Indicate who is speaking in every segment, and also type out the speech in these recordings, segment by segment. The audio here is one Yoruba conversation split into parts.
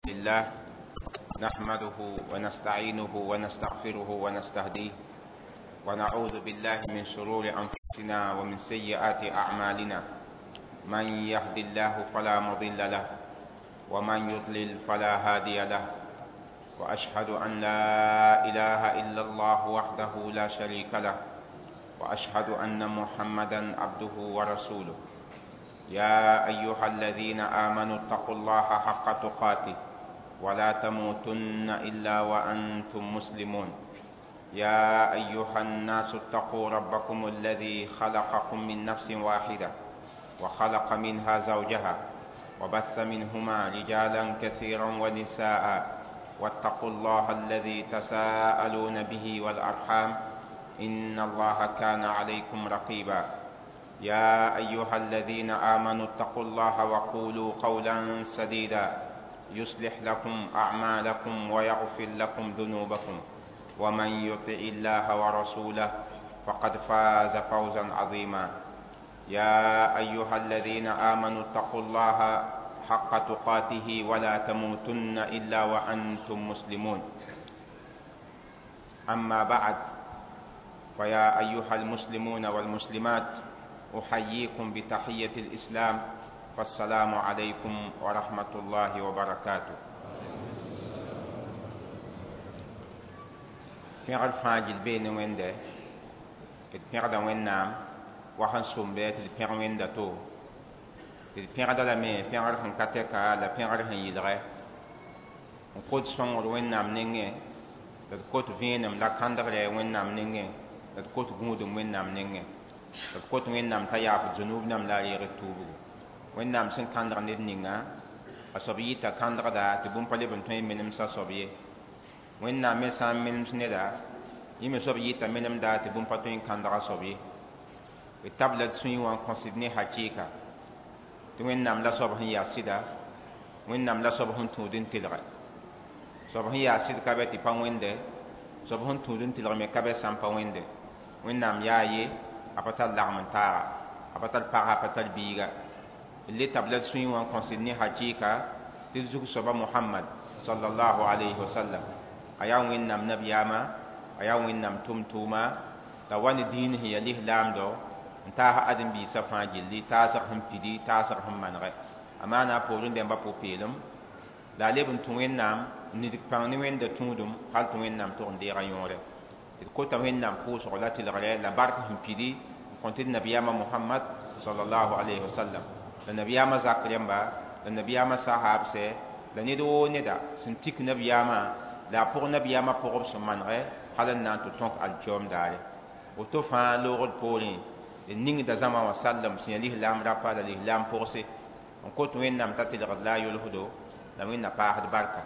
Speaker 1: لله نحمده ونستعينه ونستغفره ونستهديه ونعوذ بالله من شرور أنفسنا ومن سيئات أعمالنا. من يهد الله فلا مضل له ومن يضلل فلا هادي له، وأشهد أن لا إله إلا الله وحده لا شريك له، وأشهد أن محمدا عبده ورسوله. يا أيها الذين آمنوا اتقوا الله حق تقاته ولا تموتن إلا وأنتم مسلمون. يا أيها الناس اتقوا ربكم الذي خلقكم من نفس واحدة وخلق منها زوجها وبث منهما رجالا كثيرا ونساء، واتقوا الله الذي تساءلون به والأرحام إن الله كان عليكم رقيبا. يا أيها الذين آمنوا اتقوا الله وقولوا قولا سديدا يصلح لكم أعمالكم ويغفر لكم ذنوبكم، ومن يطع الله ورسوله فقد فاز فوزا عظيما. يا أيها الذين آمنوا اتقوا الله حق تقاته ولا تموتن إلا وأنتم مسلمون. أما بعد، فيا أيها المسلمون والمسلمات، أحييكم بتحية الإسلام، والسلام عليكم ورحمة الله وبركاته. فعل فاجل بين وينده الفعل وينام وحن سومبيت الفعل وينده تو الفعل لمي فعل هن كاتكا لا فعل هن يلغي وقد سونغ وينام نينغي الكوت فينم لا كاندغ وينام نينغي الكوت غودم وينام نينغي الكوت وينام تياب جنوب نام لا يرتوبو وينام سن كاندغ نينغا أصبيتا كاندغ دا تبون بالي بنتوين منم ساسوبيه وينام مسام منم سندا يمي صبيتا منم دا تبون باتوين كاندغ صبيه التابلت سوي وان كونسيدني حقيقة وينام لا صبح ياسيدا وينام لا صبح تودين تلغي صبح ياسيد كابتي بان وينده صبح تودين تلغي مكابي سام بان وينده وينام يايي أبطال لغمن تارا أبطال باغا أبطال بيغا اللي تابلت سوي وان كونسيدني حقيقة تلزوك صبا محمد صلى الله عليه وسلم أيا وينام نبياما أيا وينام توما تا وان دين هي ليه لامدو نتاها أدن بي سفان جلي تاسر هم بيدي تاسر هم منغي أمانا بولون ديمبا بوبيلم لا ليبن توين نام ندك باني وين دا تودم قال توين نام تون دي غيوري الكوتا وين نام بوس غلاتي لغلي لا بارك هم بيدي كونتين نبياما محمد صلى الله عليه وسلم لنبياما زاكريمبا لنبياما صحاب سي لندو ندا سنتيك نبياما لا بور نبياما بور سمانغي حالا نانتو تونك الجوم داري وتوفا لوغل بولين النين دا زمان وسلم سياليه لام رابا ليه لام بورسي ونكوت وين نام تاتي لغلا يولهدو لوين نباهد باركا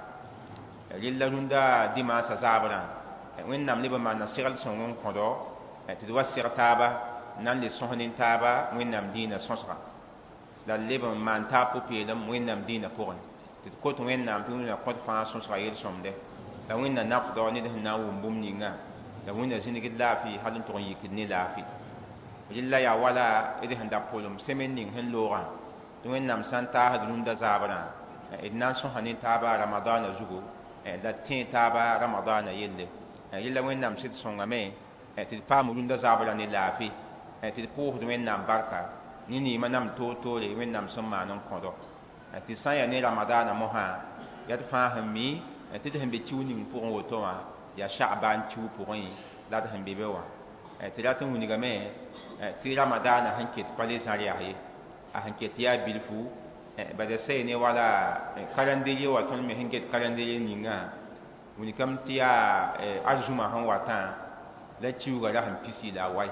Speaker 1: للا نوندا ديما سزابرا وين نام لبا ما نسيغل سنون كودو تدوا سيغ تابا نان لي سوهنين تابا وين نام دينا سوسرا لا لبا ما نتابو بيلم وين نام دينا بورن تدكوت وين نام بيونا كود فان سوسرا يل سومده لا وين نافدو نيده ناو بوم نينغا لا وين زينيغ لافي حالن تون يكني لافي لله يا ولا إذا هندا بولم سمنين هنلورا توين نام سانتا هدروندا زابرا إدنا سوهنين تابا رمضان زوجو لا تين تابا رمضان يلي يلا وين نام سيد سونغامي تلفام روندا زابرا نلافي تلفوه وين نام باركا نيني ما نام تولي وين نام سما نون كودو تلسايا ني رمضان موها يدفعهم مي تدهم بتشونين بورن وتوما يا شعبان تشو بورن لا تهم بيبوا تلاتون ونيغامي ti ramadana hanket pale sariyahi a hanket ya bilfu bada sai ne wala kalendiri wa ton me hanket kalendiri ninga woni kam ti ya azuma han wata la ciuga la han pisi la wai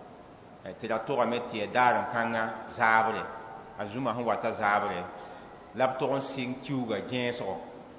Speaker 1: ti la to rameti daran kanga zabre azuma han wata zabre la to on sing ciuga genso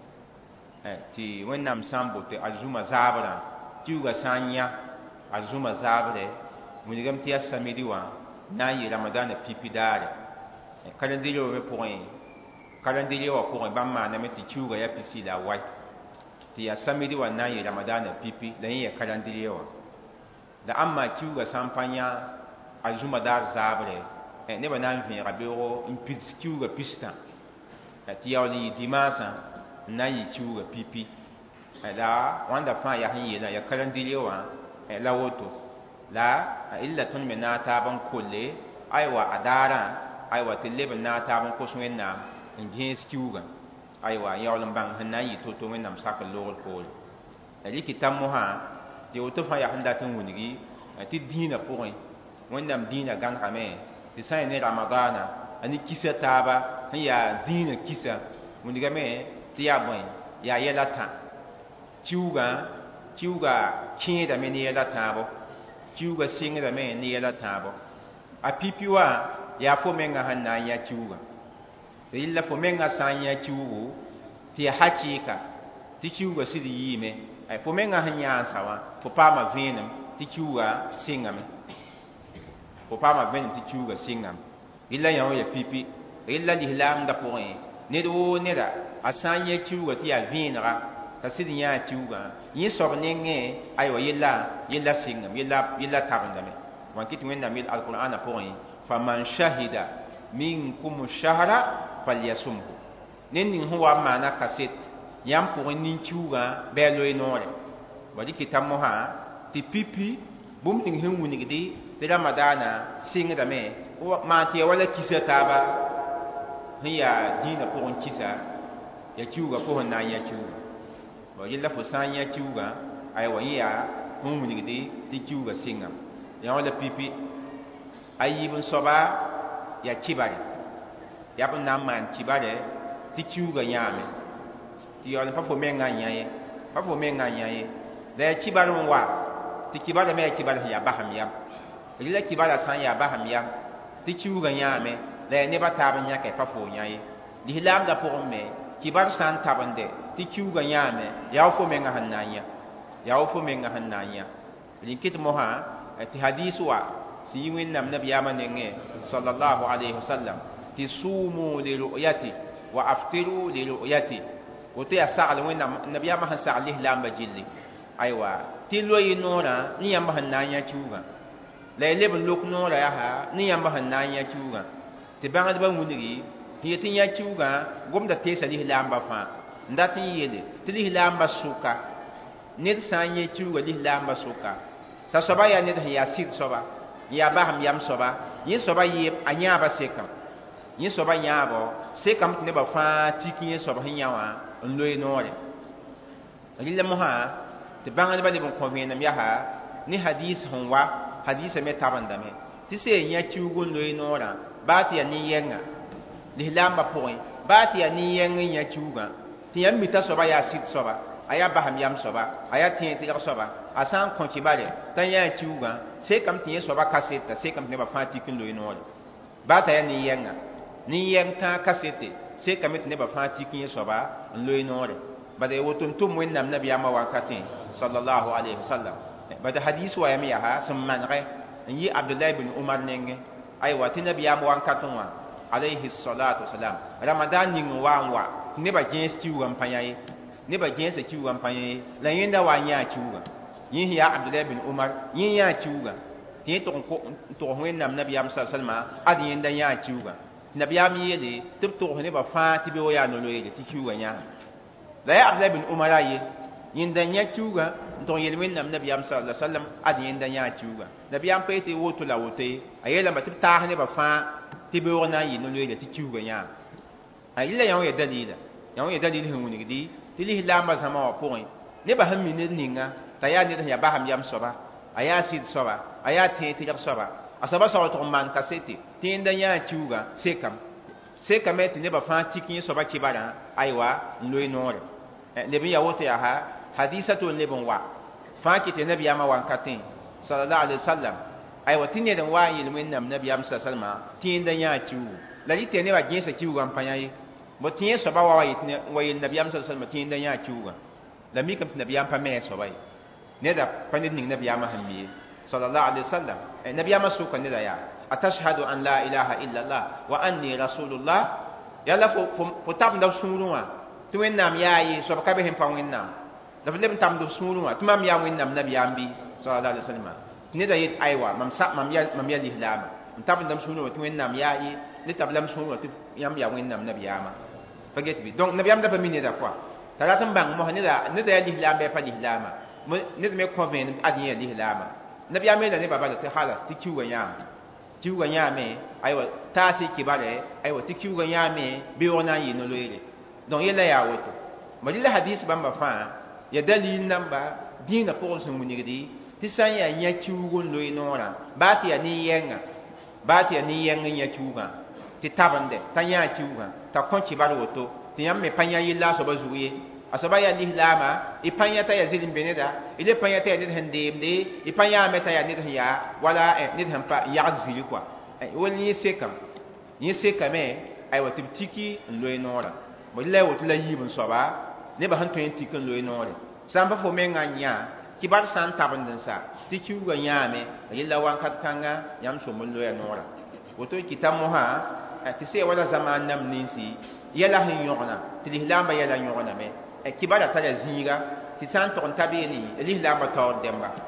Speaker 1: ti wonnam sambo te azuma zabra ciuga sanya azuma zabre munigam tiya samedi wa na yi ramadan pipi dare calendrier we point calendrier wa point bamma na meti chuga ya pisi la wai tiya samedi wa na yi ramadan pipi da yi calendrier wa da amma chuga sampanya azuma dar zabre ne ba nan fi rabiro in pis chuga pista tiya wali dimasa na yi ciuga pipi la wanda fa ya han yela ya karan dilewa la woto la illa tun me na ta ban kolle aywa adara aywa tilebe na ta ban ko sunna in jes ciuga aywa yawlan bang han na yi to men nam sakal lol kol ali kitam ha ti woto fa ya handa tun wunigi ti dina point wẽnnaam dĩinã gãngame tɩ sã n ne ramadana a ne kisa taaba sẽn yaa dĩinã kisa wingame tɩ yaa bõe yaa yɛla tã kiuga kẽedame ne yɛla tãabo kiuga sɩngdame ne yɛla tãabo a pipi wã yaa fo menga sẽn na n yã kiuga tɩ yella fo menga sã n yã kiugu tɩ ya hakɩɩka tɩ kiuga sɩd yiime fo menga sẽn yãansa wã fo paama vẽenem tɩ kiuga sɩngame fo paama vẽenem tɩ kiuga sɩngame yella yã wã ya pipi yella lislaamda pʋgẽ ned woo neda a sã n yã kiuga tɩ yaa vẽenega t'a sɩd yãa kiuga yẽ soab nengẽ aywa yella sɩngame yella tabendame wan kɩ tɩ wẽnnaam yel alqur'ana pʋgẽ faman shahida minkum shahra falyasumhu nen ning sẽn wa n maana kaset yãmb pʋgẽ nin-kiugã bɩ a loe noore wa dɩk t'a mosã tɩ pipi bũmb ning sẽn wilgde tɩ ramadaana sɩngdame maan tɩ ya wala kisa taaba sẽn yaa dĩinã pʋgẽ kisa ya kiuga fo sẽn na n yã kiuga wa yella fo sã n yã kiuga aywa yẽ yaa sẽn wilgde tɩ kiuga sɩngam yã wala pipi a yiib n soaba ya kɩbare yaa b n na n maan kɩbare tɩ kiuga yãame tɩ yaool pa fo menga n yã ye pa fo menga n yã ye la ya kɩbar n wa tɩ kɩbara me yaa kɩbar sẽn yaa basem yam rɩla kɩbara sã n yaa basem yam tɩ kiuga yãame la ya nebã taab n yãka pa fo yã ye lislaamdã pʋgẽ me kɩbar sã n tabende tɩ kiuga yãame yaa fo menga sẽn na n yã yaa fo menga sẽn na n yã rɩn kɩt mosã tɩ hadis wa sẽn yi wẽnnaam nabiyaamã nengẽ sallallahu alayhi wasallam tɩ suumu liru'yati wa aftiru liru'yati woto yaa sagl wẽnnaam nabiyaamã sẽn sagl lislaambã gilli aywa tɩ loy noorã ne yãmb sẽn na n yã kiuga la y leb n lok noorã yaa ne yãmb sẽn na n yã kiuga tɩ bãngdbã wilgi tɩ yet n yã kiugã gomda teesa lislaambã fãa n dat n yeele tɩ lislaambã sʋka ned sã n yẽ kiuga lislaambã sʋka t'a soaba yaa ned sẽn yaa sɩd soaba n yaa basem yam soaba yẽ soaba yeeb a yãaba sekam yẽ soaba yãabɔ sekame tɩ nebã fãa tik yẽ soab sẽn yã wã n loe noore rɩla mosã tɩ bãngdbã leb n kõ vẽenem yaa ne hadis sẽn wa hadisã me tabendame tɩ see n yã kiugu n loe noorã baa tɩ yaa nin-yɛngã lislaambã pʋgẽ baa tɩ yaa nin-yɛng n yã kiugã tɩ yãmb mi t'a soaba yaa sɩd soaba a yaa basem yam soaba a yaa tẽeg tɩrg soaba a sã n kõ kɩbare t'a yãa kiugã sekame tɩ yẽ soaba kaseta sekame tɩ nebã fãa tik n loe noore baa t'a yaa nin-yɛngã nin-yɛng tãag kasete sekame tɩ nebã fãa tik yẽ soaba n loe noore bada ya woto n tʋm wẽnnaam nabiyaamã wakatẽ sallallahu alayhi wasallam bada hadis wa yame yaa sẽn manegɛ n yi abdullahi bin umar nengẽ aywa tɩ nabiyaam wãnkatẽ wã alayhi salatu wasalam ramadan ning n wa n wa tɩ nebã gẽes kiugã n pa yã ye nebã gẽesa kiugã n pa yã ye la yẽnda wa n yãa kiugã yẽ sẽn yaa abdullahi bin umar yẽ yãa kiugã tɩ yẽ togs wẽnnaam nabiyaam sa salma ad yẽnda yãa kiugã tɩ nabiyaam yeele tɩ b togs nebã fãa tɩ be wa yaa no-loeere tɩ kiugã yãa la yaa abdullahi bin umar a ye yẽnda yã kiugã n tog yel wẽnnaam nabiyaam sa sallam ad yẽnda yãa kiugã nabiyaam pa yetɩ woto la woto ye a yeelame tɩ b taas nebã fãa tɩ beoog na n yɩ no-loeere tɩ kiugã yãa a yɩla yã wã ya dalila yã wã ya dalil sẽn wilgdi tɩ lislaambã zãma wã pʋgẽ nebã sẽn mi ned ninga t'a yaa ned sẽn yaa basem yam soaba a yaa sɩd soaba a yaa tẽeg tɩrg soaba a soaba soab tɩg n maan kasete tɩ yẽnda yãa kiugã sekame tɩ nebã fãa tik yẽ soaba kɩbarã aywa n loe noore leb n ya woto yaa hadisa to n leb n wa fãa kɩ tɩ nabiyaamã wãnkatẽ sallallahu alaihi wasallam aywa tɩ ned n wa n yel wẽnnaam nabiyaam sa salma tɩ yẽnda yãa kiugu la rɩ tɩ nebã gẽesa kiugã n pa yã ye bo tɩ yẽ soaba wa wa yel nabiyaam sa salma tɩ yẽnda yãa kiugã la mikame tɩ nabiyaam pa me soaba ye neda pa ned ning nabiyaamã sẽn mi ye sallallahu alaihi wasallam nabiyaamã sʋka neda yaa atashhadu an la ilaha illa allah wa anni rasulullah yalla fo tabnda sũurẽ wã tɩ wẽnnaam yaa ye soab ka be sẽn pa wẽnnaam la fo leb n tamd sũurẽ wã tɩ mam yaa wẽnnaam nabiyaam bɩ sallallahu alaihi wasallam neda yet aywa mam ya lislaama n tabendam sũurẽ wã tɩ wẽnnaam yaa ye ne tablam sũurẽ wã tɩ yãmb yaa wẽnnaam nabiyaamã pa get bɩ donc nabiyaam da pa mi neda koa taratun bang mo ne da lihlam be pa lihlama ne me convene adiya lihlama nabiya me da ne baba da ta halas ti kiwa nya me aywa ta si kibale aywa ti kiwa nya me be wona yi no loyele donc yela ya woto madila hadis bamba fa ya dalil namba dina ko sun munigdi ti san ya nya kiwa loy nora ba ti ya ni yenga nya kiwa ti tabande ta nya kiwa ta kon kibale woto ti yam me panya yilla so bazuye asaba ya lihlama ipanya ta ya zilim beneda ile panya ta ya nid handemde ipanya meta ya nid ya wala nid hampa ya zili kwa woni seka me ay wati tiki loy nora mo le woti la yibun soba ne ba han to tiki loy nora samba fo me nganya kibar san tabandan sa tiki uga nyame yilla wan kat kanga yam so mun loy nora woto kitamu ha ti se wala zaman nam ninsi yala hin yogna ti lihlama yala yogna me kibara tala zinga ti san to tabeli lihlama tawr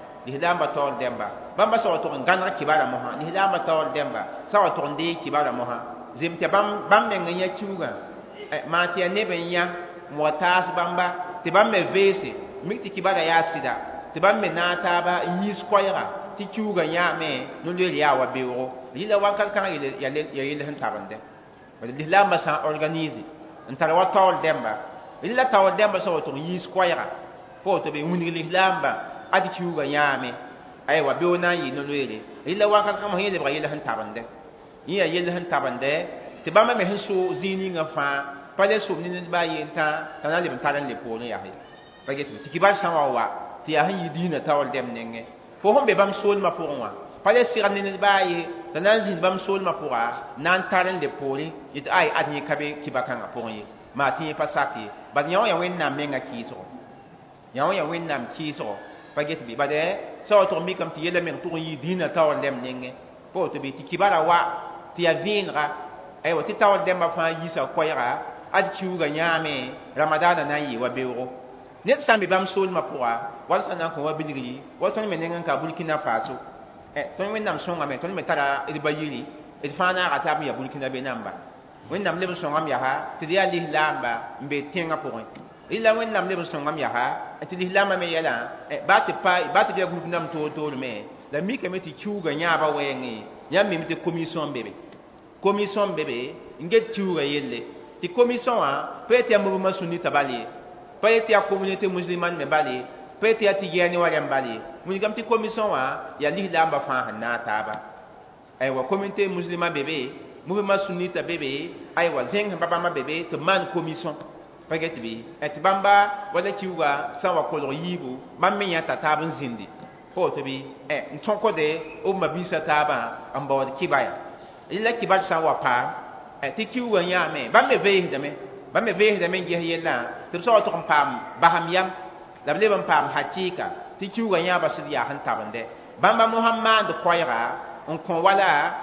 Speaker 1: demba bamba so to ngana kibara moha lihlama tawr demba sa to ndi kibara moha zimte bam me nganya chuga ma ti ne benya motas bamba ti bam me vese mikti kibara ya sida ti bam me nata ba yis koyra ti chuga nya me no le ya wa bewo lila wakal kan ya han tabande lihlama sa organise ntara wa tawr demba illa tawal demba so to yis koyra fo to be wuni lihlamba adi chuga yame ay wa beona yi no lele illa wakat kam hele ba yele han tabande yiya yele han tabande te bamba me hinso zini nga fa pale so ni ba yenta tanale mtalan le polo ya he baget ti kibar sama wa ti ya han yidina tawal dem nenge fo hombe bam sol ma pourwa pale siran ni ba yi tanan zin bam sol ma pourwa nan talan le poli it ay adni kabe kibakanga pouryi ma ti pa saki ba nyaw ya wennam menga kiso nyaw ya wennam kiso paget bi bade so to mi kam ti yele men to yi dina tawal dem nenge po to bi ti kibara wa ti ya vinra ay wa ti tawal dem ba fa yi sa koyra ad kiuga nyame ramadana na yi wa bewo net sambi bam sol ma poa wal sana ko wa biligi wal sana men ngan ka Burkina Faso to wennam songa men to me tara e bayiri e fana ata bi ya Burkina be namba wennam leb sõngam yaa tɩ d yaa lislamba n be tẽngã pʋgẽ rɩla wẽnnaam leb sõngam yaa tɩ lislamba me yɛla ba tɩ bɩa groupe nam toor-toorme la mikame tɩ kiuga yãaba wɛɛngẽ yãmb mem tɩ commission bebe n get kiuga yelle tɩ commission wã pa yetɩ yaa mouvement sunnita bale pa yetɩ yaa communauté musulmane me bale pa yetɩ yaa tɩ yɛɛne wa rẽm bale wilgame tɩ commission wã yaa lislamba fãa sẽn na a taaba aywa communauté musulma bebe mouvement sunnita bebe aywa zeng baba bebe to man commission paget bi et bamba wala kiwa san wa kolor yibu bam me yata tabun zindi po to bi n tonko de o mabisa taba amba wa kibaya illa kibar san wa pa ti kiwa nya me bam me veih de me ngi yella to so to pam baham yam la ble bam pam hakika ti kiwa nya ba sidia han tabande bamba muhammad koyra on kon wala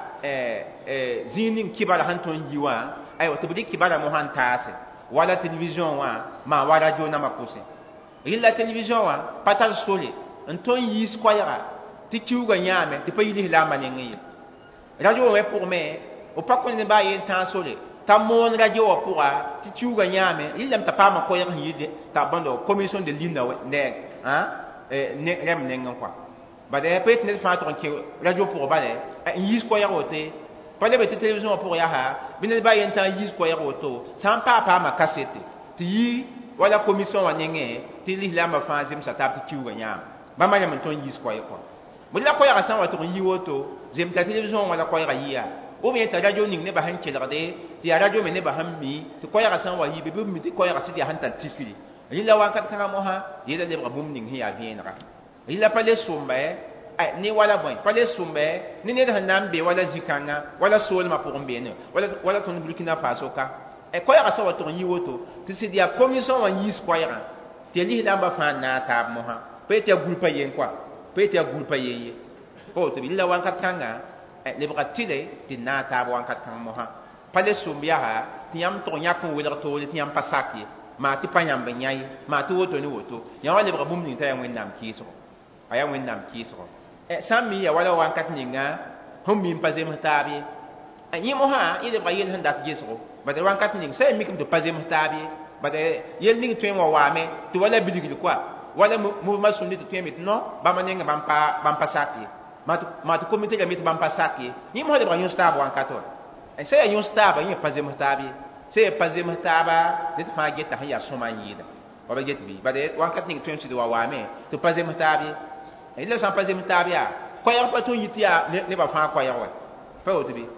Speaker 1: zinin kibara han ton yiwa ay wato bidi kibara mo han taase wala television wa ma wala radio na makuse illa television wa patal sole en ton yis koyara ti kiuga nyame ti payili lamba ne ngi radio we pour me o pa ko ne ba yen tan sole ta mon radio wa pour ti kiuga nyame illa ta pa ma koyara yide ta bando commission de linda ne ne rem ne ngwa ba de peut ne fa to ki radio pour ba de yis koyara wote pa le bete télévision pour ya ha bine ba yen tan yis ko ya roto san pa ma cassette ti yi wala commission wa nenge ti li la ma fa zim sa tap ti kiwa nya ba ma yam ton yis ko ya ko bu la ko ya san wa to yi woto zim ta télévision wala ko ya yi o mi ta radio ning ne ba han kelade ti radio me ne ba han mi ti ko ya san wa yi be mi ti ko ya si ti han ta ti fili ila wa kat kan mo ha yela le ba bum ning ya vienra ila pa le sombe ni wala boy pale sumbe ni ne da nambe wala zikanga wala solma pour mbene wala ton Burkina Faso ka ko ya sawa ton yiwoto ti si dia commission wa yis ko ya te li lamba fa na ta mo ha pe te groupe yen kwa pe te groupe yen ko to bi la wan kat kanga le bratile ti na ta wan kat kanga mo ha pale sumbe ha ti yam to nya ko wala to ti yam pasaki ma ti panyam be nyai ma to woto ni woto ya wala bra bum ni ta ya wen nam kiso aya wen nam kiso sami ya wala wan kat ninga hum min pazem tabi anyi mo ha ile ba yel handat geso ba de wan kat ning sai mi kum to pazem tabi bada yel ning tõe wã waame tɩ wala bilgd koa wala mouvement sunni tɩ tõe me tɩ non bãmba nenga bãmb pa sak ye maa tɩ comité lame tɩ bãmb pa sak ye yẽ mosã lebga yõs taab wãnkat wa sã yaa yõs taaba yẽ pa zems taab ye sã yaa pa zems taaba ned fãa geta sẽn yaa sõma n yɩɩda wa ba get bɩ bada wãnkat ning tõe n sɩd wa waame tɩ pa zems taab ye yẽla sã n pa zems taab yaa koɛɛg pa tõe n yɩ tɩ yaa nebã fãa koɛɛg wa pa woto bɩ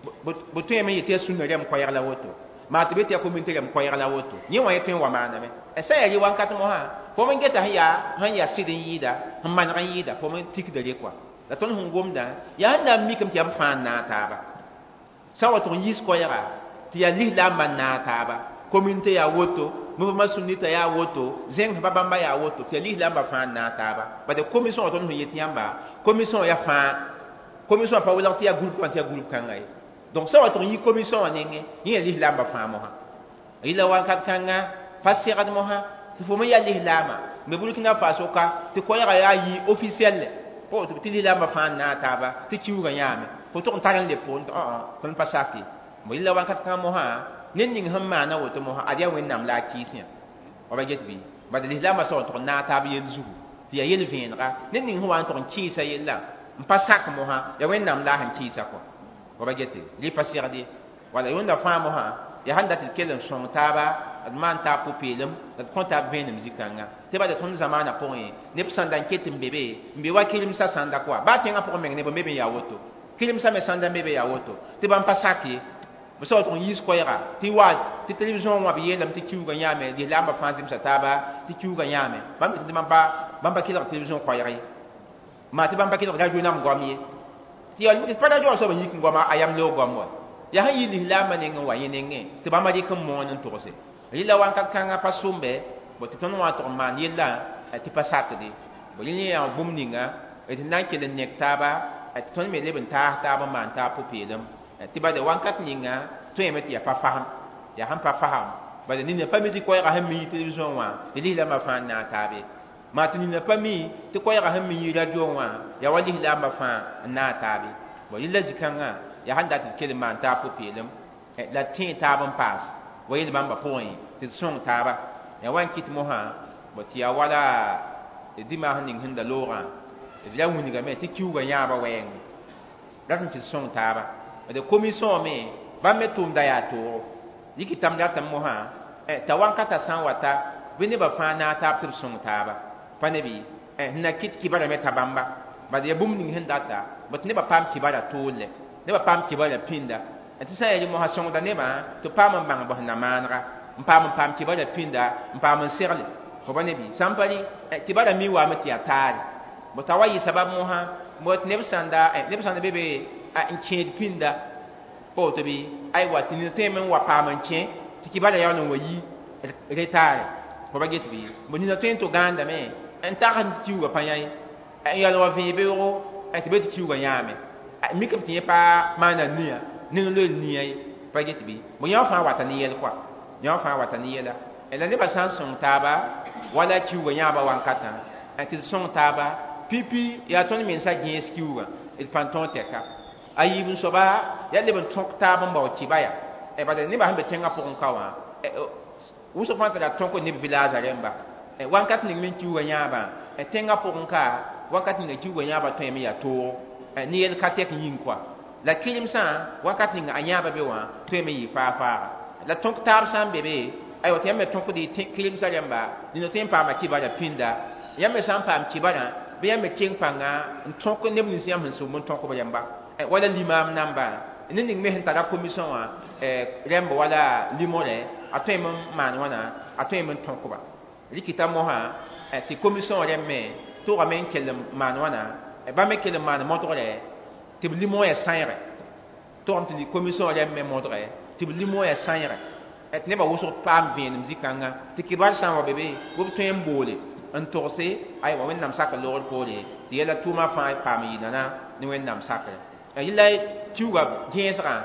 Speaker 1: bo tõe me yɩ tɩ ya sũnã rɛm koɛɛg la woto maa tɩ be tɩ ya communauté rɛm koɛɛg la woto yẽ wã ye tõe n wa maaname sã yaa rɩ wãnkat mosã fo me geta sẽn yaa sɩd n yɩɩda n maneg n yɩɩda fo me tikda rek wa la tõnd sẽn gomda yaa sẽn na n mikame tɩ yam fãa n naag taaba sã wa tɩg n yiis koɛɛga tɩ yaa lislaambã n naag taaba communauté yaa woto mouvement sunnita yaa woto zẽng ba bãmba yaa woto tɩ ya lislaambã fãa n naag taaba bala commission wã tõnd sẽn yet yãmba commission ya fãa commission pa welg tɩ yaa groupe wã tɩ yaa groupe kãnga ye donc sã wa tɩg n yɩ commission wã nengẽ yẽ yaa lislaambã fãa mosã yɩla wãnkat kãnga pa segd mosã tɩ fo me yaa lislaamã me burkina faso ka tɩ koɛɛga yaa yɩ officiel po tɩ lislaambã fãa n naag taaba tɩ kiuugã yãame fo tʋg n tar n le pʋʋn tɩ tõnd pa sak ye mo yɩla wãnkat kãng mosã ned ning sẽn maana woto mosã ad yaa wẽnnaam la a kɩɩs yã wa ba get bɩ bala lislaambã sã wa tʋg n naag taab yel zugu tɩ yaa yel vẽenega ned ning sẽn wa n tʋg n kɩɩsa yella n pa sak mosã yaa wẽnnaam la a sẽn kɩɩsa kɔ wa ba gete rɩ pa segde wala yõnda fãa mosã yaa sãn dat d kell n sõng taaba d maan taab pʋ-peelem d kõ taab vẽenem zĩ-kãnga tɩ bala tõnd zamaanã pʋgẽ neb sãn da n ket n be be n be wa kilemsã sãnda koa baa tẽngã pʋgẽ meng neb n be be n yaa woto kilemsã me sãnda n be be yaa woto tɩ bãmb pa sak ye b sã wa tʋg n yiis koɛɛga tɩ wa tɩ televizõn wã b yeelame tɩ kiuugã yãame lislaambã fãa zemsa taaba tɩ kiuugã yãame bãmb tɩ bãmba kelg televizõn koɛɛg ye maa tɩ bãmba kelg radio nam goam ye tɩ pa radio wã soab n yik n goama a yam loog goam wa yaa sẽn yɩ lislaambã neng n wa yẽ nengẽ tɩ bãmba dɩk n moon n tʋgse rɩla wãnkat kãngã pa sʋmbe bo tɩ tõnd wã tʋg n maan yella tɩ pa sakde bo yẽ yaa bũmb ninga tɩ na n kell n nek taaba tɩ tõnd me leb n taas taab n maan taab pʋ-peelem tɩ bala wãnkat ninga tõeme tɩ yaa pa fasem yaa sẽn pa fasem bala nina pa mi tɩ koɛɛgã sẽn mi televizõn wã tɩ lislaambã fãa n naag taabe maa tɩ nina pa mi tɩ koɛɛgã sẽn mi radio wã yaa wa lislaambã fãa n naag taabe bo yella zĩ-kãngã yaa sẽn dat d kell n maan taab pʋ-peelem la tẽ taab n paas wa yel bãmba pʋgẽ tɩ d sõng taaba yaa wa n kɩt mosã bo tɩ yaa wala dɩma sẽn ning sẽn da loogã d la wingame tɩ kiuugã yãaba wɛɛngẽ rat n tɩ d sõng taaba de commission me bãmb me tʋʋmda yaa toogo yiki tam datame mosã t'a wãnkatã sã n wata bɩ nebã fãa naag taab tɩ b sõng taaba pa ne bɩ sẽn na kɩt kɩbara me t'a bãmba bala yaa bũmb ning sẽn data bɩ tɩ nebã paam kɩbara toolle nebã paam kɩbara pĩnda tɩ sã n yaa rɩ mosã sõngda nebã tɩ paam n bãng bf sẽn na maanega n paam kɩbara pĩnda n paam n segle fo ba ne bɩ sã n pa rɩ kɩbara mi waame tɩ yaa taare bɩ t'a wa yɩ sabab mosã bɩ tɩ neb sãnda be be n kẽed pĩnda pa woto bɩ aywa tɩ nina tõeme n wa paam n kẽ tɩ kɩbara yaool n wa yi retaare fo ba get bɩ bõ nina tõe n tɩ gãandame n tags tɩ kiuugã pa yãe n yal wa vẽe beoogo tɩ be tɩ kiuugã yãame mikame tɩ yẽ pa maana nia ning loel nia ye pa get bɩ bõ yã fãa wata ne yɛl koa yã fãa wata ne yɛla la nebã sã n sõng taaba wala kiuugã yãaba wãnkatã tɩ d sõng taaba pipi yaa tõnd mensa gẽes kiuugã d pãn tõog tɛka a yiib n soaba yaa leb n tõk taab n bao kɩba ya bala nebã sẽn be tẽngã pʋgẽ ka wã wʋsg fãa tɩ la tõk neb village rẽmba wãnkat ning me n kiuugã yãabã tẽngã pʋgẽ ka wãnkat ninga kiuugã yãabã tõeme yaa toogo ne yel ka tɛk yĩng koa la kilemsã wãnkat ninga a yãaba be wã tõeme yɩ faa-faaga la tõk taab sã n be be aywa tɩ yãmb me tõkd kilemsã rẽmba nina tõe n paama kɩbara pĩnda yãmb me sã n paam kɩbarã bɩ yãmb me keng pãnga n tõk neb nins yãmb sẽn sʋm n tõkb rẽmba wala limaam namba ne ning me sẽn tara commission wã rẽmb wala limore a tõem n maan wãna a tõem n tõkba rɩkɩta mosã tɩ commission rẽmb me tʋgame n kell n maan wãna bãmb me kell n maan modgre tɩ b limo ya sãyɛgɛ tʋgm tɩ commission rẽmb me modgɛ tɩ b limo ya sãyɛgɛ tɩ nebã wʋsg paam vẽenem zĩ-kãngã tɩ kɩbar sã n wa be be b tõe n boole n togse aywa wẽnnaam sakr loogr poore tɩ yɛla tʋʋmã fãa paam yɩɩna na ne wẽnnaam sakre yɩla kiuugã gẽesgã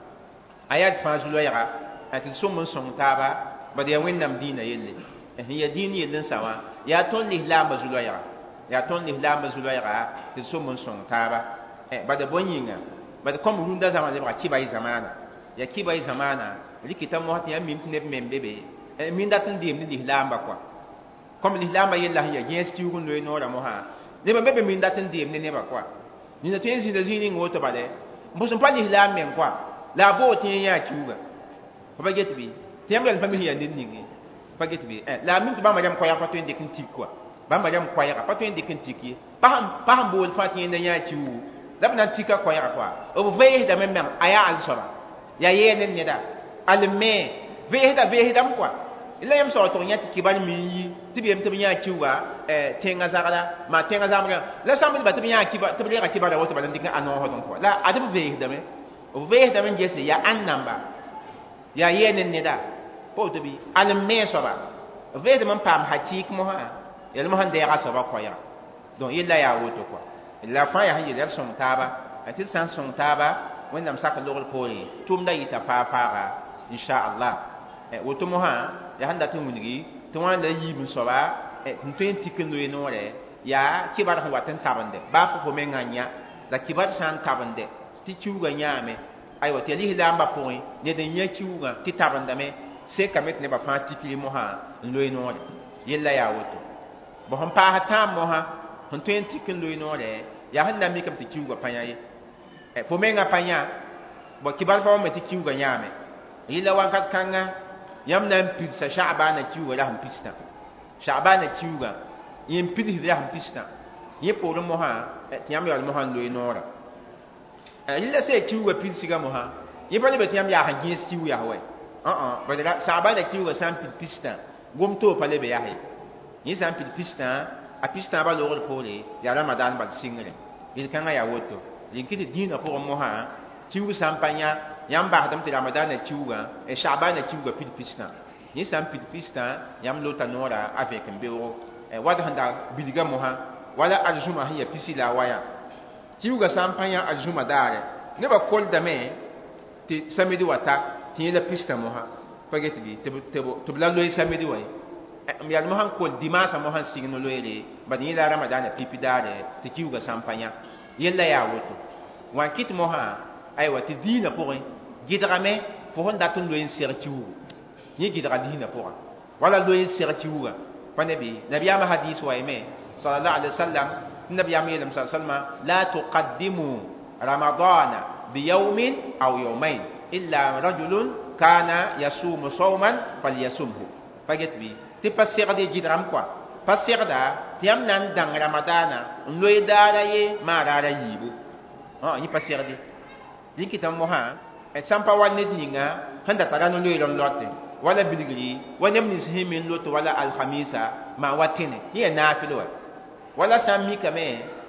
Speaker 1: a yaa d fãa zu-loɛɛga tɩ d sõm n sõng taaba bad yaa wẽnnaam dĩinã yelle sẽn yaa dĩin yell n sa wã yaa tõnd lislaambã zu-loɛɛga yaa tõnd lislaambã zu-loɛɛga tɩ d sõm n sõng taaba bada bõe yĩnga bad kom rũndã zãma lebga kɩba y zamaana yaa kɩba y zamaana rɩkɩta mosã tɩ yãmb mim tɩ neb me n be be min dat n deem ne lislaamba quoi comme lislaamba yella sẽn ya gẽes kiug n loe noorã mosã nebã be be min dat n deem ne nebã quoi nina tõe n zĩnda zĩig ning woto bale n bõs n pa lislaam meng quoi la a boo tɩ yã kiuga fa pa get bɩ tɩ yãmb yɛl pa mis n yaa ned ninge pa get bɩ la a min tɩ bãmba rãmb koɛɛgã pa tõe n dɩk n tik quoi bãmba rãmb koɛɛgã pa tõe n dɩk n tik ye pa sẽn bool fãa tɩ yẽnda yã kiugu la b na n tika koɛɛgã quoi b veesdame meng a yaa alsoaba yaa yɛɛ ne neda alme veesdame quoi la yãmb sao tɩg yã tɩ kibar min yi tɩ b yem tɩ b yã kiuga tẽngã zagda maa tẽngã zamrã la sãmbdba tɩ b yã tɩ b reega kibarã woto bala n dɩk a noosd n quoi la ad b veesdame b veesdame n gese yaa ãn namba yaa yɛɛ ne neda pa woto bɩ alme soaba veesdame n paam hakɩɩk mosã yɛl mosã n dɛɛga soaba koɛɛgã donc yella yaa woto quoi la fãa yaa sẽn yel d sõng taaba tɩ d sã n sõng taaba wẽnnaam sak logr poore tʋʋmda yɩta faaga inshaallah woto mosã yaa sẽn dat n wilgi tɩ wã la yiib n soaba n tõe n tik n loe noorɛ yaa kibar sẽn wat n tabende baa fo fo mengã yã la kibar sã n tabende tɩ kiuugã yãame aywa tɩ ya lislaambã pʋgẽ ned n yã kiuugã tɩ tabendame sekame tɩ nebã fãa tikri mosã n loe noore yella yaa woto bõ sẽn paas tãam mosã sẽn tõe n tik n loe noorɛ yaa sẽn na mikame tɩ kiuugã pa yã ye fo mengã pa yã bõ kibar pa wame tɩ kiuugã yãame yella wãnkat kãngã yãmb na n pidsa sha'baana kiuugã rasm pistã sha'baana kiuugã yẽ n pidsd rasm pistã yẽ poorẽ mosã tɩ yãmb yaool mosã n loe noorã yella sẽn kiuugã pidsgã mosã yẽ pa lebe tɩ yãmb yaa sẽn gẽes kiug yaa wɛ sha'baana kiuugã sã n pid pistã gom too pa lebe yaa yẽ sã n pid pistã a pistã ba loogr poore yaa ramadaan bal sɩngre yel-kãngã yaa woto yĩn kɩ tɩ dĩinã pʋgẽ mosã kiug sã n pa yã yãmb basdame tɩ ramadaanã kiugã sha'baanã kiugã pid pistã yẽ sã n pid pistã yãmb lota noorã a vẽk n beoogo wad sẽn da bilgã mosã wala arzũmã sẽn ya pisi la a wayã kiugã sã n pa yã arzũmã daare nebã koldame tɩ samedi wa ta tɩ yẽ la pistã mosã pa get bɩ tɩ b la loe samedi wa ye m yal mosã n kol dimaasã mosã n sign loeere bad yẽ la ramadaanã pipi daare tɩ kiugã sã n pa yã yella yaa woto wãn kɩt mosã aywa tɩ dĩinã pʋgẽ gɩdgame fo sẽn dat n loe n seg kiugu yẽ gɩdga dĩinã pʋgã wala loe n seg kiugã pa ne bɩ nabiyaamã hadis wayme sallallahu alaihi wasallam tɩ nabiyaam yeelame sa salma la tuqaddimu ramadana biyawmin aw yawmain illa rajulun kana yasumu sawman falyasumhu pa get bɩ tɩ pa segd gɩdgam koa pa segda tɩ yãmb na n dãng ramadana n loe daara ye maa raara yiibu yẽ pa segde yẽ kɩtame mosã sãn pa wa ned ninga sẽn da tara no loeer n lote wala bilgri wa neb nins sẽn me n loto wala alhamisa maa wa tẽne yẽ ya naafɩl wa wala sã n mikame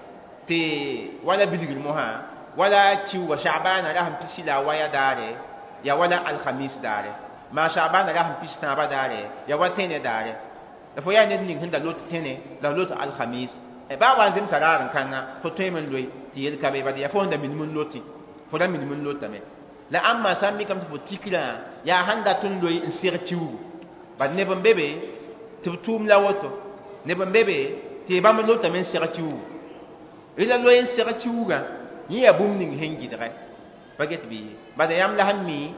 Speaker 1: tɩ wala bilgr mosã wala kiuga sha'baana rasm pisi la a waya daare ya wala alhamis daare maa sha'baana rasm pis tãabã daare ya wa tẽne daare fo yaa ned ning sẽn da lot tẽne la lot alhamis baa wa n zemsa raar n kãngã fo tõe me n loe tɩ yel ka be bad ya fo sẽn da minim n loti fo da minim n lotame la amma sã n mikame tɩ fo tikrã yaa sãn dat n loe n seg kiugu bad neb n be be tɩ b tʋʋm la woto neb n be be tɩ y bãmb lotame n seg kiugu la loe n seg kiugã yẽ yaa bũmb ning sẽn gɩdgɛ pa get bɩ bada yãmb la sẽn mi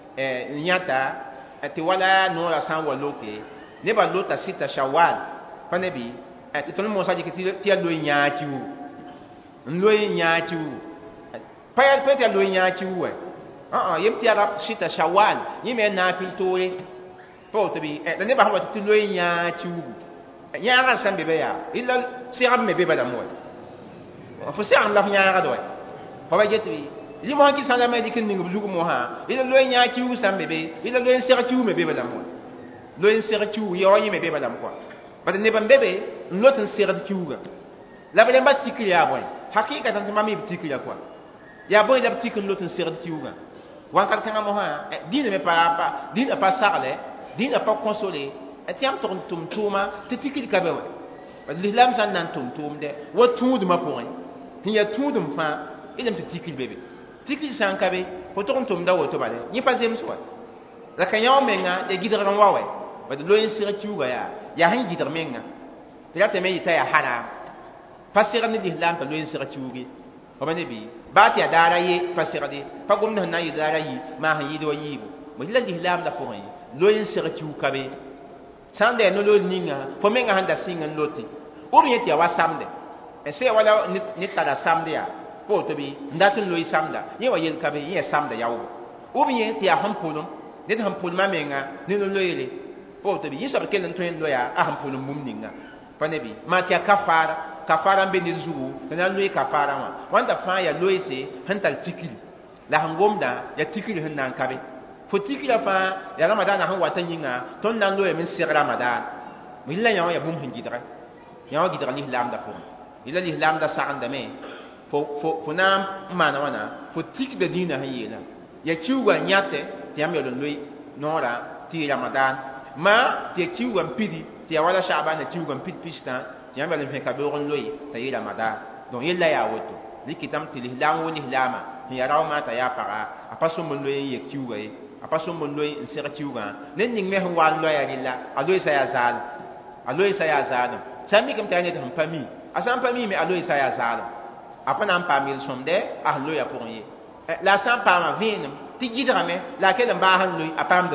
Speaker 1: n yãta tɩ wala noorã sã n wa loke nebã lota sɩta shawal pa ne bɩ tɩ tõnd mosã dɩk tɩ ya loe yãag kiugu n loe yãag kiugu pa ya tɩ ya loe yãag kiugu wɛ yem tɩ yaa sɩta shawal yẽ me a naafɩl toore pa woto bɩ la nebã sẽn wa tɩ loe yãag kiugu yãagã sãn be ba yaa illa segb me be bala moe fo segm la f yãagd wɛ fa ba get bɩ yẽ mosã kɩ sã n la me dɩk n ning b zug mosã illa loe yãag kiugu sãn be be illa loe n seg kiugu me be bala moe loe n seg kiugu yao yẽ me be bala koa bad neb n be be n lot n segd kiugã la b rẽmba tikr yaa bõe hakɩɩkatan tɩ mam y b tikra koa yaa bõe la b tik n lot n segd kiugã wãnkat kãngã mosã dĩinã pa sagle dĩinã pa kõsore tɩ yãmb tʋg n tʋm tʋʋma tɩ tikr ka be wɛ bad lislaam sã n na n tʋm tʋʋmdɛ wa tũudmã pʋgẽ sẽn yaa tũudum fãa ilm tɩ tikr be be tikr sã n ka be fo tʋg n tʋmda woto bale yẽ pa zems wa la ka yão menga ya gɩdgr n wa wɛ bad loe n seg kiugã yaa sẽn gɩdg menga tɩ ratame yɩta yaa haram pa segd ne lislaam t'a loe n seg kiuge fa ne bɩ baa tɩ ya daara ye pa segde pa gomd sẽn na n yɩ daara yi maa sẽn yɩɩd wa yiibu bõ la lislaam la pʋgẽ
Speaker 2: loyin sir kiukabe sande no lo ninga fo menga handa singan loti o mi yeti wa samde e se wala ni tada samde ya po to bi ndatun loyi samda ye wa yel kabe ye samda yawo o mi yeti ya hampulum ne hampulum ma menga ni lo loyele po to bi yisa ba kelen to en loya a hampulum mum ninga pa ne bi ma ti kafara be ni zugu na loyi kafara ma wanda fa ya loyi se hantal tikili la hangomda ya tikili hannan kabe fo tikila fa ya ramadan han wata yinga ton nan loye min sir ramadan milla ya bum hingidra ya gidra ni lam da fo ila ni lam da sa'anda me fo nam mana wana fo tik da dina hayela ya kiwa nyate ti am yolo loyi nora ti ramadan ma ti kiwa pidi ti wala sha'ban ti kiwa pid pista ti am yolo fe ka be ron loyi ta yi ramadan don yella ya woto likitam ti lam woni lama ya rawma ta ya para apaso mon loyi ye kiwa yi apaso mon loyi in sira kiwa nen ning me ho wan loya rilla aloy sa ya zal sami kam tane da pami asan pami me aloy sa ya zal apana pamil somde loya pour yi la san pama vinam ti gidrame la ke da ba han loy apam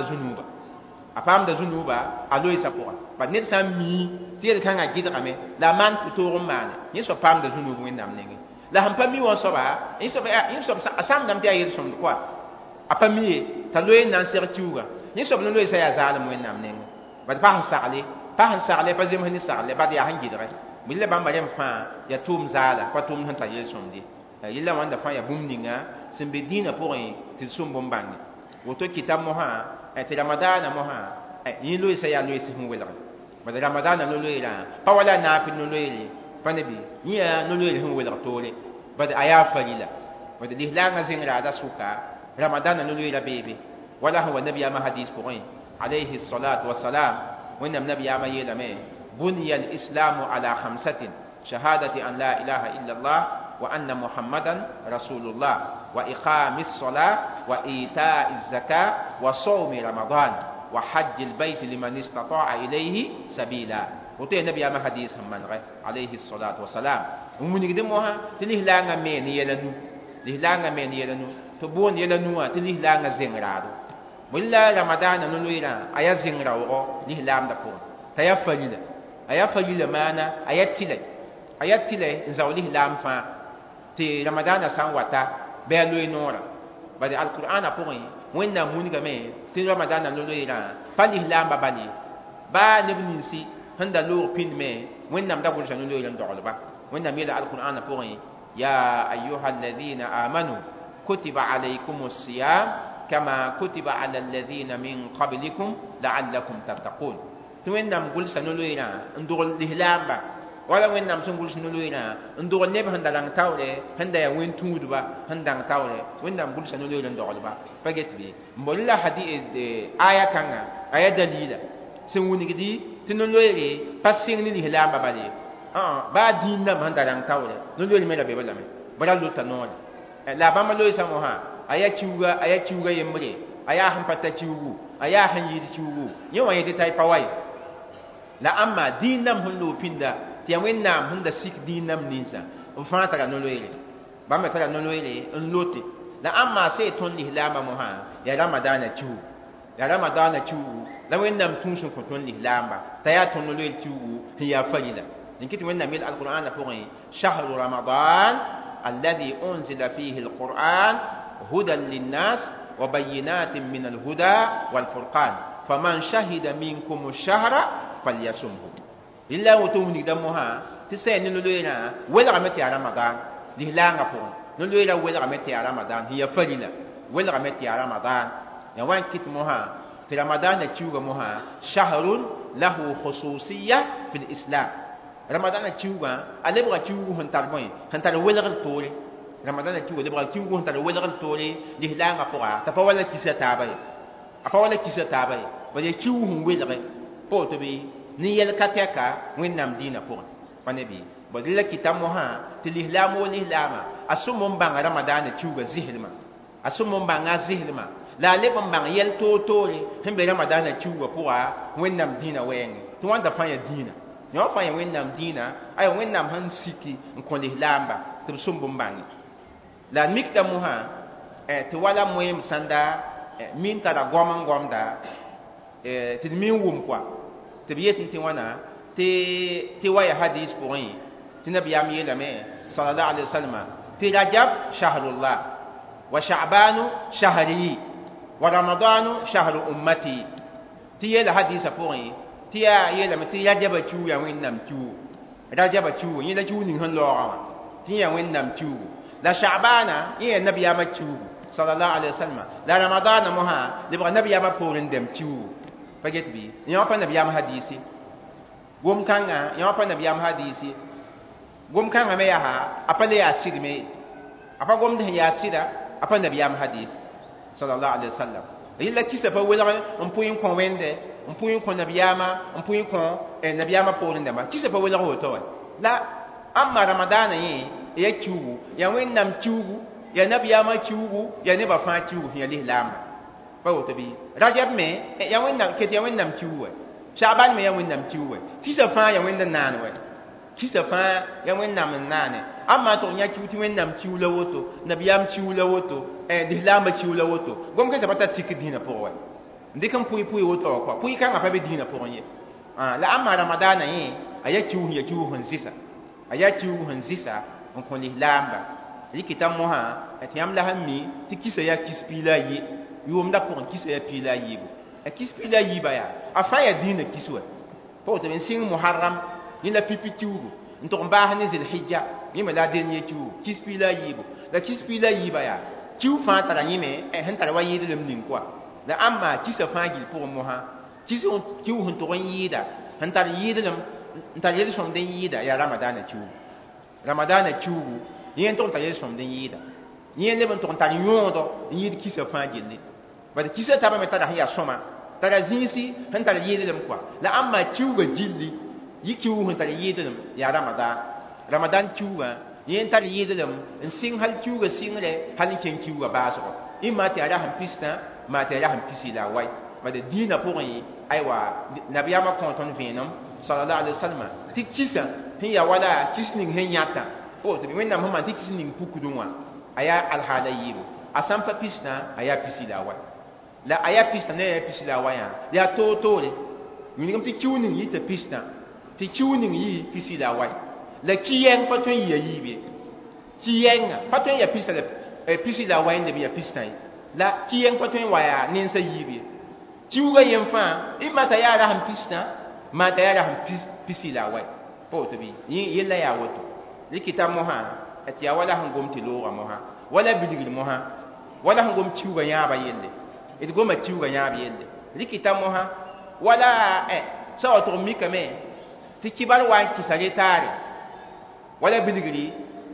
Speaker 2: da zunuba aloy sa pour ba net san mi ti el kanga gidrame la man putorum man ni so pam da zunubu windam nengi la han pami won so ba in so asam dam ti ayir som quoi apami ta loy nan ser kiwa ni so no loy sa ya zal mo windam nengi ba pa han sa'ale pa zem hani sa'ale ba ya han gidre mille bamba lem fa ya tum zala pa tum han ta yel somdi yilla wanda fa ya bumninga simbe dina pour ti sum bombangi woto kitab mo ha ti ramadan mo ha ni lo isa ya lo isi hu wela ba da ramadan no lo ila pa wala na fi no lo ile pa nabi ni ya no lo ile hu wela tole ba da aya falila ba da lihlanga zingra da suka ramadan no lo ila bebe wala huwa nabi ma hadith pour alayhi salatu wassalam wa nabi ma yela me بني الإسلام على 5 شهادة أن لا إله إلا الله وأن محمدا رسول الله وإقام الصلاة وإيتاء الزكاة وصوم رمضان وحج البيت لمن استطاع إليه سبيلا وتي النبي ما حديث من عليه الصلاة والسلام ومن يقدمها تليه لا مين يلنو تبون يلنو تليه لا زنرادو ولا رمضان نلوينا أيا زنراو ليه لام دفون تيفجل aya fagila mana ayatile zawli lam fa ti ramadana san wata be loy nora badi alqur'ana poyi wenna muniga me ti ramadana lo loyira fali lam babali ba nebni si handa lo pin me wenna mda gol sanu loyira ndol ba wenna mila alqur'ana poyi ya ayyuhalladhina amanu kutiba alaykumus siyam kama kutiba alal ladhina min qablikum la'allakum tattaqun to wennam gul sanolo ina ndugol lihlamba wala wennam sun gul sanolo ina ndugol neb handa lang tawle handa ya wen tuduba handa tawle wennam gul sanolo ina ndugol ba paget bi mbolla hadi de aya kanga aya dalila sun wuni gidi tinolo ere passing ni lihlamba bale ba dinna handa lang tawle nolo ere mela be bala me bala luta non la ba malo isa mo ha aya kiuga yemre aya han pata kiugu aya han yidi kiugu yewa yedi tai pawai la amma dinam hundu pinda ti wennam hunda sik dinam ninsa fa tara no loele ba me tara no loele en loti la amma se ton lihlama mo ha ya ramadana chu la wennam tun sun ko ton lihlamba ta ya ton no loele chu hiya falila ninkiti wennam mil alquran la fuqi shahru ramadan alladhi unzila fihi alquran hudan linnas wa bayyinatin min alhuda wal furqan faman shahida minkum ash-shahra falyasumhu illa wutumni damuha tisay ni loyna wala gamati ramadan lihlanga po no loyla wala gamati ramadan hiya falila wala gamati ramadan ya wan kitmuha fi ramadan chuga muha shahrun lahu khususiyya fil islam ramadan chuga alebra chugu hantar boy hantar wala gal tore ramadan chuga lebra chugu hantar wala gal tore lihlanga po ta fa wala kisata bay bale chugu wala po to bi ni yel kateka wennam dina pour panebi bodilla kitamu ha tilihlam wa lihlama asumum bang ramadan chuga zihilma asumum bang zihilma la lebam bang yel totore hembe ramadan chuga pour wennam dina wen to wanda fanya dina nyo fanya wennam dina ay wennam han siki ko lihlamba to sumbum bang la miktamu ha to wala moyem sanda min tada gomda tɩ d mi n wʋm koa tɩ b yetɩ tɩ wãna tɩ wa ya hadis pʋgẽ tɩ nabiyaam yeelame sallallahu alaihi wasallam tɩ rajab shahrullah wa sha'banu shahri wa ramadanu shahru ummati tɩ yeela hadisa pʋgẽ tɩ yaa yeelame tɩ rajaba kiu ya wẽnnaam kiu rajaba kiu yẽ la kiu ning sẽn laoogã wã tɩ ya wẽnnaam kiu la sha'bana yẽ ya nabiyaamã kiu sallallahu alaihi wasallam la ramadana moha lebga nabiyaamã poorẽ dɛm kiu pa get bɩ yã pa nabiyaam hadisi gom kãngã yã pa nabiyaam hadisi gom kãngã me yaa a pa le yaa sɩd me a pa gomd sẽn yaa sɩda a pa nabiyaam hadis sallallahu alaihi wasallam yella kisa pa welg n pʋɩ n kõ wẽnde n pʋɩ n kõ nabiyaamã n pʋɩ n kõ nabiyaamã poorẽ dãmba kisa pa welg woto wa la amma ramadana yẽ ya kiugu ya wẽnnaam kiugu ya nabiyaamã kiugu ya nebã fãa kiugu sẽn ya lislaamba pa woto bɩ rajab me ya wẽnnaam ket ya wẽnnaam kiugu wa sha'ban me ya wẽnnaam kiugu wa kisa fãa ya wẽnd n naan wa kisa fãa ya wẽnnaam n naane amma tɩ yã kiu tɩ wẽnnaam kiu la woto nabiyaam kiu la woto lislaambã kiu la woto gom kẽsã pa tar tik dĩinã pʋgẽ wa n dɩk n pʋɩ woto wã kɔa pʋɩ kãngã pa be dĩinã pʋgẽ ye la amma ramadana yẽ a ya kiu ya kiu sẽn zɩsa a ya kiu sẽn zɩsa n kõ lislaamba rɩkɩtã mosã tɩ yãmb la sẽn mi tɩ kisa yaa kis piila a ye yʋʋmdã pʋgẽ kisa yaa piila a yiibu a kis piila a yiibã yaa a fãa yaa dĩinã kis wa pa woto n sɩng muharram yẽ la pipi kiugu n tʋg n baas ne zilhijja yẽ me la a den ye kiugu kis piila a yiibu la kis piila a yiibã yaa kiu fãa tara yẽ me sẽn tar wa yɩɩdlem ning koa la amma kisa fãa gil pʋgẽ mosã kiu sẽn tʋg n yɩɩda sẽn tar yɩɩdlem n tar yel-sõmd n yɩɩda yaa ramadana kiugu ramadana kiugu yẽ tʋg n tar yel-sõmd n yɩɩda yẽ leb n tʋg n tar yõodo n yɩɩd kisa fãa gilli bad kisa taba me tara sẽn yaa sõma tara zĩisi sẽn tar yɩɩdlem koa la amma kiuga gilli yi kiu sẽn tar yɩɩdlem yaa ramadan kiugã yẽ tar yɩɩdlem n sɩng hal kiuga sɩngre hal n kẽng kiuga baasgɔ ĩmma tɩ a ra sẽn pistã maa tɩ a ra sẽn pisi la a wai bad dĩinã pʋgẽ ye aywa nabiyaamã kõ tõnd vẽenem sallallahu alaihi wasallam tɩ kisa sẽn ya wala kis ning sẽn yãta tɩ wẽnnaam sẽn maan tɩ kis ning pukdẽ wã a yaa alhaala yiibu a sãn pa pistã a yaa pisi la a wai la a yaa pistã ne a yaa pisi la a wã yã yaa toor-toore yĩngame tɩ kiu ning yɩ t'a pistã tɩ kiu ning yɩ pisi la a wai la ki-yɛng pa tõe n yɩ a yiib ye ki-yɛngã pa tõe n ya pisi la a wai n leb n ya pistã ye la ki-yɛng pa tõe n wa yaa nensa yiib ye kiuga yen fãa ɩmma t'a yaa ra sẽn pistã maa t'a yaa ra sẽn pisi la a wai pa woto bɩ yella yaa woto rɩkɩtã mosã tɩ yaa wala sẽn gom tɩ loogã mosã wala bilgr mosã wala sẽn gom kiuga yãabã yelle d goma kiuga yãab yelle rɩkɩtã mosã wala sa wa tʋg mikame tɩ kibar wa n kɩsa retaare wala bilgri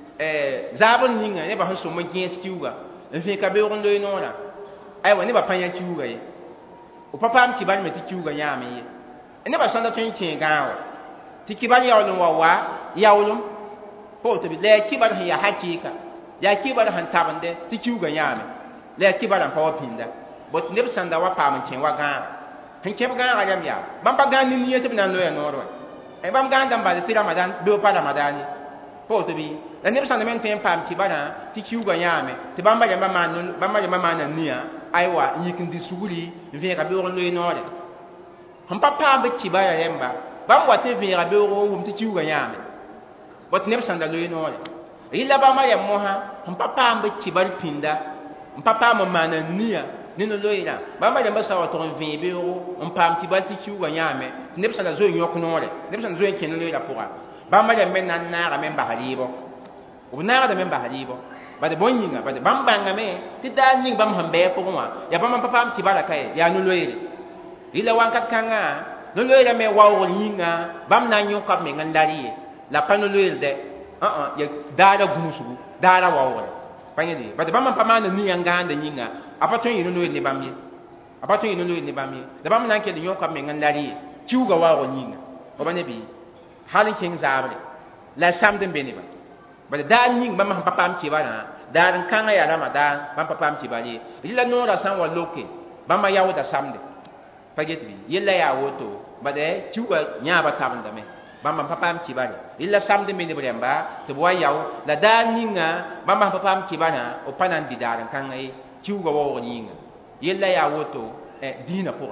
Speaker 2: zaab n ninga nebã sẽn sõm n gẽes kiuga n vẽeka beoog n loe noorã aywa nebã pa yã kiuga ye b pa paam kibar me tɩ kiuga yãame ye nebã sãn da tõe n kẽ gãa wa tɩ kibar yaool n wa yaoolem pa woto bɩ la yaa kibar sẽn yaa hakɩɩka yaa kibar sẽn tabende tɩ kiuga yãame la yaa kibarã pa wa pĩnda bot neb sãn da wa paam n kẽ wa gãa sẽn kẽb gãagã rãmb yaa bãmb pa gãa nin-nia tɩ b na n loya noor wa bãmb gãan dãmb bal tɩ ramadan beo pa ramadan ye pa woto bɩ la neb sãn da me n tõe n paam kibarã tɩ kiuga yãame tɩ bãmba rãmbã maana nia aywa n yik n dɩ sugri n vẽega beoog n loe noore sẽn pa paam b kibarã rẽmba bãmb wa tɩ vẽega beoog n wʋm tɩ kiuga yãame bot neb sãn da loe noore yella bãmba rẽm mosã sẽn pa paam b kibar pĩnda n pa paam n maana nia ne no loeerã bãmba rẽmbã sã wa tʋg n vẽe beoogo n paam kibar tɩ kiuga yãame tɩ neb sãn da zoe yõk noore neb sãn da zoe n kẽ loeerã pʋga bãmba rẽmb me na n naagame n bas rɩɩbɔ b naagdame n bas rɩɩbɔ bad bõn yĩnga bad bãmb bãngame tɩ daa ning bãmb sẽn bɛɛ pʋgẽ wã yaa bãmb n pa paam kibarã ka ye yaa no-loeere yella wãnkat kãngã no-loeerã me waoogr yĩnga bãmb na n yõka b meng n lar ye la pa no-loeer dɛ ya daara gũusgu daara waoogre pa yẽde bad bãmb n pa maanda nia n gãanda yĩnga a pa tõe n yɩ no-loeer ne bãmb ye a pa tõe n yɩ no-loeer ne bãmb ye la bãmb na n kell yõka b meng n lar ye kiuga waoogr yĩnga ba ne bɩ hal n kẽng zaabre la samd n be nebã bala daar ning bãmb sẽn pa paam kibarã daar n kãngã yaa ramadan bãmb pa paam kibar ye rɩla noorã sã n wa loke bãmba yaooda samde pa get bɩ yella yaa woto bala kiuga yãabã tabendame bãmb n pa paam kibare rɩla samd me neb rẽmba tɩ b wa yao la daar ninga bãmb sẽn pa paam kibarã b pa na n dɩ daar n kãngã ye kiuga waoog yĩnga yella yaa woto dĩinã pʋgẽ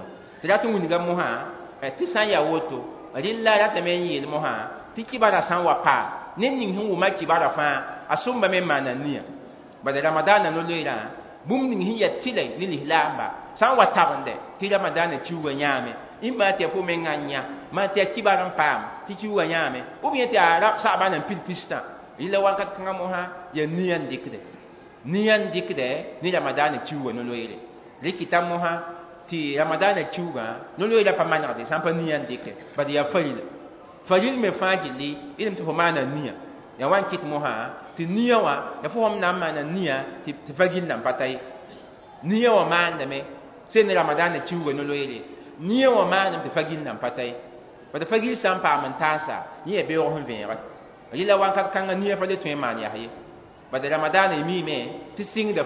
Speaker 2: tɩ rat n wilga mosã tɩ sã n yaa woto rɩlla ratame n yeel mosã tɩ kibara sã n wa paam ned ning sẽn wʋma kibara fãa a sõmbame n maana nia bala ramadaana no-loeerã bũmb ning sẽn ya tɩla ne lislaamba sã n wa tabende tɩ ramadaana kiuugã yãame ĩmba tɩ ya fo mengã n yã maa tɩ ya kibar n paam tɩ kiuugã yãame b yẽ tɩ yaa sagbã n pil pistã rɩla wakat kãngã mosã ya nia n dɩkde nia n dɩkde ne ramadaana kiuugã no-loeere rɩkɩta mosã tɩ ramadaana kiuugã no-loeerã pa manegde sã n pa nia n dɩke bad yaa faril me fãa gilli ilm tɩ fo maana nia ya wan kɩt mosã tɩ nia wã ya fo fõm na n maana nia tɩ fa gill nan pa ta ye nia wã maandame sẽn ne ramadaana kiuugã no-loeere nia wã maandame tɩ fa gill nan pa ta ye bad fa gill sã n paam n taasa yẽ ya beoog sẽn vẽege rɩla wãnkat kãngã nia pa le tõe n maan yas ye bad ramadaana y miime tɩ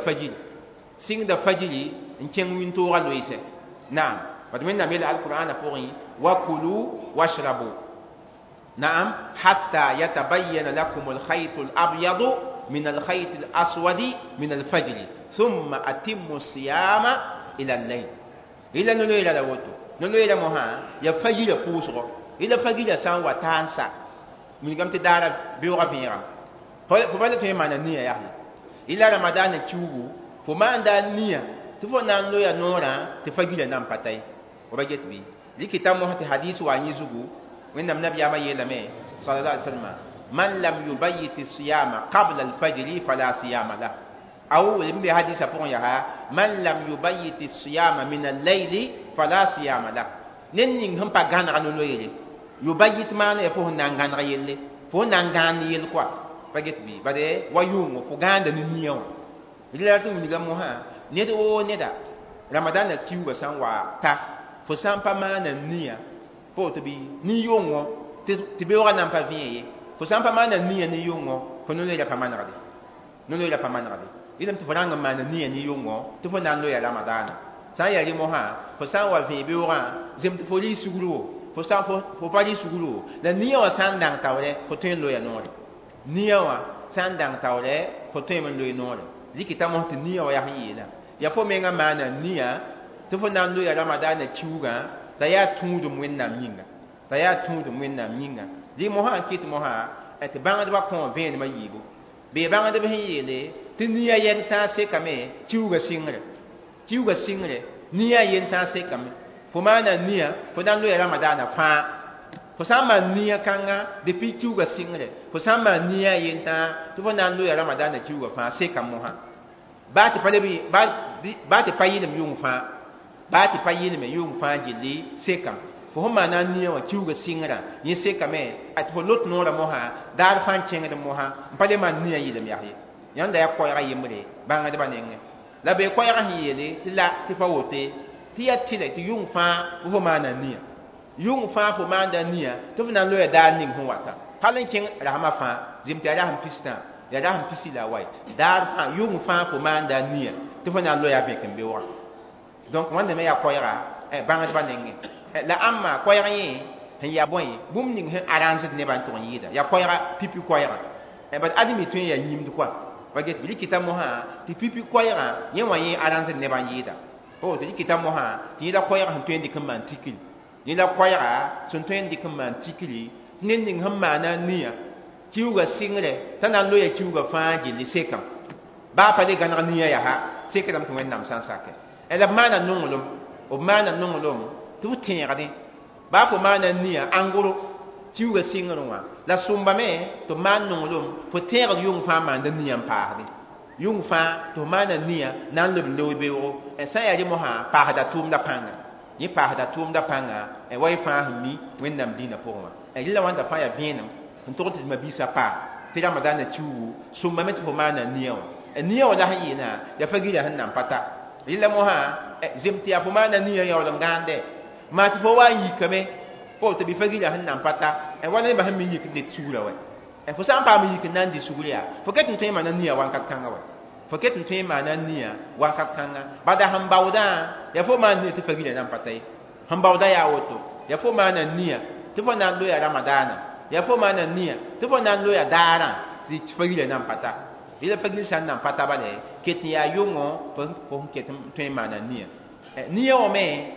Speaker 2: sɩngda fajiri n kẽng wĩntoogã loeese naam bad wẽnnaam yeel alqur'ana pʋgẽ wa kulu washrabu نعم حتى يتبين لكم الخيط الأبيض من الخيط الأسود من الفجر ثم أتموا الصيام إلى الليل إلى نلويل لوتو نلويل مها يفجر بوسغو إلى فجر سان وتانسا من قمت دارا بيوغا فيرا فبالك في معنى النية يا أخي إلى رمضان تشوغو فما عند النية تفو نانلويا نورا تفجر نام باتاي وبجت بي لكتاب مها حديث وعنيزوغو وإن النبي ما يلمه صلى الله عليه وسلم من لم يبيت الصيام قبل الفجر فلا صيام له أو لم حديث فوقها من لم يبيت الصيام من الليل فلا صيام له نين هم بعان عنو ليلة يبيت ما نفوه نعان غيله فوه نعان يل قا فجت بي بعده ويوم فوقان دنيا إلا تقول لي كموها ندو ندا رمضان كيو بسان تا فسان بما نيا fo tɩ bɩ nin-yʋngɔ tɩ beoogã nan pa vẽ ye fo sã n pa maana nia nin-yʋngɔ fo no-loeerã pa manegde no-loeerã pa manegde yɩlm tɩ fo rãng n maana nia nin-yʋngɔ tɩ fo na n loya ramadaana sã n yaa rɩ mosã fo sã n wa vẽ beoogã zem tɩ fo rɩ sugr wo fo pa rɩ sugr wo la nia wã sã n dãng taoorɛ fo tõe n loya noore nia wã sã n dãng taoorɛ fo tõe n loe noore rɩkɩta mos tɩ nia wã yaa sẽn yeela ya fo mengã maana nia tɩ fo na n loya ramadaana kiuugã t'a yaa tũudum wẽnnaam yĩnga t'a yaa tũudum wẽnnaam yĩnga rɩ mosã n kɩt mosã tɩ bãngdbã kõ vẽenemã yiibu bee bãngdb sẽn yeele tɩ nia yel-tãag sekame kiuugã sɩngre nia yel-tãag sekame fo maana nia fo na n loya ramadaana fãa fo sã n maan nia kãngã depuis kiuugã sɩngre fo sã n maan nia yel-tãag tɩ fo na n loya ramadaana kiuugã fãa sekam mosã baa tɩ pa yɩlem yʋng fãa baa tɩ pa yɩlme yʋng fãa gilli sekam fo fo maana nia wã kiuugã sɩngrã yẽ sekame a tɩ fo lot noorã mosã daar fãa n kẽngd mosã n pa le maan nia yɩlem yak ye yãnda yaa koɛɛgã yembre bãngdbã nengẽ la bee koɛɛgã sẽn yeele tɩ la tɩ pa wote tɩ yaa tɩla tɩ yʋng fãa fo fo maana nia yʋng fãa fo maanda nia tɩ f na n loya daar ning sẽn wata hal n kẽng rasmã fãa zem tɩ yaa rasm pistã yaa rasm pisi la wa daar fãa yʋng fãa fo maanda nia tɩ fo na n loya vẽk n beoogã donc wãnda me yaa koɛɛgã bãngdbã nengẽ la ãmma koɛɛg yẽ sẽn ya bõe bũmb ning sẽn arãnsd nebã n tʋg n yɩɩda yaa koɛɛgã pipi koɛɛgã bad admi tõe n yaa yĩmd koa pa get bɩ rɩkɩta mosã tɩ pipi koɛɛgã yẽ wã yẽ arãnsd nebã n yɩɩda tɩ rɩkɩta mosã tɩ yẽ la koɛɛgã sẽn tõe n dɩk n maan tikri yẽ la koɛɛgã sẽn tõe n dɩk n maan tikri ned ning sẽn maana nia kiuugã sɩngre t'a na n loya kiuugã fãa gilli sekam baa pa le gãneg nia yaa sekdame tɩ wẽnnaam sã n sake la b maana nonglem tɩ f tẽegdẽ baa fo maana nia ãngoro kiuugã sɩngrẽ wã la sʋmbame tɩ b maan nonglem fo tẽegd yʋng fãa maanda nia n paasdẽ yʋng fãa tɩ f maana nia na n leb loog beoogo sã n yaa rɩ mosã paasda tʋʋmda pãnga yẽ paasda tʋʋmda pãnga wa y fãa sẽn mi wẽnnaam dĩinã pʋgẽ wã rɩla wãnda fãa yaa vẽenem n tʋg tɩ mabisa paam tɩ ramadaana kiuugu sʋmbame tɩ fo maana nia wã nia wã la sẽn yɩɩna yaa fa gila sẽn nan pa ta rɩla mosã zem tɩ yaa fo maana nia yaool n gãande maa tɩ fo wa n yikame po tɩ bɩ fa gila sẽn nan pa ta wa nebã sẽn mi yik n det sugrã wa fo sã n paam n yik n na n dɩ sugr yaa fo ket n tõe n maana nia wãnkat kãngã wa fo ket n tõe n maana nia wãnkat kãngã bada sẽn baoodã yaa fo maan nia tɩ fa gila nan pa ta ye sẽn baooda yaa woto yaa fo maana nia tɩ fo na n loya ramadaana yaa fo maana nia tɩ fo na n loya daarã tɩ fa gila nan pa ta rɩla fa gil sã n nan pa ta bale ket n yaa yʋngõ fo sẽn ket n tõe n maana nia nia wã me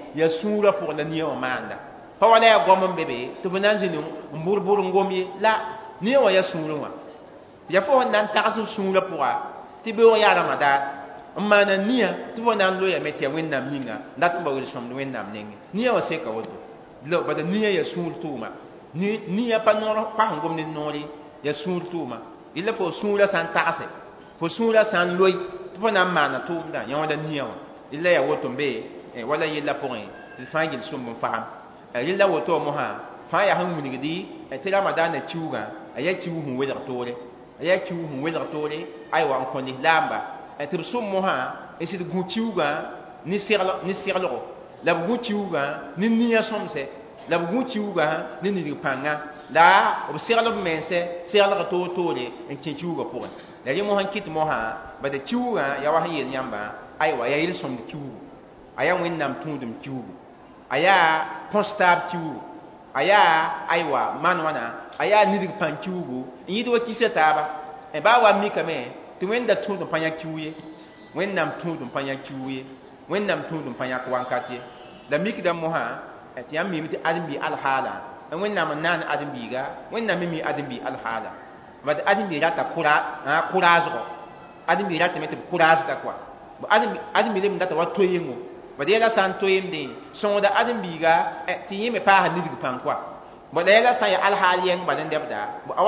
Speaker 2: ya sura pour la niya wa manda pa wala ya gom bebe to bunan zinu mburbur ngomi la niya wa ya sura wa ya fo nan ta'asu sura pour ti be ya ramadan mana niya to nan lo ya metia wennam ninga ndat ba wil som wennam ninga niya wa se ka wodo lo ba da niya ya sura tuma niya pa noro pa ngom ni nori ya sura tuma illa fo sura san ta'ase fo sura san loy to nan mana tumda ya wala niya wa illa ya woto be wala yilla point ti fangil sum mun faham yilla woto mo ha fa ya han mun gidi ti ramadan na ciuga aya ciu hun wela tore aya ciu hun wela tore ay wa ko ni lamba ti sum mo ha e si gu ciuga ni serlo la gu ciuga ni niya somse la gu ciuga ni ni panga la o serlo mense serlo to tore en ciuga pour la li mo han kit mo ha ba de ciuga ya wa yel yamba ay wa ya yil som de ciuga aya wẽnnaam tũudum kiugu aya põstab kiugu aya aywa man wana aya nidg pãn kiugu n yɩd wa kisa taaba ba wa mikame tɩ wẽnda tũudum pa yã kiu ye wẽnnaam tũudum pa yã kiu ye wẽnnaam tũudum pa yãk wãnkat ye la mikda mosã tɩ yãmb mim tɩ ãdem-bi alhaala wẽnnaam n naan ãdem-biiga wẽnnaam me mi ãdem-bi alhaala bad ãdem-bi rata kʋraasgɔ ãdem-bi ratame tɩ b kʋraasda koa ãdem-bi leb n data wa to yengo bada yela san toyemde sõngda ãdem-biiga tɩ yẽ me paasa nidg pãn koa bada yela sã n ya alhaal yɛng bad n dɛbda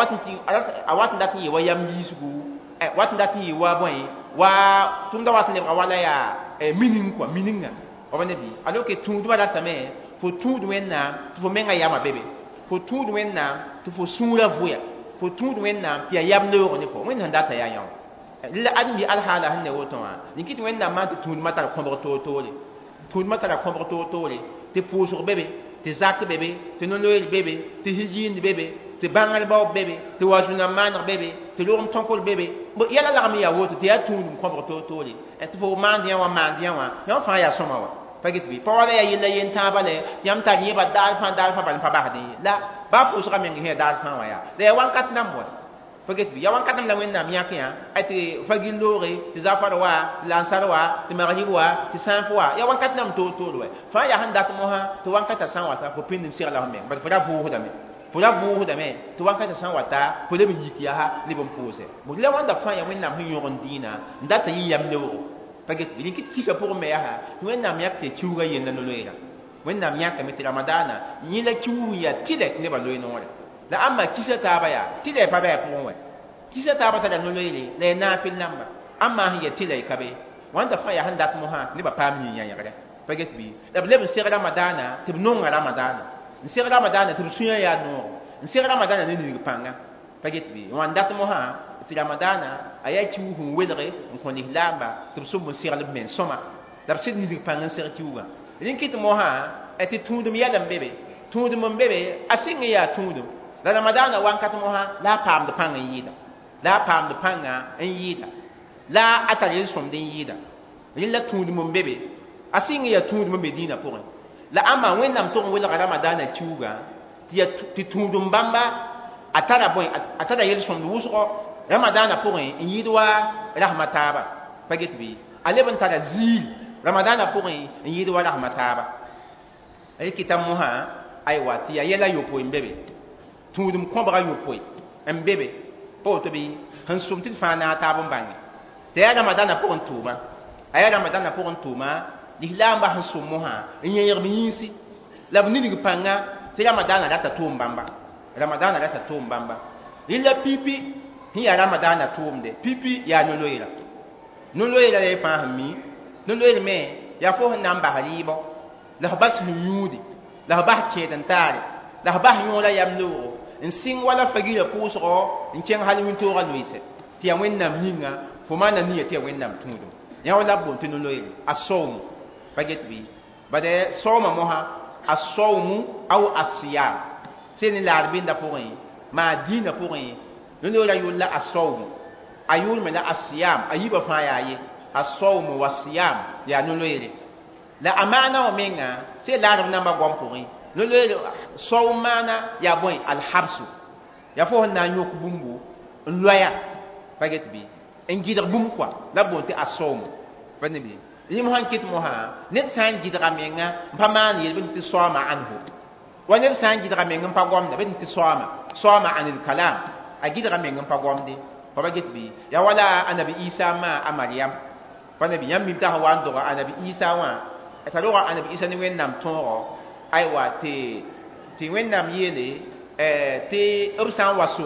Speaker 2: a wat n dat n yɩ wa yam yiisgu wat n dat n yɩ wa bõe wa tʋmda wat n lebga wala yaa mining koa mininga b ne bɩ alors que tũudbã ratame fo tũud wẽnnaam tɩ fo menga yama bebe fo tũud wẽnnaam tɩ fo sũurã voya fo tũud wẽnnaam tɩ ya yam loog ne fo wẽnd sẽn data yaa yã la ãdem-bi alhaala sẽn ne woto wã nin kɩ tɩ wẽnnaam maan tɩ tũudmã tar kõbg toor-toore tũudmã tara kõbg toor-toore tɩ pʋʋsg bebe tɩ zak bebe tɩ no-loeel bebe tɩ higiind bebe tɩ bãngr baoob bebe tɩ wa zũ-nam maaneg bebe tɩ logem tõkl bebe yɛla lagm yaa woto tɩ yaa tũudum kõbg toor-toore tɩ fo maand yã wã yã fãa yaa sõma wa pa get bɩ pa wala yaa yella yen-tãabã le yãmb tar yẽba daar fãa bal pa basde ye la ba pʋʋsga meng sẽn yaa daar fãa wã yaa la yaa wãnkat nam wa pa get bɩ ya wãnkat la wẽnnaam yãk yã tɩ fagil looge tɩ zafar wa tɩ lansar wa tɩ magrib wa tɩ sãnf wa ya wãnkat nam toor-toor wa fãa yaa sẽn dat mosã tɩ wãnkatã sã n wata fo pĩnd n segla f meng bad fo ra vʋʋsdame tɩ wãnkatã sã n wata fo leb n yik yaa leb n pʋʋse la wãnda fãa ya wẽnnaam sẽn yõg n dĩinã n data yɩ yam leoogo pa get bɩ rɩkɩt kisa pʋgẽ me yaa tɩ wẽnnaam yãk tɩ kiuugã yella no-loeera wẽnnaam yãkame tɩ ramadaana yẽ la kiuug yaa tɩlɛ nebã loe noore la ãmba kisa taaba yaa tɩlɛ pa bɩ a pʋgẽ wɛ kisa taaba tara no-loeere la ya naafɩl namba ãmba sẽn ya tɩla y ka be wãnda fãa yaa sẽn dat mosã nebã paam yĩn yã-yɛgrɛ pa get bɩ la b leb n seg ramadaana tɩ b nonga ramadaana n seg ramadaana tɩ b sũyã yaa noogo n seg ramadaana ne nidg pãnga pa get bɩ wãn dat mosã tɩ ramadaana a yaa kiug sẽn welge n kõ lislaamba tɩ b sʋb n segl b men sõma la b sɩd nidg pãng n seg kiugã rẽn kɩt mosã tɩ tũudum yɛl n bebe tũudum n bebe a sɩng n yaa tũudum la ramadaana wãnkat mosã la a paamd pãng n yɩɩda la a paamd pãnga n yɩɩda la a tar yel-sõmd n yɩɩda rẽ la tũudum n bebe a sɩng n yaa tũudum n be dĩinã pʋgẽ la ãmba wẽnnaam tʋg n welga ramadaana kiuugã tɩ tũudum bãmba a tara yel-sõmd wʋsgɔ ramadaana pʋgẽ n yɩɩd wa rasma taaba pa get bɩ a leb n tara ziil ramadaana pʋgẽ n yɩɩd wa rasma taaba rɩkɩta mosã aywa tɩ yaa yɛla yopoe n bebe tũudum kõbga yopoe n bebe pa woto bɩ sẽn sʋm tɩ d fãa naag taab n bãnge tɩ yaa ramadaana pʋgẽ tʋʋma a yaa ramadaana pʋgẽ tʋʋma lislaamba sẽn sʋm mosã n yẽegb yĩnsi la b nidg pãnga tɩ ramadaana rata tʋʋm bãmba ramadaana rata tʋʋm bãmba rɩla pipi sẽn yaa ramadaana tʋʋmde pipi yaa no-loeera no-loeera la y fãa sẽn mi no-loeer me yaa fo sẽn na n bas rɩɩbɔ la f bas sẽn yũudi la f bas kẽed n taare la f bas yõora yam loogo n sɩng wala fagirã pʋʋsgɔ n kẽng hal wĩntoogã loeese tɩ ya wẽnnaam yĩnga fo maana nia tɩ ya wẽnnaam tũudum yã wa la b boon tɩ no-loeere a sawmu pa get bɩ bad saoomã mosã a sawmu aw a siyam sẽn ne laad bɩnda pʋgẽ maa dĩinã pʋgẽ no-loeerã yʋl la a sawmu a yʋlme la a siyam a yiba fãa yaa ye a sawmu wa siyam yaa no-loeere la a maana wã menga sẽn laadb namba goam pʋgẽ no-loeere saum maana yaa bõe alhabsu yaa fo sẽn na n yõk bũmbu n loya pa get bɩ n gɩdg bũmb koa la b boon tɩ a sawmu pa ne bɩ yim han kit mo ha net san gidra menga pa man yel bin ti soma anhu wa net san gidra menga pa gomda bin ti soma anil kalam a gidra menga pa gomde pa ba git bi ya wala anabi isa ma amaryam pa nabi yam mi ta wan do anabi isa wa ta do anabi isa ni wen nam ton ai wa ti wen nam yele ti obsan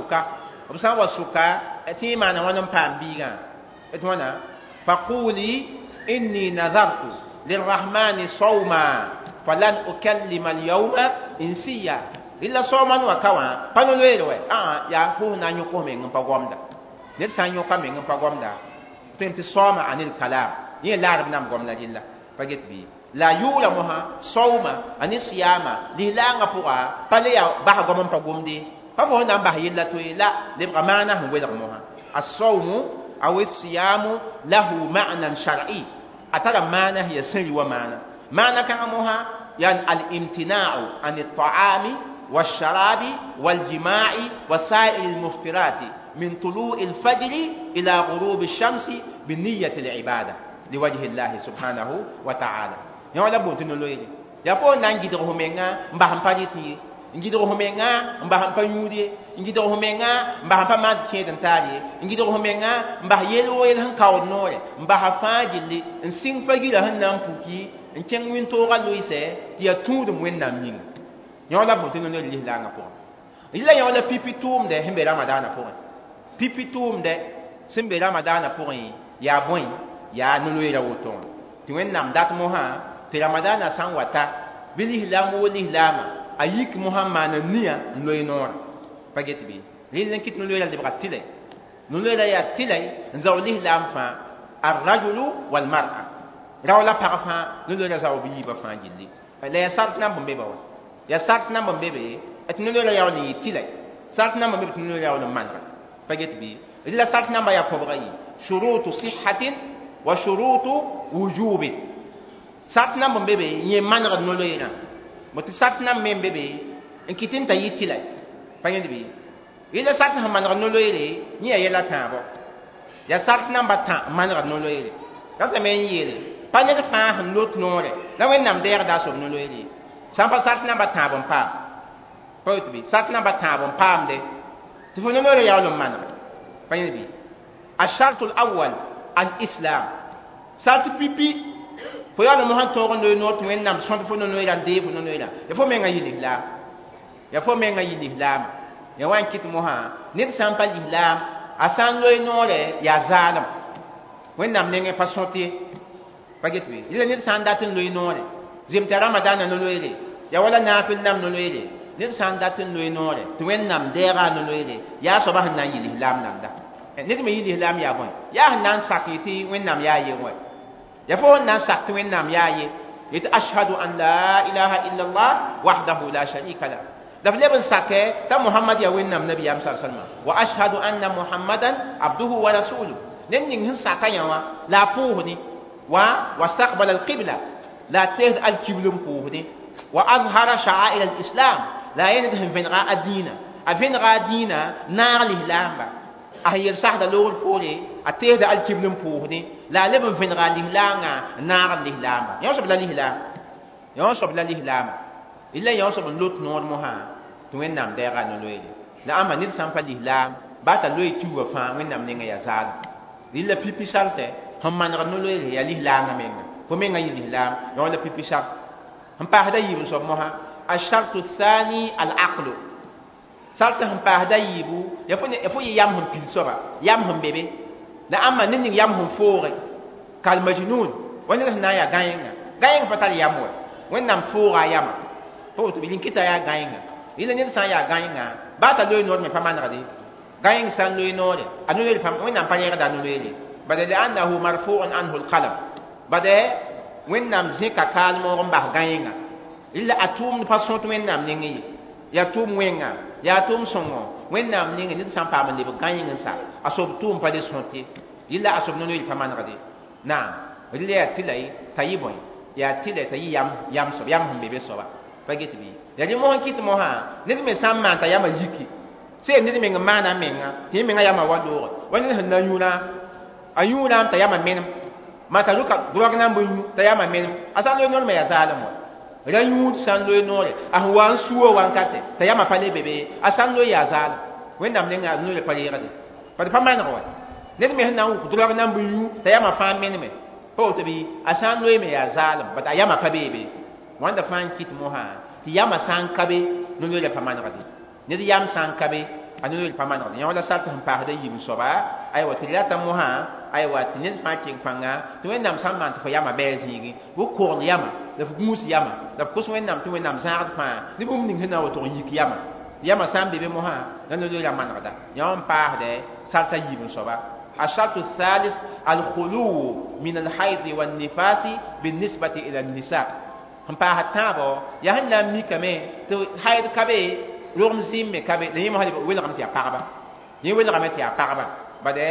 Speaker 2: wasuka ti mana wonon pambiga etwana faquli inni nadartu lirrahmani sawma falan ukallima alyawma insiya illa sawman wa kawa panolwe ya fu na nyoko me ngam pagomda net san nyoko me ngam pagomda penti sawma anil kalam ni larab nam gomna dilla paget bi la yula moha sawma ani siyama dilanga puwa pale ya ba gomam pagomdi pa fo na ba yilla to ila le ramana hu wela moha as-sawmu aw as-siyamu lahu ma'nan shar'i atara mana hiya sirri wa mana kan moha yan al-imtina'u an at-ta'ami wash-sharabi wal-jima'i wa sa'il al-muftirati min tulu' al-fajr ila ghurub ash-shamsi bi niyyati al-ibada liwajhi Allah subhanahu wa ta'ala ya wala bontino loyeli ya fo nangi do homenga mba hampaliti ngido homenga mba hampa nyudi ngido homenga mba hampa mad keden tali ngido homenga mba yelo yel han kaw noye mba hafajili nsing fagila han nam puki nken win to ga loise ti atudu mwen nam ning nyola bontino no li langa po illa yola pipitum de hembe ramadana po pipitum de sembe ramadana po ya boy ya nulu ira woto ti wen nam dat mo ha ti ramadana san wata bihi lamu wali lama ayik muhammad niya loy nor paget bi lin kit no loy de bratile no loy ya tilay zawli lam fa ar-rajulu wal mar'a rawla parfa no loy zaw bi ba fa gilli la ya sart nam bombe ba ya sart nam bombe be et no loy ya ni tilay sart nam bombe no loy ya no man paget bi illa sart nam ba ya ko bari shurutu sihhatin wa shurutu wujubi sart nam bombe be ye man ga no loy na moti satna membebe en kitin ta yitila payende bi ila satna man no loyele ni ya yela tabo ya satna mbata man no loyele ya ta men yele pagne de fa han lot nore la wen nam der da so no loyele samba satna mbata bon pa poit bi satna mbata bon pam de to fo no loyele ya lo man payende bi الشرط الأول الإسلام سات بيبي fo ya mo han to no no to en nam son fo no no ira de fo no no ira ya fo me nga yini islam ya fo me nga yini islam ya wan kit mo ha ne sam pa islam asan lo no le ya zalam wen nam ne nge pasoti paget wi ile ne san datin lo no le zim ta ramadan no lo ile ya wala na fil nam no lo ile ne san datin lo no le to wen nam de ga no lo ile ya so ba han nan yini islam nam da ne me yini islam ya bon ya han nan sakiti wen nam ya ye wo ya fo nan sakti wen nam yaye yit ashhadu an la ilaha illa allah wahdahu la sharika la da leben sakke ta muhammad ya wen nam nabi am sallallahu alaihi wasallam wa ashhadu anna muhammadan abduhu wa rasuluhu nen ning hin sakka yawa la puhni wa wastaqbala al qibla la tahd al qiblum puhni wa azhara sha'air al islam la yanadhim fin ra adina afin ra dina nar al islamba ahir sahda lol pole atehda al qiblum puhni la leben fin ra lihlanga nar lihlama yo sob la lihlama illa yo sob lot nor mo ha to wen nam de ga no loyde la ama nit sam fa lihlam ba ta loy tuwa fa wen nam ne nga ya zal illa pipi salte ham man ra no loyde ya lihlanga menga ko menga yi lihlam yo la pipi sal ham pa hada yibu sob mo ha ashartu thani al aqlu salta ham pa hada yibu ya fo yam ham pil soba yam ham bebe la amma nin yam hum foore kal majnun wani na ya gayenga fatal yamwe wen nam foora yama to to bilin kita ya gayenga ila nin sa ya gayenga ba ta loy nord me paman radi gayeng san loy nord anu le pam wen nam panyega da no le badal annahu marfu'un anhu alqalam bade wen nam zika kal mo ngba gayenga illa atum façon to wen nam ningi ya tum wenga ya tum songo wen nam ningi ni san pa man le gayenga sa asob tum pa de sonti illa asob no le paman radi na rille ya tilai tayiboy ya tilai tayi yam so yam hum bebe so ba pageti bi ya ni mo kit mo ha ni me sam man ta yama yiki se ni me ngama na menga ti me nga yama wado wani han na yuna ayuna ta yama men mata ruka drog nan bu ta yama men asan loy nor me ya zalim ra yu san loy nor a wan suwo wan kate ta yama pale bebe asan loy ya zalim wẽnnaam nenga no le pa yɩgde bad pa maneg wa ned me sẽn na n wʋk drog nan bu yu t'a yama fãa menme pa woto bɩ a sã n loeeme yaa zaalem bad a yama pa beebe wãnda fãa n kɩt mosã tɩ yama sã n ka be no-loeela pa manegde ned yam sã n ka be a no-loeel pa manegde yã wala sar tɩ sẽn paasda yɩɩm soaba aywa tɩ rata mosã aywa tɩ ned fãa keng pãnga tɩ wẽnnaam sã n maan tɩ fo yama bɛɛ zĩigi bɩ kogl yama la f gũus yama la f kos wẽnnaam tɩ wẽnnaam zãagd fãa ne bũmb ning sẽn na n wa tʋg n yik yama yama sã n be be mosã la no-loeela manegda yã wã n paasdɛ sarta yɩɩm soaba الشرط الثالث الخلو من الحيض والنفاس بالنسبة إلى النساء هم باه تابو يهن لا ميكامي تو حيض كبي رغم زيم كبي لي ما هلي ويل غمتي باغبا ني ويل غمتي باغبا بده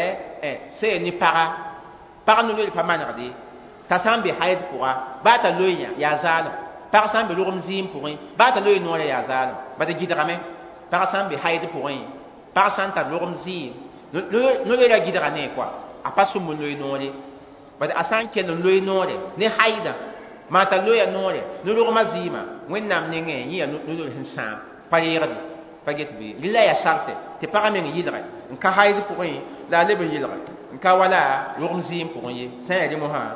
Speaker 2: سي ني باغا باغ نو لي فمان غدي تسام بي حيض كوا باتا لويا يا زال باغ سام بي رغم زيم بوين باتا لوي نو يا زال بده جيدغامي باغ سام بي حيض بوين باغ سام تا رغم زيم no le la gidra ne quoi a pas so mon loy nore bad asan ke no loy nore ne haida mata loy nore no lo mazima wennam ne nge yi no lo hinsa pariyadi paget bi lilla ya sarte te para men yidra en ka haidi pour yi la le be yidra en ka wala lo mzim pour yi sa ya di mo ha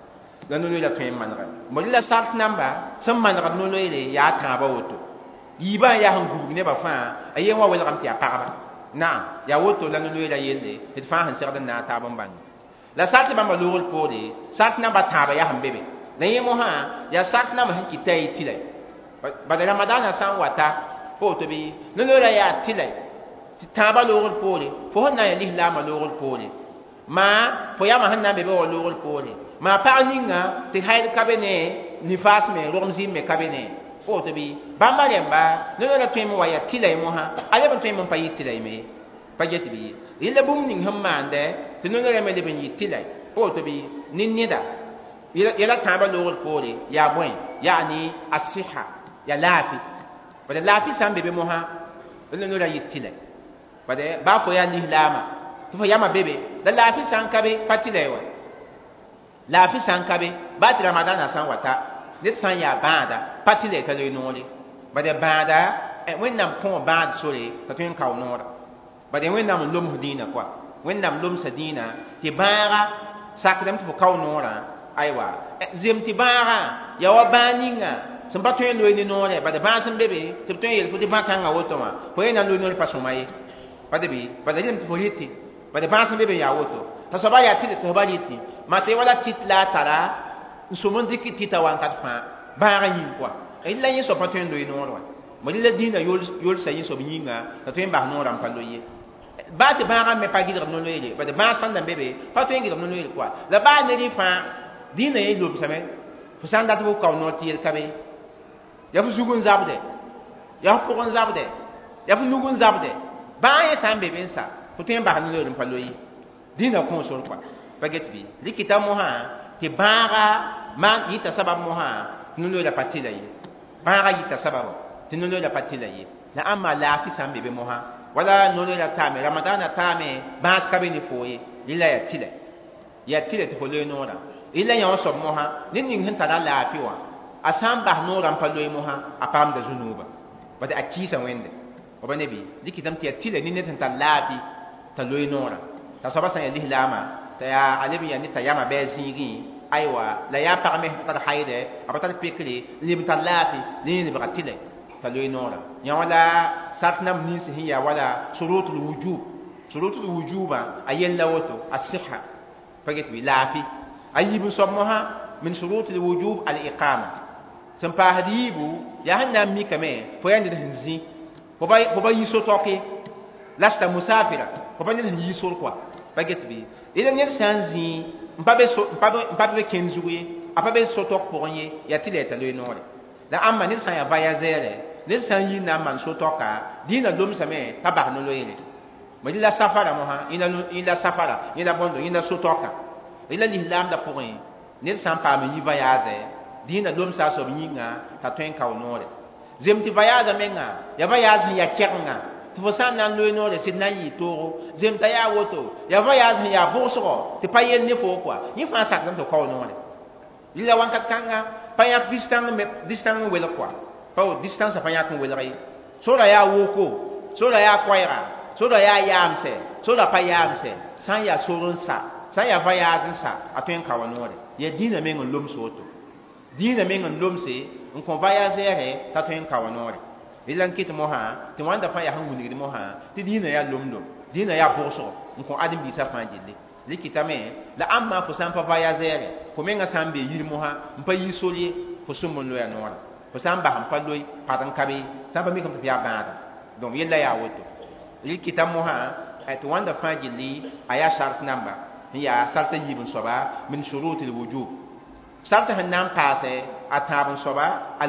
Speaker 2: la no lo la fen manra mo lilla sart namba sam manra no lo ile ya ta ba woto yiba ya hangu ne ba fa ayen wa wel kam ti apara naam ya woto la no la yelle it fa han sirda na ta ban ban la sat ba malul podi sat na ba ta ba ya han bebe la yemo ha ya sat na ma han kitai tilai ba da ramadan san wata po to bi no la ya tilai ta ba lul podi fo han na ya lihla ma lul podi ma fo ya ma han na bebe wa lul podi ma pa ninga ti haid kabene nifas me romzi me kabene fo to bi bamba lemba no la temo wa ya tilai mo ha ale ban temo pa yi tilai me pa get bi illa bum ning hammande to no la me le ban yi tilai fo to bi nin nida ila ta ba lo pore ya bwen yani asiha ya lafi bada lafi sambe be mo ha no la yi tilai bada ba fo ya ni lama to fo ya ma bebe la lafi san kabe patilai wa lafi san kabe ba ti ramadan san wata ned san ya baada patile ka loy nore bade baada wẽnnaam kõo bãad sore t'a tõe n kao noora bade wẽnnaam n loms dĩinã koa wẽnnaam lomsa dĩinã tɩ bãaga sakdame tɩ fo kao noorã aywa zem tɩ bãagã ya wa bãag ninga sẽn pa tõe n loe ne noore bade bãag sẽn be be tɩ b tõe n yel fo tɩ bã-kãngã woto wã fo yẽ na n loe noor pa sõma ye bade bɩ bada rem tɩ fo rɩtɩ bade bãag sẽn be be yaa woto t'a soaba yaa tɩ tɩ fo ba rɩtɩ ma tɩ wala tɩt la a tara n som n dɩk tɩta wãnkat fãa bãagã yĩng koa la yẽ soab pa tõe n loe noor wã mo la dĩinã yolsa yẽ soab yĩnga t'a tõe n bas noorã n pa loe ye baa tɩ bãagã me pa gɩdg no-loeele bad bãag sãn da be be pa tõe n gɩdg no-loeele koa la baa ne rɩ fãa dĩinã yẽ lobsame fo sã n dat fo kao noor tɩ yel ka be ya fo zug n zabdɛ ya fo pʋg n zabdɛ ya fo nug n zabdɛ bãag yẽ sã n be be n sa fo tõe n bas no-loeele n pa loe ye dĩinã kõo sor koa pa get bɩ rɩkɩta mosã tɩ bãaga maan yɩta sabab mosã tɩ no-loeela pa tɩla ye bãaga yɩta sababa tɩ no-loeela pa tɩla ye la ãmma laafɩ sã n be be mosã wala no-loeela taame ramadana taame bãas ka be ne foo ye rɩla ya tɩla tɩ fo loe noorã rɩla yã wã soab mosã ned ning sẽn tara laafɩ wã a sã n bas noorã n pa loe mosã a paamda zu-nuuba bad a kɩɩsa wẽnde ba ne bɩ dɩkɩtame tɩ ya tɩla ne ned sẽn tar laafɩ t'a loe noorã t'a soaba sã n ya lislaamã t'a yaa a leb n ya ne t'a yama bɩa zĩigẽ aywa la yaa pag me tar haɩdɛ a pa tar pekre leb tar laafɩ ne ne lebga tɩla t'a loe noorã yã wala sart nam nins sẽn ya wala surutul wujubã a yella woto a siha pa get bɩ laafɩ a yib n soab mosã min surutul wujub al iqama sẽn paasd yiibu yaa sẽn na n mikame fo yaa ned sẽn zĩ fo ba yi so-tɔke lasta musafira fo pa ned sẽn yi sor koa pa get bɩ yela ned sã n zĩ n pa be kẽnd zug ye a pa be so-tɔk pʋgẽ ye yaa tɩ la t'a loe noore la ãmma ned sã n ya vaya zɛɛrɛ ned sã n yi na n man so-tɔka dĩinã lomsame t'a bas no-loeele ma yẽla safara mosã yẽla safara yẽla bõndo yẽla so-tɔka yẽla lislaamdã pʋgẽ ned sã n paam n yi vayaazɛ dĩinã lomsa a soab yĩnga t'a tõe n kao noore zem tɩ vayaazã menga ya vayaaz sẽn ya kɛgenga tɩ fo sã n na n loe noore sɩd na n yɩ toogo zem t'a yaa woto ya voyage sẽn yaa bʋgsgɔ tɩ pa yell ne fo koa yẽ fãa sakdame tɩ kao noore rɩla wãnkat kãnga pa yãk distãng n welg koa pa distãnsã pa yãk n welg ye sora yaa woko sora yaa koɛɛga sora yaa yaamsɛ sora pa yaamsɛ sã n yaa sor n sa sã n yaa voyage n sa a tõe n ka wa noore ya dĩinã meng n loms woto dĩinã meng n lomse n kõ voyagɛɛrɛ t'a tõe n ka wa noore rɩla n kɩt mosã tɩ wãnda fãa yaa sẽn wilgd mosã tɩ dĩinã yaa lomdom dĩinã yaa bʋgsgɔ n kõ ãdem-biisã fãa gelle rɩkɩtame la ãmba fo sã n pa voyagɛɛrɛ fo mengã sã n be yir mosã n pa yi sor ye fo sũmb n loya noora fo sã n bas n pa loe pad n ka be sã n pa mikame tɩ f yaa bãada donc yella yaa woto rɩkɩta mosã tɩ wãnda fãa gilli a yaa sart namba n yaa sarta yiib n soaba min shurut lwujub sarta sẽn na n paasɛ a tãab n soaba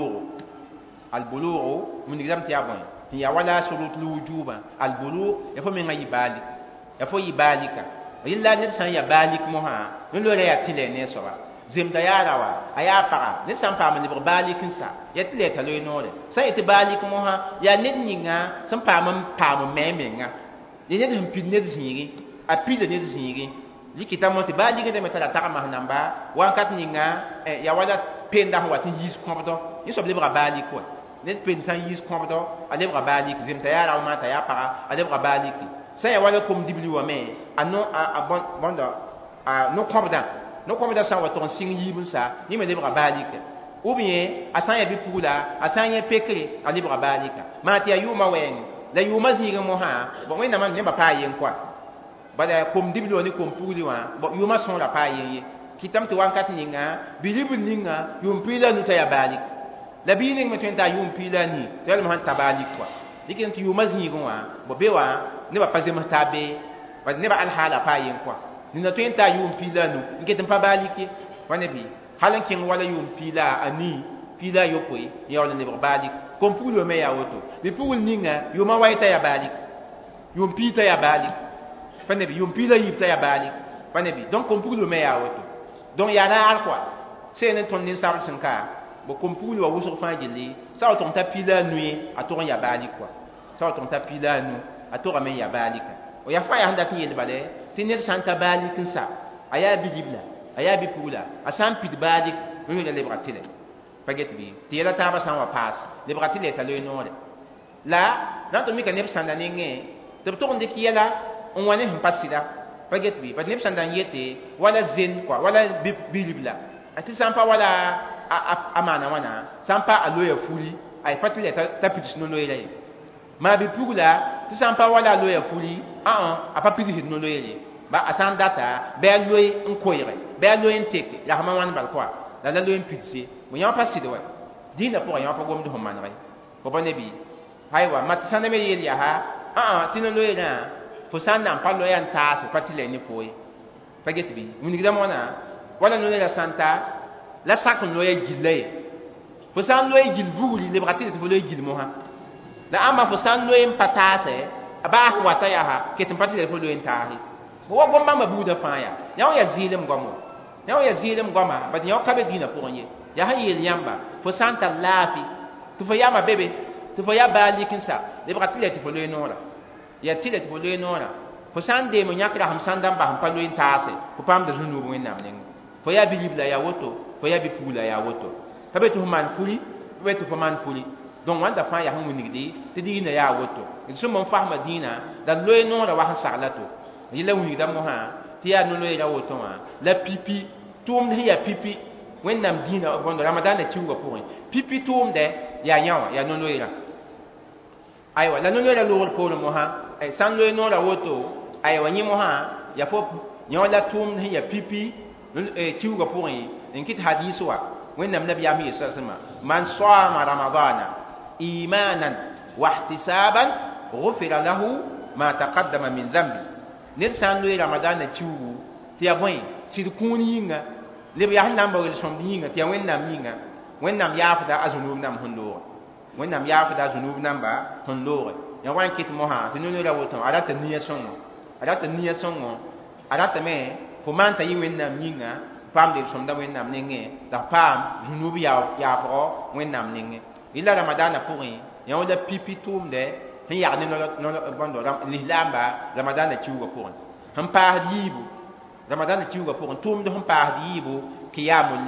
Speaker 2: albulugu mun digam tɩ yaa bõe tɩ yaa wala shurut lwujubã albulug ya fo menga yɩ baalik ya fo yɩ baalika yella ned sã n yaa baalik mosã ne loera yaa tɩ lɛ ne soaba zemda yaara wa a yaa paga ned sã n paam n lebg baalik n sa ya tɩ lɛ t'a loe noore sã n yetɩ baalik mosã yaa ned ninga sẽn paam n paam n mɛ menga ye ned sẽn pid ned zĩigi a pida ned zĩigi likita mo tɩ baalik dame tara tagma namba wãnkat ninga ya wala penda sẽn wat n yiis kõbdɔ yẽ soab lebga baalik wa ned pend sã n yiis kõbdɔ a lebga baalik zemta yaara wã t'a yaa paga a lebga baalik sã ya wala kom dibli wame a no-kõbdã sã n wa tog n sɩng yiib n sa yẽ me lebga baalika ou bien a sã n ya bɩ-pugla a sã n yẽ pekre a lebga baalika maa tɩ yaa yʋʋma wɛɛngẽ la yʋʋma zĩigẽ mosã wẽnnaam nebã paa yen koa bala kom dibli wa ne kom pugli wã yʋʋma sõora paa yen ye kɩtame tɩ wãnkat ninga bilibl ninga yʋʋm piila nu t'a yaa baalik la bii ning me tõe n taa yʋʋm piila ni tɩ yɛlm sãn ta baalik koa dɩkɩm tɩ yʋʋma zĩigẽ wã be wã nebã pa zems taa be bala nebã alhaala paa yen koa nina tõe n taa yʋʋm piila nu n ket n pa baalik ye wa ne bɩ hal n kẽng wala yʋʋm piila a nii piila a yopoe n yaool n lebg baalik kom pugl wame yaa woto bɩ pugl ninga yʋʋma wa t'a yaa baalik yʋʋm pii t'a yaa baalik pa ne bɩ yʋʋm piila yiib t'a yaa baalik pa ne bɩ donc kom pugl wame yaa woto donc yaa raar koa see ne tõnd ninsabl sẽn ka bo kom pugl wa wʋsg fãa gilli sa wa tʋg t'a piila a nu ye a tʋg n yaa baalik koa sa wa tʋg t'a piila a nu a tʋgame n yaa baalika o ya fãa yaa sẽn dat n yel bale tɩ ned sã n ta baalik n sa a yaa bigibla a yaa bɩ-pugla a sã n pid baalik n yõla lebga tɩlɛ pa get bɩ tɩ yɛla taabã sã n wa paas lebga tɩlɛ t'a loe noore la na n tɩ mika neb sãnda nengẽ tɩ b tʋg n dɩk yɛla n wa ne sẽn pa sɩda pa get bɩ bad neb sãnda n yete wala zen koa wala bilibla tɩ sã n pa wala a maana wãna sã n pa a loya furi a pa tɩlɛ t'a pids no-loeera ye maa bɩ-pugla tɩ sã n pa wala a loya furi a pa pidsd no-loeer ye ba a sã n data bɩ a loe n koɛɛge bɩ a loe n teke la sãma wãn bal koa la loe n pidse bõ yã pa sɩd wa dĩinã pʋgã yã pa gomd sẽn manege fo pa ne bɩ aywa mat sãnda me yel yaa tɩ no-loeerã fo sã n na n pa loɛɛ n taase pa tɩ la ne fo ye pa get bɩ wilgdame wãna wala no-loeerã sã n ta la sak n loɛɛ gilla ye fo sã n loɛɛ gill vugri lebga tɩ tɩ fo loɛɛ gill mosã la ãmba fo sã n loɛɛ n pa taasɛ a baa sẽn wata yaa ket n pa tɩ la fo loɛɛ n taase fo wa gom bãmba buudã fãa yaa yã wa yaa zɩɩlem goamo yã wa yaa zɩɩlem goama bad yã wa ka be dĩinã pʋgẽ ye yaa sẽn yeel yãmba fo sã n tar laafɩ tɩ fo yama bebe tɩ fo yaa baalik n sa lebga tɩ la tɩ fo loe noora yaa tɩ la tɩ fo loe noora fo sã n deem yãk rasem sã n da n bas n pa loe n taase fo paamda zũ-nuub wẽnnaam nengẽ fo yaa bi-yibla yaa woto fo yaa bi-pugla yaa woto pa be tɩ fo maan furi pa be tɩ fo maan furi donc wãnda fãa yaa sẽn wilgde tɩ dĩinã yaa woto d sẽn n fasma dĩinã la loe noora wa sẽn sagla to yɩla wilgda mosã tɩ yaa no-loeera woto wã la pipi tʋʋmd sẽn yaa pipi wẽnnaam dĩinã bõnd ramadaanã tiuugã pʋgẽ pipi tʋʋmdɛ yaa yã wã yaa no-loeerã aywa la no-loeerã loogr poorẽ mosã sã n loe noora woto aywa yẽ mosã yaa fo yã la tʋʋmd sẽn yaa pipi tiuugã pʋgẽ n kɩt hadiis wa wẽnnaam nabiyaam sẽn yetsa sẽma man sama ramadana imanan wa ihtisaban gufira lahu ma taqaddama min dhanbi ned sã n loe ramadaanã tiuugu tɩ yaa bõe sɩd kũun yĩnga leb yaa sẽn na n ba wel sõmd yĩnga tɩ yaa wẽnnaam yĩnga wẽnnaam yaafda a zunub nam sẽn looge wẽnnaam yaafda a zunub namba sẽn looge yã wa n kɩt mosã tɩ no-loeera woto a rata nia sõngo a rata nia sõngo a ratame fo maan t'a yɩ wẽnnaam yĩnga paam leb sõmda wẽnnaam nengẽ la paam zunub yaafgɔ wẽnnaam nengẽ yɩla ramadaanã pʋgẽ yã wa la pipi tʋʋmdɛ hin ya ne no bondo lislamba ramadan na ciuga pour han pa yibu ramadan na ciuga pour tum do han pa yibu qiyamul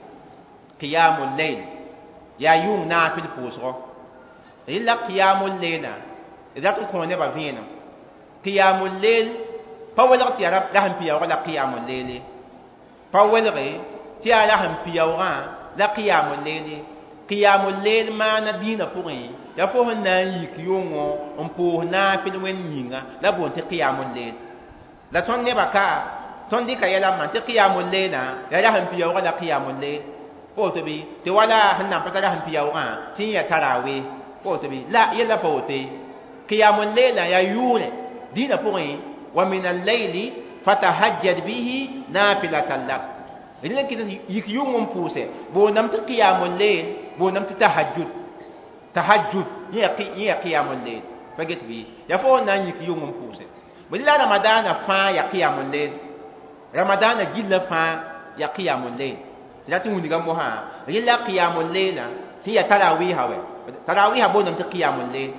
Speaker 2: layl ya yung na fil pusro illa qiyamul layla idan ko ne ba vino qiyamul layl pa wala ti arab la han piya wala qiyamul layli pa wala ti ala han piya wa la qiyamul layli qiyamul layl ma na dina pour ya fo na yik yongo on pour na fil wen yinga la bon ti qiyamul layl la ton ne baka ton di ka yala man ti qiyamul layla ya la han piya wala qiyamul layl po to bi te wala han na pa la han piya wa ti ya tarawih po to bi la yala po te qiyamul layla ya yule dina pour wa min al-layli fatahajjad bihi nafilatan lak idan kita yik yungum puse bo nam ta qiyamul layl bo nam ta tahajjud ya qiyamul layl faget bi ya fo na yik yungum puse bo la ramadan fa ya qiyamul layl ramadan gilla fa ya qiyamul layl la tu ni gambo ha illa qiyamul layla hiya tarawih hawe tarawih bo nam ta qiyamul layl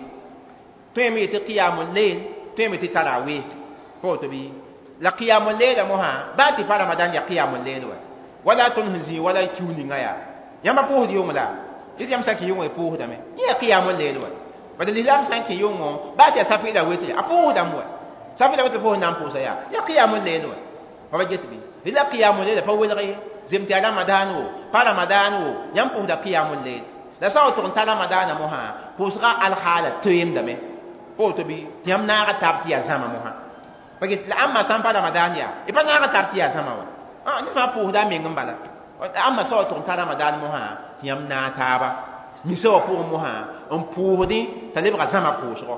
Speaker 2: to mi ta qiyamul layl to mi ta tarawih ko to bi la qiyamul layl mo ha ba ti para ramadan ya qiyamul layl wala tunzi wala tuni ngaya yamba po di yongla idi yam saki yongo po da me ya qiyamul layl wa bada lilam sanki yongo ba ti safi da weti apo da mo safi da weti po nam po sa ya qiyamul layl wa ba jet bi ila qiyamul layl fa wala zimti ramadan wo para ramadan wo yam po da qiyamul layl la sa to ta ramadan mo ha po sra al hala tuyim da me po to bi yam na ga tabti ya zama mo ha bagi la amma san pa ramadan ya e pa na ga tabti ya zama wa ni fa po da mi ngambala amma so to ta ramadan mo ha yam na taba mi so po mo ha on po di tale ba zama po so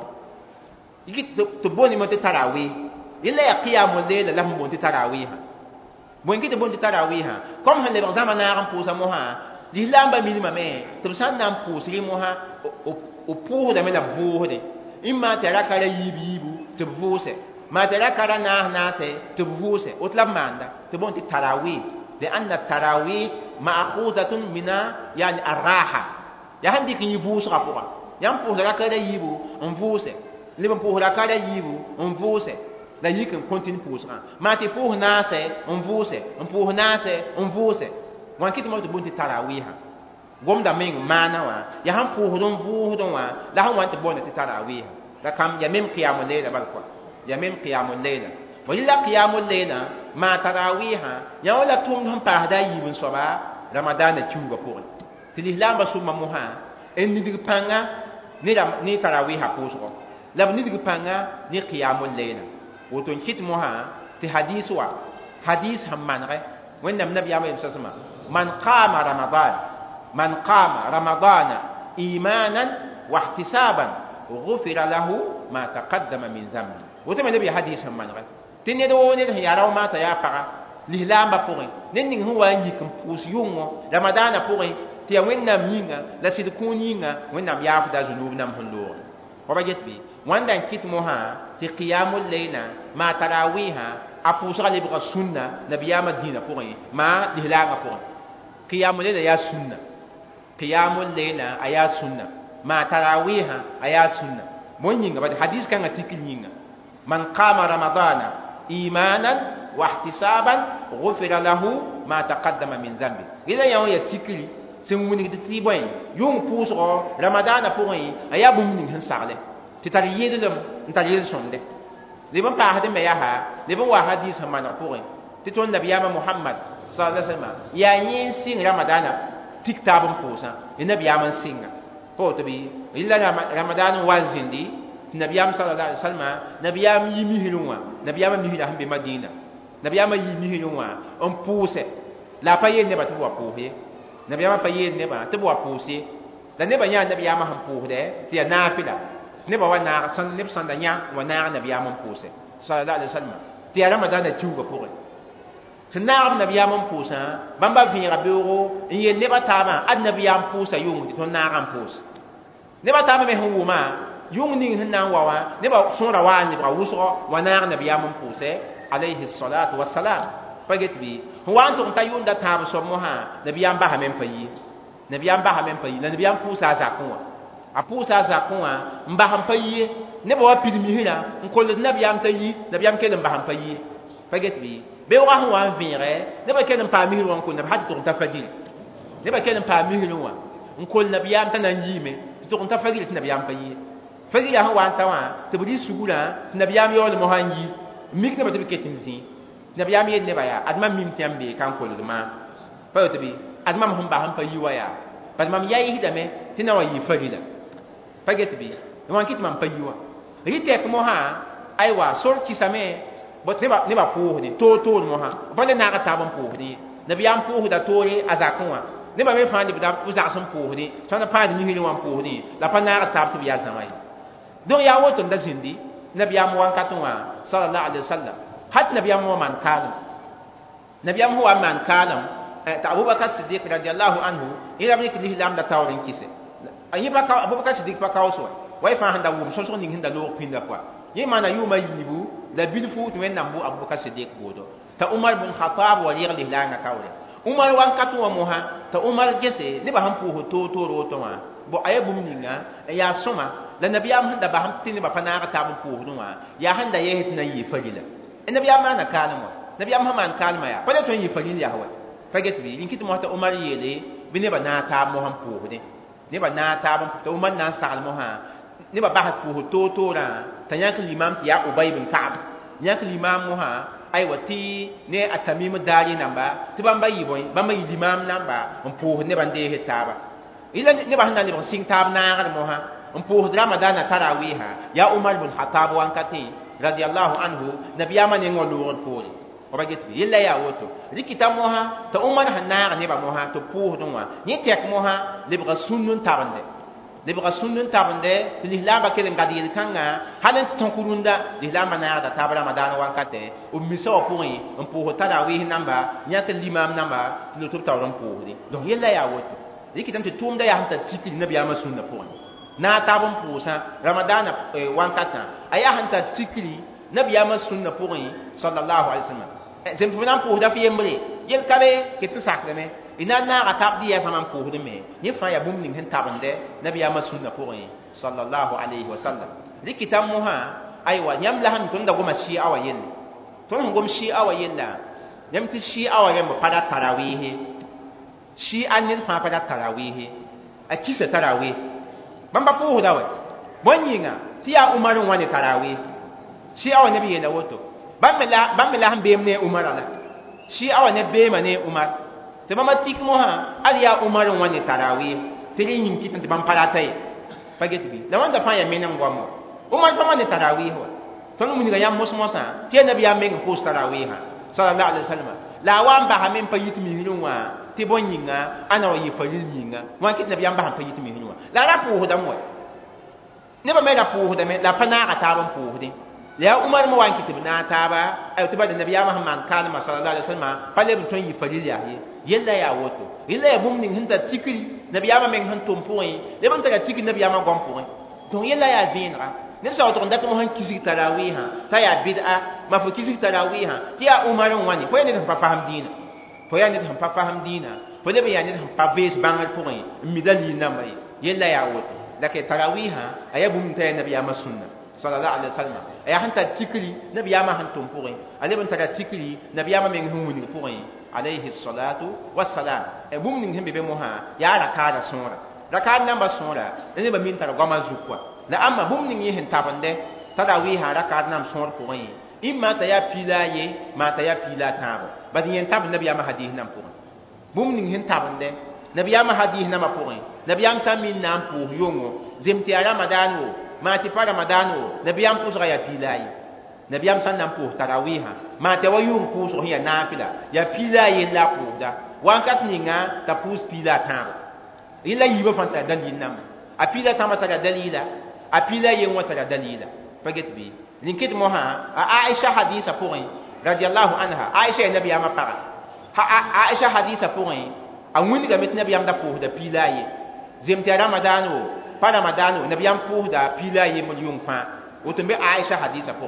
Speaker 2: yiki to boni mo te tarawih illa ya qiyamul layl la mo te tarawih bon ki te bon te tarawih comme han le ba zama na ran po sa mo ha di lamba mi ma me to san nam po sri mo ha o po da me la vo de imma te ra kala yibibu te vo se ما تذكر ناس تبوس أطلب ماندا تبون التراويح لأن التراويح مأخوذة من يعني الراحة يعني كي يبوس رفوع يام بوس لا كذا يبو أنفوس لما بوس لا كذا يبو أنفوس لا يمكن كونتين بوس ما تبوس ناس أنفوس أنفوس ناس أنفوس وان كده ما تبون التراويح قوم دا مين مانا وا يا هم بوس دون وا لا هم وان تبون التراويح لا كم يمين قيام الليل بالقوة ya mem qiyamul layla wa illa qiyamul layla ma tarawiha ya wala tum hum pa da yibun soba ramadan na chuga pour tilihlam basuma moha en nidig panga ni tarawiha poso la nidig panga ni qiyamul layla woton kit moha ti hadith wa hadith hammanre wanda nabi ya mai sasama man qama ramadana imanan wa ihtisaban ghufira lahu ma taqaddama min dhanbi woto me nabi hadith man ga tinne do ne ya raw ma ta ya faga lihlamba pour ne ning huwa yikum pus yungo ramadana pour ti ya wenna minga la sid kuninga wenna ya fa da zunub nam hundo ko ba jetbi wanda kit moha ti qiyamul layla ma tarawiha apusa le bi sunna nabiya madina pour ma lihlanga pour qiyamul layla ya sunna qiyamul layla aya sunna ma tarawiha aya sunna mon yinga ba hadith kan atikil yinga من قام رمضان إيمانا واحتسابا غفر له ما تقدم من ذنبه إذا يوم يتكلي سموني تتيبين يوم بوسو رمضان بوين أيا بومين هنسالة تتريد لهم نتريد سونده لبن بعد ما يها لبن واحد يسمعنا بوين تتون النبي محمد صلى الله عليه وسلم يا ينسين رمضان تكتابم بوسا النبي من سينga بوتبي إلا رمضان وازندي nabiyam sallallahu alaihi wasallam nabiyam yimihilunwa nabiyam mihila hambe madina nabiyam yimihilunwa on pousse la paye ne ba to wa pouhe nabiyam paye ne ba to wa pousse da ne ba nya nabiyam ham pouhe ti ya nafila ne ba wa na san ne san da nya wa na nabiyam pousse sallallahu alaihi wasallam ti ya ramadan da tuba pouhe tinna nabiyam pousse bamba fi rabiro yin ne ba tama ad nabiyam pousse yung ti to na ram pousse ne ba tama me huwa yung ning hinna wawa ne ba sura wa ni ba wuso wa na nabiya mun puse alayhi salatu wassalam paget bi huwa antum tayunda tab so moha nabiya ba ha men payi nabiya ba ha men payi nabiya pusa za kunwa a pʋʋsa zakẽ wã n bas n pa yie nebã wa pid misrã n kold nabiyam t'a yi nabiyam kell n bas n pa yie pa get bɩ beoogã sẽn wa n vẽegɛ nebã kell n paam misr wã n kol nab hal tɩ tʋg n ta fagil nebã kell n paam misrẽ wã n kol nabiyam t'a na n yiime tɩ tʋg n ta fagil tɩ nabiyam pa yie fagilã sẽn wa n ta wã tɩ b rɩ sugurã tɩ nabiyam yaoolmã sã n yi n mik nebã tɩ b ket n zĩ nabiyam yeel nebã yaa ad mam mim tɩ yãmb bee kan kold maam pa yoto bɩ ad mam sẽn bas n pa yi wã yaa bad mam yaɩsdame tɩ na wa yɩ fagila pa get bɩ wan kɩ tɩ mam pa yi wã rɩ-tɛk mosã aywa sor kɩsame nebã pʋʋsde toor mosã pa le naag taab n pʋʋsde ye nabiyam pʋʋsda toore a zakẽ wã nebã me fãa lebda b zags n pʋʋsde tõnd paad misrẽ wã n pʋʋsde la pa naag taab tɩ b yaa zãma ye donc yaa woto n da zĩndi nabiyam wãnkatẽ wã sallallahu alaihi wasallam hat nabiyam wa man kaalem nabiyam wa man kaalem ta abubakar siddiq radiyallahu anhu ila bi kili lam da tawrin kise ayi ba ka abubakar siddiq pa kawso way fa handa wum so ning hinda lo pinda kwa yi mana yuma yibu la bilfu to men nambu abubakar siddiq bodo ta umar bin khattab wa li langa kawle umar wan katu wa moha ta umar gese ni ba han pu to ro to wa bo ayabum ninga ya soma la nabiyam handa ba ham tin ba pana ka tabu pu no wa ya handa yehit na yi fagila nabiyam mana kalama nabiyam man kalma ya pa to yi fagila ya hawa paget bi in kit mo ta umar yele bi ne ba na ta mo han pu ne ba na ta ba to umar na sal mo ha ne ba ba pu to ra ta yak limam ya ubay bin ka'b yak limam mo ha ay wati ne atamim dari namba ti bamba yi boy bamba yi limam namba on pu ne bande he taba ila ne ba handa ne ba sing tab na ga mo ha on pu ramadan tarawiha ya umar bin khattab wan kati radiyallahu anhu nabiyama ne ngolu pu obaget bi yella ya woto rikita moha ta umar hanna ne ba moha to pu dunwa ni tek moha le ba sunnun tabande le ba sunnun tabande lihla ba kelen gadil kanga halan tonkurunda lihla mana da tabara madana wakate o miso puyi on pu tarawih namba nyaka limam namba lo to tawran pu di donc yella ya woto rikita te tumda ya hanta tiki nabi ama sunna pu na tabun pu sa ramadana wankata aya hanta tikri nabi ama sunna pu sallallahu alaihi wasallam zem funa pu da fiembre yel kabe ke tu sakreme ina na ga tab dia sama pu de me ni fa ya bum ning hen tabande nabi ya masunna pu sallallahu alaihi wasallam likitam muha aywa nyam la han tun da goma shi awa yen tun gom shi awa yen da nyam ti shi awa yen ba pada tarawih shi anil fa pada tarawih a kisa tarawih bamba pu da wa bonyinga ti ya umarun wani tarawih shi awa nabi yana woto bamela han beem ne umar ala shi awa ne beema ne umar te bama tik mo ha ali ya umar wani tarawi te ri yin kitan te bam paratai paget bi la wanda fa ya menan gwamo umar fa mane tarawi ho ton mun ga yam mosmosa te nabi ya men ko tarawi ha sallallahu alaihi wasallam la wan ba ha men pa yitmi hinwa te bonyinga ana wa yifalil yinga wan kit nabi ya ba ha pa yitmi hinwa la ra pu ho da mo ne ba me da pu ho da me la pa na ka ta ban pu ho de ya umar mo wan kitib na taba ay tiba da nabiya muhammad kana sallallahu alaihi wasallam pale bin ton yi fadil ya yella ya woto illa ya bum ning hinta tikri nabiya ma men han tum poin le ban taga tikri nabiya ma gom poin donc yella ya zinra ne sa to ndata mo han kisi tarawih ha ta ya bid'a ma fo kisi tarawih ha ti ya umar wani fo ne fa faham dina fo ya ne fa faham dina fo le ya ne fa bes bangal poin midali namay yella ya woto lake tarawih ha aya bum ta nabiya ma sunna sallallahu alaihi wasallam ya hanta tikri nabiya ma hantum pourri ale ban taga tikri nabiya ma men humuni pourri alaihi salatu wassalam e bum ning hembe be mo ha ya rakada sura rakad namba sura ne ba min tara goma zukwa la amma bum ning yihin tabande tada wi ha rakad nam sura pourri imma ta ya pilaye ma ta ya pila tabo ba yin tab nabiya ma hadith nam pourri bum ning hin tabande nabiya ma hadith nam pourri nabiya sa min nam pour yongo zemti ramadan ma ti para madano nabiyam pusra ya pilai nabiyam sannan pu tarawiha ma te wayum pusra ya nafila ya pilai la puda wankat ninga ta pus pila tam illa yiba fanta dalil nam a pila tam ta dalila a pila yen wata dalila paget bi linkit moha a aisha hadisa point radiyallahu anha aisha nabiyam para ha aisha hadisa point a wuni ga met nabiyam da pu da pilai zemti ramadano para madano nabiyam pu da pila ye mo yung fa wotumbe aisha hadisa pora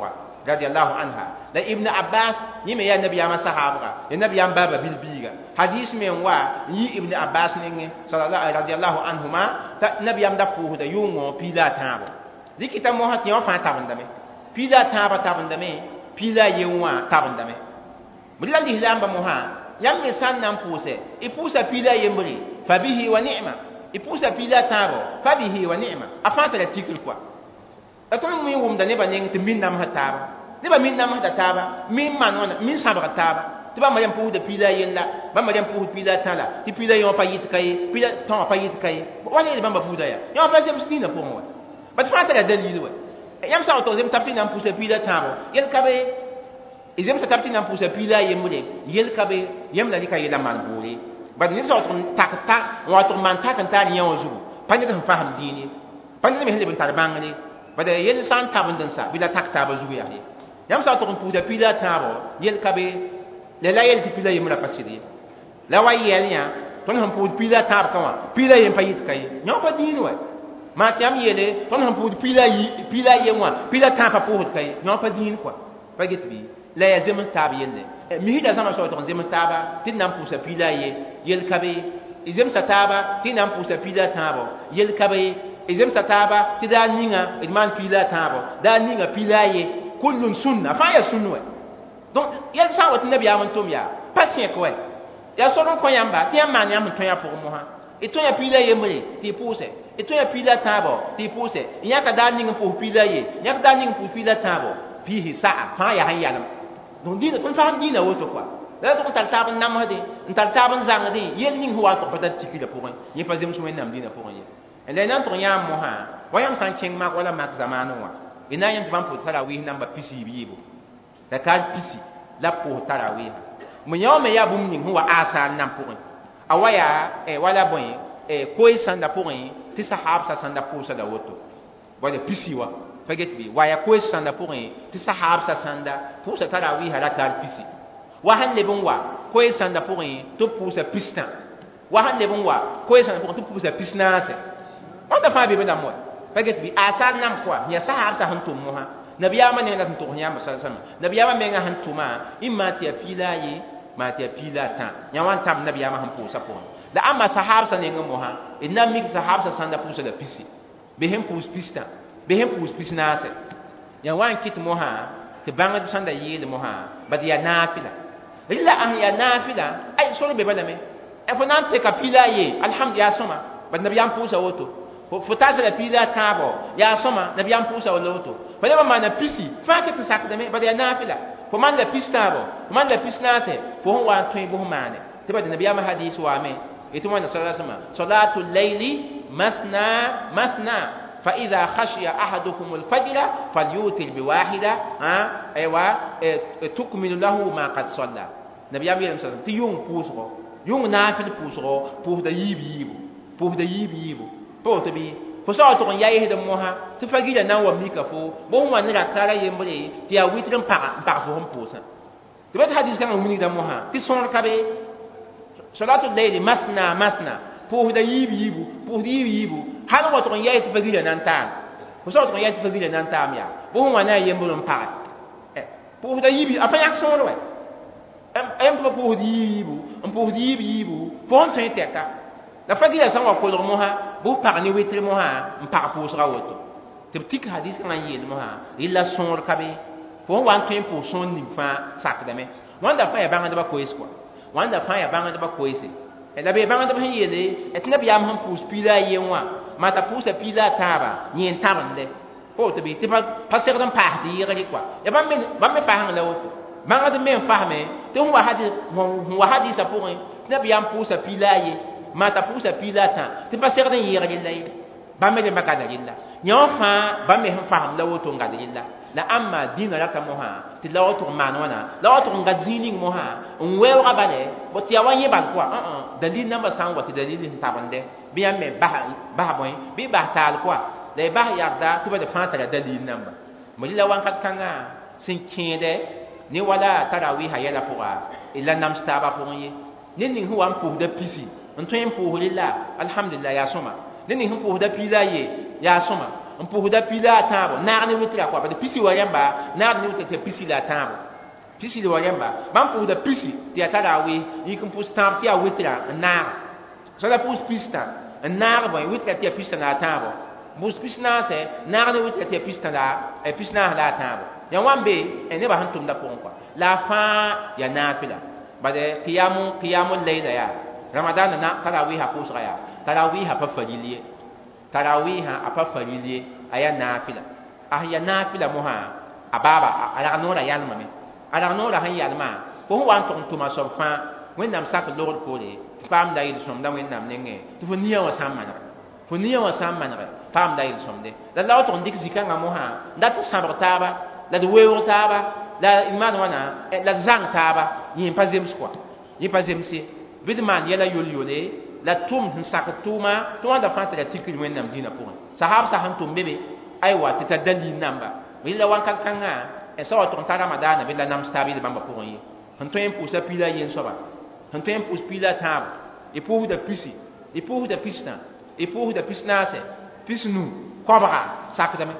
Speaker 2: radiyallahu anha la ibn abbas ni me ya nabiyama sahaba ya nabiyam baba bilbiga hadis men wa yi ibn abbas ne sallallahu radiyallahu anhuma ta nabiyam da pu da yungo pila tabo dikita mo hat yo fa tabandame pila tabandame pila yewa tabandame mulan di lamba mo ha yam me san nan puse e pusa pila yembre fabihi wa ni'ma e pusa pila tabo fabihi wa ni'ma afata la tikul kwa atun mi wum da ne ba ne tin nam hataba ne ba min nam hataba min man wana min sabra taba ti ba mariam pu de pila yenda ba mariam pu pila tala ti pila yo pa yit kay pila ton pa yit kay wala ne ba ma pu da ya yo pa sem stina pour moi ba fa ta dalil wa yam sa to zem tapina nam pu se pila tabo yel kabe izem sa tapina nam pu se pila yemre yel kabe yem la lika yela man buri ba ni sa to takta wa to man takanta ni yo zu pa ni da faham dini pa ni me hele bin tarbangani bada yel san tabandin sa bila takta ba zuya he yam sa to pu da pila tabo yel kabe le la yel pila yem la pasidi la wa yel ya ton han pu pila tab kawa pila yem payit kay nyo pa din wa ma tiam yele ton han pu pila yem wa pila tab pa pu kay nyo pa din kwa pa git bi la ya zem tab yelle mi hida sama so to zem taba tin nam pu sa pila yel kabe izem sa taba tin nam pu sa pila tabo yel kabe izem sataba ti da ninga idman pila tabo da ninga pila ye kullun sunna fa ya sunna donc yel sa wat nabi amon tom ya pasien ko ya so don ko yamba ti amman yam to ya pour mo ha e to ya pila ye mre ti puse e to ya pila tabo ti puse ya ka da ninga pour pila ye ya ka da ninga pour pila tabo fihi sa'a fa ya hayalam donc dina ton fam dina woto quoi la to tal taban nam hade tal taban zang de yel ning huwa to patat tikila pour ye pa zem so nam dina pour ye ele nan to yam mo ha wayam san king mak wala mak zamanu wa ina yam ban po tarawih namba pisi bibo da kal pisi la po tarawih mo yaw me ya bum ning huwa asan nam po awaya wala boy koy sanda po ti sahab sa sanda po sa da woto wala pisi wa faget bi waya koy sanda po ti sahab sa sanda po sa tarawih la kal pisi wa han le bon wa koy sanda po to po sa pistan wa han le bon wa koy sanda po to po sa pisna se on da fa bi bena mo paget bi asar nam kwa ya sahab sa hantum mo ha nabiyama ne na to nya masal sama nabiyama me nga hantuma imma ti apila yi ma ti apila ta nya wan tam nabiyama han po sa po la amma sahab sa ne ngo ha inna mi sahab sa sanda po sa da pisi be hem po pista be hem po pisna se ya wan kit mo ha te banga sanda yi le mo ha ba dia nafila illa an ya nafila ay so be balame e fo nan te kapila yi alhamdulillah soma ba nabiyam po sa woto fotasa la pila tabo ya soma nabiyam pusa waloto bale ma na pisi fa ke tsak de me bale na fila fo man la pistabo man la pisnate fo hon wa toy bo mane te bade nabiyam hadith wa me eto man sallallahu alaihi wasallam salatul layli masna fa idha khashiya ahadukum al-fajr falyutil bi wahida aywa tukmilu lahu ma qad salla nabiyam sallallahu ti yung puso yung nafil puso pour da yibi po to bi fo so to ya yi da moha to fagila nan wa mika fo bon wa nira kara yembre ti ya witrin pa fo hon posa to bet hadis kan umuni da moha ti son ka be salatu layli masna po da yibu hal wa to ya yi to fagila nan ta fo so to ya yi to fagila nan ta miya bon wa na yembre pa po da yibi apa yak son wa em po di yibu fo on tenta la fagila san wa ko mo ha bu parni witri mo ha mpa pusra woto te tik hadis kan yel mo ha illa son kabe fo wan tempo son ni fa sakdame wanda fa ya banga ba ko isko wanda fa ya banga ba ko ise e la be banga ba yele et nabi am han pus pila yenwa mata pusa pila taba nyen tabande o te bi te pa ser dan parti yere quoi ya ba me pa hang la woto banga de men fahme te wa hadis sa pour nabi am pusa pila ye mata pusa pila ta ti pa ser den yere lay ba me de makada lilla nyon fa ba me faham la woto ngada lilla la amma dina la kamoha ti la woto manwana la woto ngadini moha nwewa bale boti awanye bal kwa dalil namba san wati dalil tabande bi amme ba boy bi ba tal kwa le ba yarda ti ba de fanta la dalil namba mo la wan kat kanga sin kinde ni wala tarawih hayala pour ila nam staba pour yi ni huwa pour de pisi on toyen pour lilla alhamdulillah ya soma ni hu pour da pila ye ya soma n puhda pila tãabo naag ne witra kwa bad pisi wa yamba naag ne witra pisi la tãabo pisi wa yamba bãmb puhda pisi tɩ ya tarawe yik n pʋs tãab tɩ ya witra n naag so la pʋs pistã n naag bõe witra tɩ ya pistã la a tãabo pʋs pis naasɛ naag ne witra tɩ ya pistã la pis naas la a tãabo ya wan be neba sẽn tʋmda pʋgẽ kwa la a fãa ya naafɩla bad qiyamul layla ya ramadan na tarawih ha pʋʋsga ya tarawih ha pa faril ye tarawih ha a pa faril ye a ya naafɩla ya naafɩla mosã a baaba a rag noorã yalmame a rag noorã sẽn yalma fo sẽn wa n tʋg n tʋma soab fãa wẽnnaam sak logd poore paamda yel-sõmda wẽnnaam nengẽ tɩ fo nia wã sã n manege fo nia wã sã n manege paamda yel-sõmde la la wa tʋg n dɩk zĩ-kãngã mosã n dat n sãbg taaba la d weoog taaba la maan wãna la d zãng taaba yẽ pa zems koa yẽ pa zemse bɩ d maan yɛla yol-yole la tʋʋm sẽn sak tʋʋma tɩ wãnda fãa tɩ la tikr wẽnnaam dĩinã pʋgẽ sahaabsã sẽn tʋm be be aywa tɩ ta dalil namba yella wãnkat kãngã sa wa tʋg n ta ramadaana bɩ la nams taab yel bãmba pʋgẽ ye sẽn tõe n pʋʋsa piila yen soaba sẽn tõe n pʋʋs piila tãabo y pʋʋsda pisi y pʋʋsda pisnã y pʋʋsda pis naasɛ pis nu kobga sakdame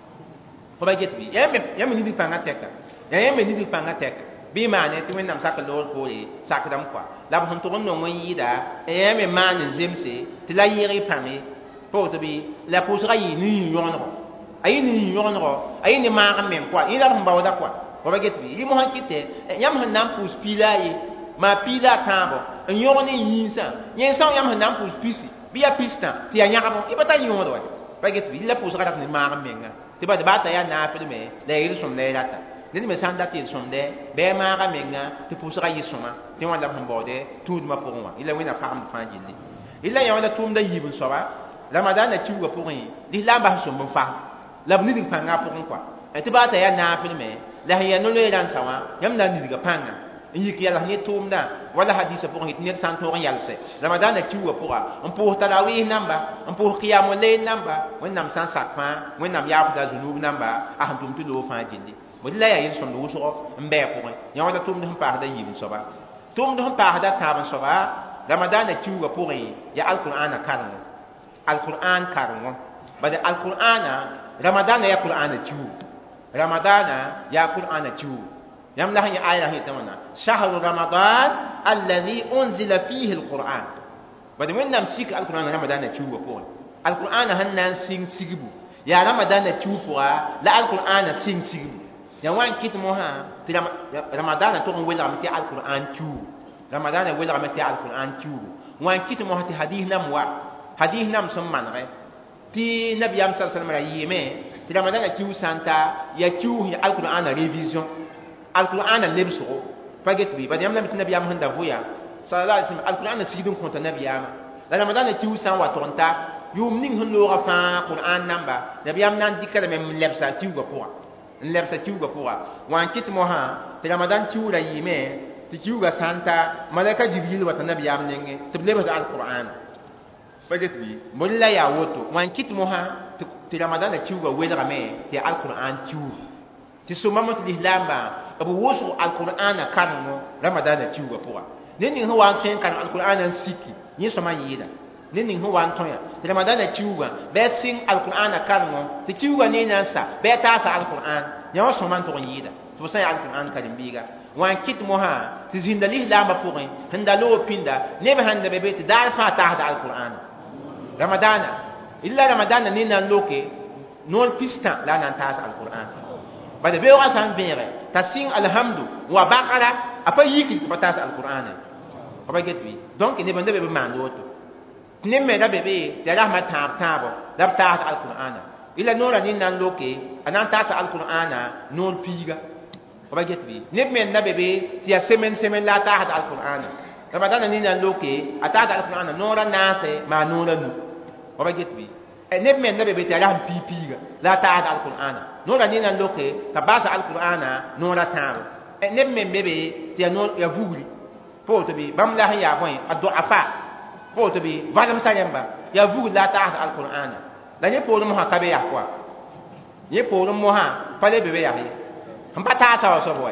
Speaker 2: fo ba get bɩ yãmb nidg pãngã tɛka yãmb nidg pãngã tɛka bɩ maane tɩ wẽnnaam sak loor poore sakdame koa la b sẽn tʋg n nong n yɩɩda yãmb maan n zemse tɩ la yɩg y pãnge pa woto bɩ la pʋʋsga yɩ ne yĩn yõgenego a yɩ ne yĩn yõgenego a yɩ ne maag n meng koa yẽ la b sẽn baooda koa fo ba get bɩ rɩ mosã kɩtɛ yãmb sẽn na n pʋʋs piila a ye maa piila a tãabo n yõg ne yĩnsã yẽ sã yãmb sẽn na n pʋʋs pisi bɩ ya pistã tɩ ya yãgbo y pa tar yõod wa pa get bɩ la pʋʋsga rat ne maag n menga tɩ bad baata yaa naafɩlme la ya yel-sõmda y rata ned me sã n dat yel-sõmdɛ bɩ maaga menga tɩ pʋʋsga yɩ-sõma tɩ wã la b sẽn baoodɛ tũudmã pʋgẽ wã yla wẽna fagemd fãa gilli yla yã wã la tʋʋmda yiib n soaba ramadaanã kiuugã pʋgẽ lislaam bas n sõmb n fasem la b nidg pãngã pʋgẽ koa tɩ baata yaa naafɩlme la sẽn ya no-loe rãnsã wã yãmb na n nidga pãngã n yik yɛls ne tʋʋmdã wala hadiisã pʋgẽ tɩ ned sã n tõog n yalsɛ ramadaanã kiuugã pʋga n pʋʋs tarawɩɩs namba n pʋʋs qiyamul layl namba wẽnnaam sã n sak fãa wẽnnaam yaafda zunub namba a sẽn tʋm tɩ loog fãa gilli bõe la yaa yel-sõmd wʋsgɔ n bɩ a pʋgẽ yã wã la tʋʋmd sẽn paasda yiib n soaba tʋʋmd sẽn paasda tãab n soaba ramadaanã kiuugã pʋgẽ yaa alqur'ana karengõ alqur'an karengõ bad alqur'ana ramadaanã yaa qur'ana kiuug ramadaanã yaa qur'ana kiuug yãmb la sẽn yã aya sẽn yetã wãna shahru ramadan alladhi unzila fihi alqur'an bad wẽnnaam sik alqur'ana ramadaanã kiuugã pʋgẽ alqur'ana sẽn na n sɩng sigbu yaa ramadaanã kiuug pʋga la alqur'ana sɩng sigbu ya wan kit mosã tɩ ramadaanã tʋg n welgame tɩ alqur'an kiuug ramadaanã welgame tɩ alqur'an kiuug wan kit mosã tɩ hadis nam wa hadis nam sẽn manegɛ tɩ nabiyam sa sallam ra yɩɩme tɩ ramadaanã kiuug sã n ta ya kiuug ya alqur'ana révision alqur'ana lebsgo pa get bɩ bad yãmb lame tɩ nabiyam sẽn da vʋya sallallahu alaihi wasallam alqur'ana sigd n kõta nabiyama la ramadaanã kiuug sã n wa tʋg n ta yʋʋm ning sẽn loogã fãa qur'an namba nabiyam na n dɩkame n lɛbsa kiuugã pʋga n lɛbsa kiuugã pʋga wan kɩt mosã tɩ ramadan kiuugã yɩɩme tɩ kiuugã sã n ta malaka jibril wa t'a nabiyam nengẽ tɩ b lebsda alqur'an pa get bɩ bõe la yaa woto wan kɩt mosã tɩ ramadanã kiuugã welgame tɩ yaa alqur'an kiuug tɩ sõmbame tɩ lislaambã b wʋsg alqur'ana karengõ ramadaanã kiuugã pʋga ne ning sẽn wa n tõe n karem alqur'ana n siki yẽ sõma n yɩɩda ne ning sẽn wa n tõe tɩ ramadaanã kiuugã bɩ a sɩng alqur'ana karengõ tɩ kiuugã ne na n sa bɩ a taasa alqur'an yã wã sõma n tʋg n yɩɩda tɩ b sã n yaa alqur'an karen-biiga wa n kɩt mosã tɩ zĩnda lislaambã pʋgẽ sẽn da loog pĩnda neb sãn da be be tɩ daar fãa taasda alqur'ana ramadaanã illa ramadaanã ne na n loke noor pistã la a na n taas alqur'an bada beoogã sã n vẽege t'a sɩng alhamdu wa bakara a pa yiki tɩ pa taas alqur'ana fa ba get bɩ donc neb n da be b maand woto tɩ neb me da be be tɩ ya rasma tãab tãabo la b taas alqur'ana illa noorã nin na n loke a na n taasa alqur'ana noor piiga fa ba get bɩ neb me n da be be tɩ ya semen la a taasda alqur'ana ramadana nin na n loke a taasda alqur'ana noorã naase maa noorã nu fa ba get bɩ neb me n da be be tɩ ya rasm piiga la a taasda alqur'ana noorã nin na n loke t'a baasa alqur'ana noorã tãabo neb me n be be tɩ ya vugri po woto bɩ bãmb la sẽn yaa bõe a doafa po woto bɩ valemsã rẽmba ya vugri la a taasd alqur'ana la yẽ poorẽ mosã ka be yak koa yẽ poorẽ mosã pa le be be yak ye n pa taasa wa soab wa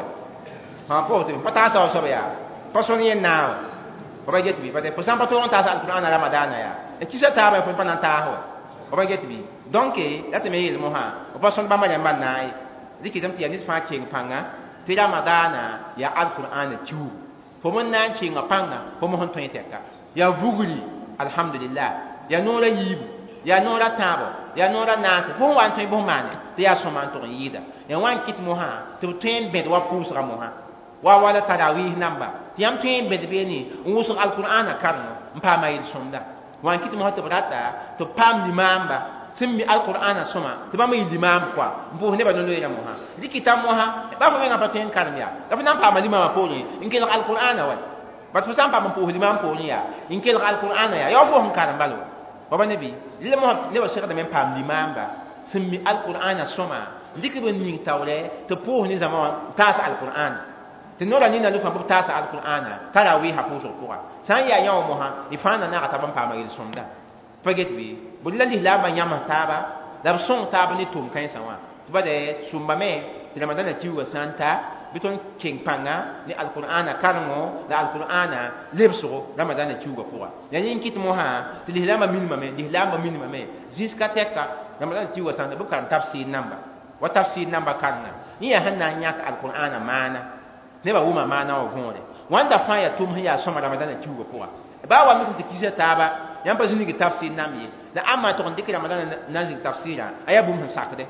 Speaker 2: po woto pa taasa wa soab yaa pa sõn yẽ naag wa fa ba get bɩ fo sã n pa tʋʋg n taasa alqur'ana ramadaanã yaa n kisa taabã fo pa na n taas wa o ba get bi donc la te me yel mo ha o ba son ba ma yamba naay diki dam ti ya nit fa king panga ti ramadana ya alquran tu fo mon nan kinga panga fo mo hon ton teka ya vuguri alhamdulillah ya nora yib ya nora tabo ya nora nas fo wan ton bo mane ti ya so man to yida ya wan kit mo ha to ten bed wa pusra mo ha wa wala tarawih namba ti am ten bed be ni usul alquran karno mpa mayil sonda wan kit mo to brata to pam limamba simmi alquran soma to ba mai limam kwa mbo ne ba no ya mo ha dikita mo ha ba fa nga paten karmiya da fa nan pa malima po ni inke alquran wa ba to sam pa mo po limam po ni ya inke alquran ya yo fo hon karam balo ba nabi le mo ne ba shekada men pam limamba simmi alquran soma dikibe ning tawle to po ni zaman tas alquran tinora ni na lu fa tas alquran tarawih ha po so ko san ya yawo mo ha ifana na ta ban pa mayil sonda forget bi bullali la ma nyama taba la son taba ni tum kan sanwa to bade sumba me ti ramadan na tiwa santa biton king panga ni alqur'ana karmo la alqur'ana lebso ramadan na tiwa poa ya yin kit mo ha ti la ma minima me di la ma minima me jiska teka ramadan tiwa santa bu kan tafsir namba wa tafsir namba kanna ni ya hanna nyak alqur'ana mana ne ba wuma mana o vonde wanda fa ya tum ya soma ramadan na tiwa poa ba wa mi ti kisa taba yam pa zuni ki tafsir namye la amma to ndikira madana nazin tafsira aya bum sakde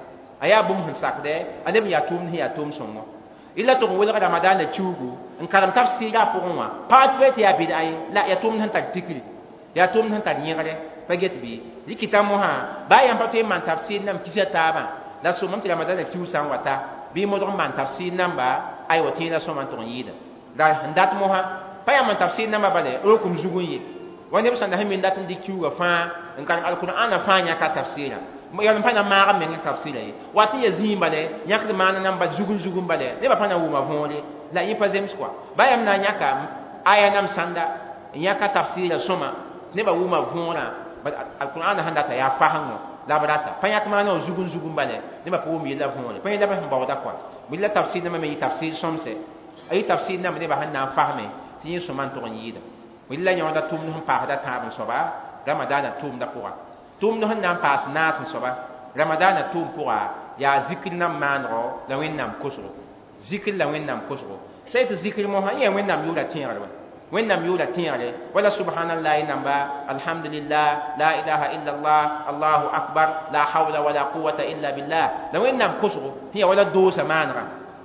Speaker 2: ane ya tum songo illa to wala ramadan na chugu en karam tafsira pourwa patwe ya bidai la ya tum han ta dikri ya tum han ta nyere paget bi dikita mo ha ba yam pa te man tafsir nam kisa taba la so mam ti ramadan na chu san wata bi mo do man tafsir namba ay wati na so man to yida da ndat mo ha pa yam man tafsir namba bale o kum zugun yi wani bi sanda himin datin di kiwa fa in kan alqur'ana fa nya ka tafsira mo yan pa na ma men tafsira yi wati ya zimba le nyak de mana namba zugun bale ne ba pa na wuma vonle la yi pa zem skwa ba yam na nyaka aya nam sanda nyaka tafsira soma ne ba wuma vona ba alqur'ana handa ta ya fa hango la barata pa yak mana zugun bale ne ba po mi la vonle pa ya ba ba wata kwa mi la tafsir na me tafsir somse ay tafsir na me ba hanna fahme tin soman to yida willa yõoda tʋʋmd sẽn paasda tãab n soaba ramadaana tʋʋmda pʋga tʋʋmd sẽn na n paas naas n soaba ramadaana tʋʋm pʋga yaa zikr nam maanegɔ la wẽnnaam kosgo zikr la wẽnnaam kosgo sã tɩ zikr mosã yẽ wẽnnaam yʋʋra tẽegre wa wẽnnaam yʋʋra tẽegre wala subhanallahi namba alhamdulillah la ilaha illallah allahu akbar la hawla wala quwata illa billah la wẽnnaam kosgo tɩ ya wala doosa maanega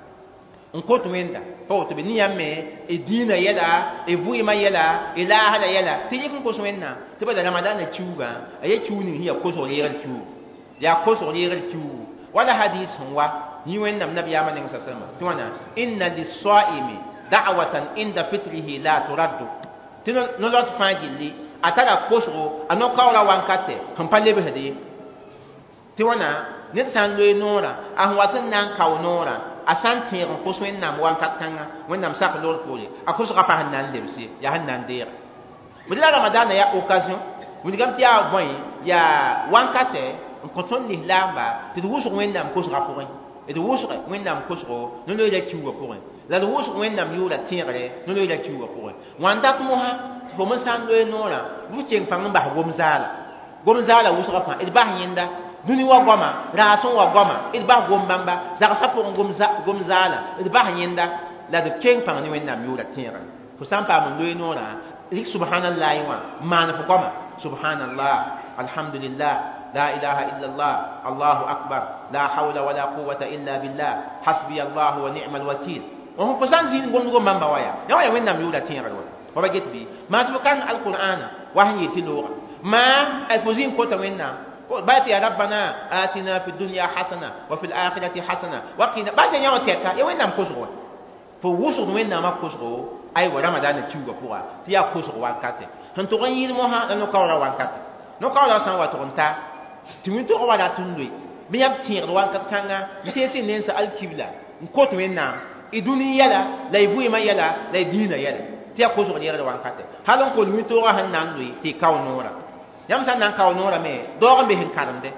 Speaker 2: n kot wẽnda pa woto be niyame e dĩinã yɛla e vʋɩɩmã yɛla e laasda yɛla tɩ yɩk n kos wẽnnaam tɩ bala ramadaana kiuugã a ye kiuu ning sẽn yaa kosg reegl kiuu yaa kosg reegl kiuu wala hadis sẽn wa yĩ wẽnnaam nabiyaamã ning sa salma tɩ wãna inna lissaimi da'watan inda fitrihi la turaddu tɩ nolot fãa gilli a tara kosgo a no-kaoora wãnkate sẽn pa lebsd ye tɩ wãna ned sã n loe noorã a sẽn wat n na n kao noorã a san tẽeg n kos wẽnnaam wãnkat kãngã wẽnnaam sak loor poore a kosga pa sẽn na n lebse yaa sẽn na n deega bd la ramadaana yaa occasion wilgame tɩ yaa bõe yaa wãnkate n kõ tõnd lislaamba tɩ d wʋsg wẽnnaam kosga pʋgẽ d wʋsg wẽnnaam kosgo no-loeera kiuugã pʋgẽ la d wʋsg wẽnnaam yʋʋra tẽegre no-loeera kiuugã pʋgẽ wãn dat mosã tɩ fo me sã n loe noorã bɩ keng pãng n bas gom-zaala wʋsga fãa d bas yẽnda dũni wa goama raasẽ wa goama d bas gom bãmba zagsã pʋgẽ gom-zaala d bas yẽnda la d keng pãng ne wẽnnaam yʋʋra tẽegre fo sã n paam n loe noorã rɩk subhanallahi wã n maan fo goama subhanallah alhamdulillah la ilaha illallah allahu akbar la hawla wala quwwata illa billah hasbi allah wa ni'mal wakil on fo sã n zĩig gom bãmba wa ya wa ya wẽnnaam yʋʋra tẽegre wa ba get bɩ maa tɩ fo kan alqur'ana wa sẽn yetɩ looga maa fo zĩig kota wẽnnaam بات يا ربنا آتنا في الدنيا حسنة وفي الآخرة حسنة وقنا بات يا وتيكا يا وين نام كوسغو فوسغ وين نام كوسغو أي ورمضان تشوغا فوا تيا كوسغو وانكاتي هنتو غير موها نو كاورا وانكاتي نو كاورا سان واتونتا تيمتو ولا تندوي بيام تير وانكات كانغا يتيسي نينسا الكبلا نكوت وين نام iduni yala la ivui ma yala la dina yala tيا كوسغو يرا وانكاتي halon ko mito wa hanan doy ti kawnora yam san nan kaw nora me dogon be hin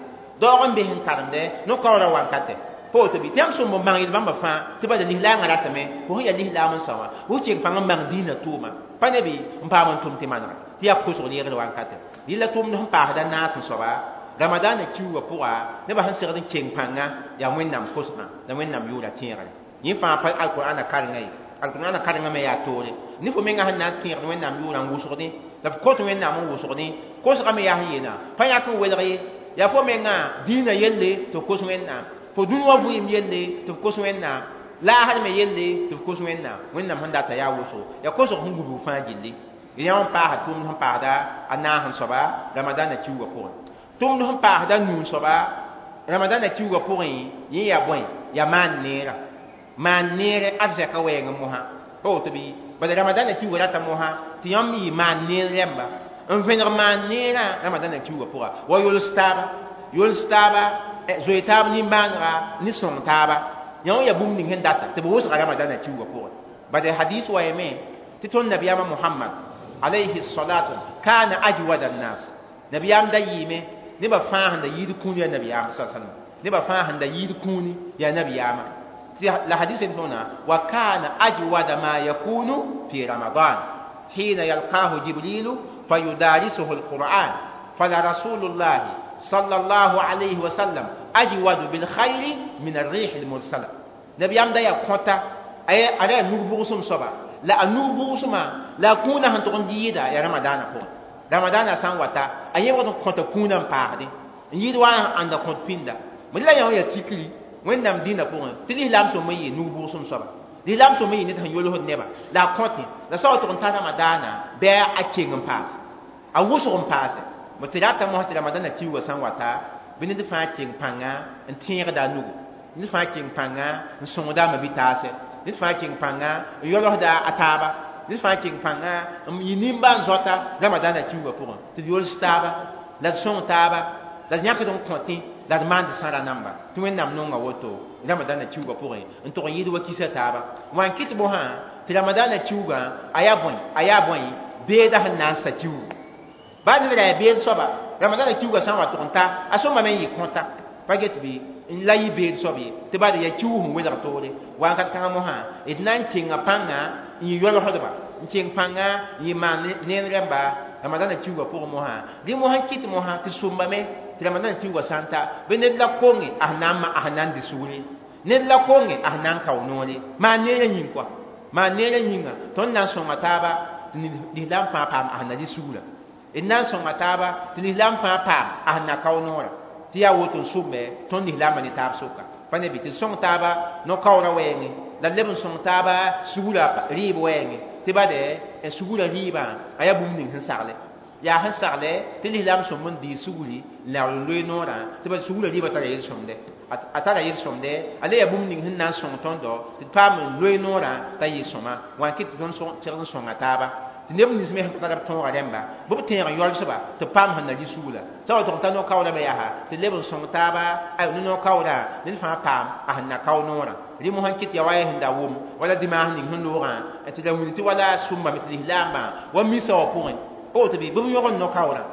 Speaker 2: karande no kawra wankate po to bi tiam sum bang il bamba fa to ba li la ngara tame ko ya li la man sawa wo ci pang bang dina tuma pane bi mpa man tum ti manra ti ya ko so li ngara wankate illa tum no pa da nas so ba Ramadan kiwa puwa ne ba han sirrin king panga ya wennam kosma da wennam yura tiere ni fa pa alquran ka ngai alquran ka ngai me ya tore ni fo menga han na tiere wennam yura ngusurde da ko to wennam ngusurde ko sa me ya hina pa ya ko welre ya fo menga dina yelle to kos wennam fo dunwa bu im yelle to kos wennam la har me yelle to kos wennam han data ya wuso ya ko so hungu fa gilli ya on pa ha tum han pa da ana han soba Ramadan kiwa puwa tum no pa da nun soba Ramadan na kiwa porin yi ya boy ya man nere azaka wenga moha po to bi ba Ramadan na kiwa rata moha ti yam yi man nere remba en vener man nera Ramadan na kiwa pora wa yul staba zoitab ni banra ni son taba yaw ya bum ni hen data te bo Ramadan na kiwa pora ba de hadith wa yeme ti ton nabiyama Muhammad alayhi salatu kana ajwada an-nas nabiyam da yime ne ba fa handa yid kuni ya nabi sallallahu alaihi wasallam ne ba fa handa yid kuni ya nabi yama la hadith tuna wa kana ajwada ma yakunu fi ramadan hina yalqahu jibril fayudarisuhu alquran fala rasulullah sallallahu alaihi wasallam ajwadu bil khair min ar-rih al-mursala nabi yam da ya kota ay ala nubuusum soba la anubuusuma la kuna han to yida ya ramadana ko Ramadan san wata ayi wato konta kunan paade yid wa anda kont pinda milla ya tikri wendam dina ko tili lam so mayi nubu sum soba li lam so mayi ne tan yolo hod neba la konti la saw to konta Ramadan be a kingum pass a wusum pass mutirata mo hati Ramadan ti wa san wata bini de fa king panga en tiere da nugo ni fa king panga en sonda ma bitase ni fa king panga yolo da ataba ni fa king panga yinimba zota Ramadan na kiwa pour te yol staba la son taba la nyaka don konti la demande sara namba tu men nam nonga woto Ramadan na kiwa pour en to yidu wa kisa taba wan kit bo ha te Ramadan na kiwa aya boy be da han sa kiwa ba ni la be soba Ramadan na kiwa san wa to konta aso ma men yi konta paget bi in la yi be sobi te ba de ya kiwa hu wela tore wan kat kan mo ha idnan kinga panga yi yolo hodba ncing panga yi man nen remba Ramadan kiwa pour mo ha di mo han kit mo ha ti sumba me ti Ramadan kiwa santa be ne la kongi ahnama ahnan di suri ne la kongi ahnan kawnoni ma ne yin kwa ma ne yinga ton nan so mataba ni lam fa pam ahna di sura innan so mataba ti lam fa pam ahna kawnora ti ya woto sumbe ton ni lam ni tab soka pane bi ti song taba no kawra wengi la lebon song taba sugula ribo wengi ti bade en sugula riba aya bum ning hansarle ya hansarle ti lam so mon di suguli la loy nora ti bade sugula riba ta yel somde atara yel somde ale ya bum ning hanna song tondo ti pam loy nora ta yel soma wan kit ton so tirn song ataba ti neb nis me ta ton remba bu te yol soba to pam hanna di sugula so to tan no kawla be ya ha ti lebon song taba ay no kawla ni fa pam hanna kawnora ri mo hankit ya waye hinda wum wala dima ni hunura ati da wulti wala summa mitli lamba wa misa wa point o to bi bu yogon no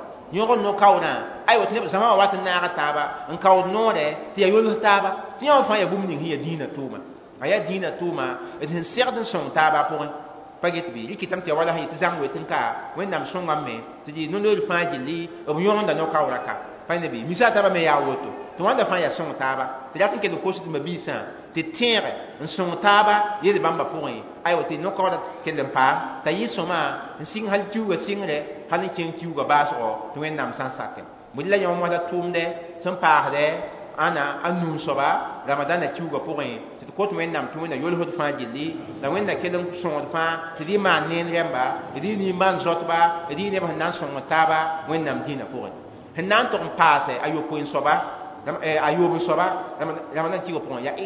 Speaker 2: kawna ay wot ne sama wat na ga taba en kaw no de ti ya yol taba ti on fa ya bum ni hiya dina tuma aya dina tuma et hen serden son taba point paget bi ri kitam ti wala hay ti zang wetin ka wendam son ngamme ti no no fa jili bu yogon da no kawra ka pa ne bi misa taba me ya woto to wanda fa ya son taba ti datin ke do kosu ma bisa te tere en son taba yele bamba pourri ay wote no ko da kelen pa ta yi soma en sing hal juga singre hal ken juga baso to en nam san sakke mulla yom wala tumde son pa de ana annun soba Ramadan na juga pourri te ko to en nam to na yol hot fa jilli da wen na kelen son fa te di man nen remba di ni man zotba di ne ba nan son taba wen nam dina pourri henan to passe ayo point soba ayubu soba Ramadan kiwa pour ya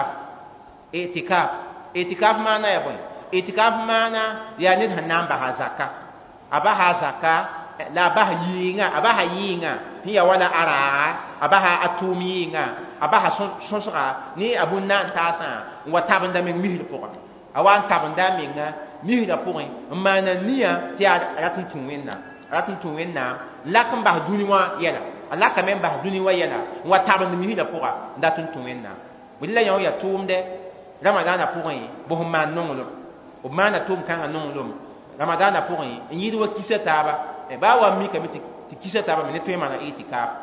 Speaker 2: itikaf mana ya boy itikaf mana ya nit hanan ba hazaka aba hazaka la ba yinga aba yinga hiya wala ara aba atumi yinga aba sonsra ni abun nan tasa wa tabanda min mihir pour awan tabanda min mihir pour mana niya ti aratun tunwenna lakan ba duniwa yala Allah ka men ba duni wa yala wa taband mi hida pourra ndatun tuwenna willa yaw ya tumde Ramadan pourri bo man nongolo o mana tum kan nongolo Ramadan pourri yidu wa kisata ba e ba wa mi ka mi ti kisata ba mi ne to mana itikaf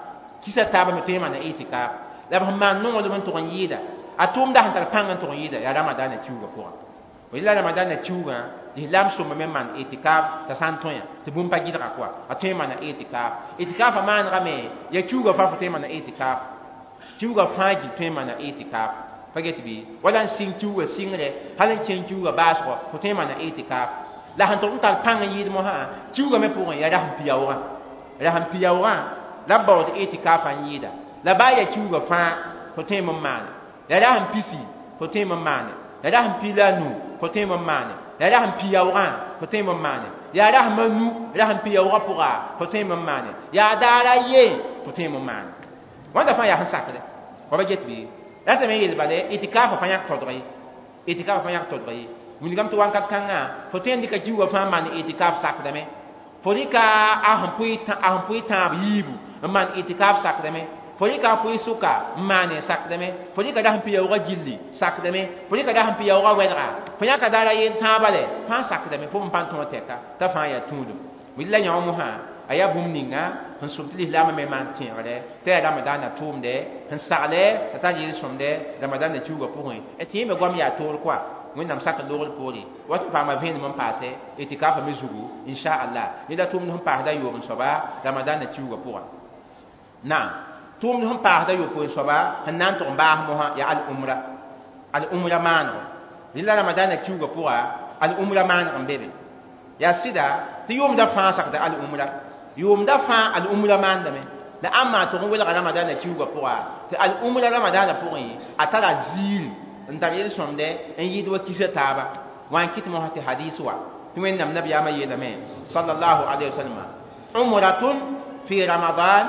Speaker 2: kisa taaba me tema na itikaf la ba man no wala man to yida atum da hantar pangan to yida ya ramadan na ciuga ko wala ramadan na ciuga di lam so me man itikaf ta santoya te bum pa gidra ko atema na itikaf man game ya ciuga fa tema na itikaf ciuga fa gi tema na itikaf paget bi wala sing ciuga singre halan chen ciuga bas ko tema na itikaf la han to tal pangan yid mo ha ciuga me pour ya ram piyawa la bawd itikaf an yida la ba ya ciuga fa ko tema man la ram pisi ko tema man la ram pilanu ko tema man la ram piyawa ko tema man ya rahmanu ram piyawa pura ko tema man ya dara ye ko tema man wanda fa ya hasakre ko ba get bi la ta me yel bale itikaf fa yak todre mun gam to wankat kanga fo tendi ka jiwa fa man itikaf sakdame folika aham puita yibu man itikaf sakdame folika pui suka mane sakdame folika da hampiya wa jilli sakdame folika da hampiya wa wedra fonya ka dara yin tabale fa sakdame fo mpan to teka ta fa ya tudu willa nyamu ha aya bum ninga han subtili lama me man tiere te ramadan na tumde han sale ta yi somde ramadan na chuga puin eti me gwam ya tol kwa wẽnnaam sak n loogr poore wat n paama vẽenem n paase itikafa me zugu inshaallah neda tʋʋmd sẽn paasda yoog n soaba ramadan na tiuga pʋga naam tʋʋmd sẽn paasda yopoe n soaba sẽn na n tʋg n baas mosã yaa al-umra maanego rɩla ramadan na tiuga pʋga al-umra maanego n bebe yaa sɩda tɩ yʋʋmda fãa sakda al-umra yʋʋmda fãa al-umra maandame la ãmma tʋg n welga ramadan na tiuga pʋga tɩ al-umra ramadan pʋgẽ a tara ziil n tar yel sõmde n yɩɩd wa kisa taaba wa n kɩt mosã tɩ hadis wa tɩ wẽnnaam nabiyaamã yeelame sallallahu alayhi wa sallam umratun fi ramadan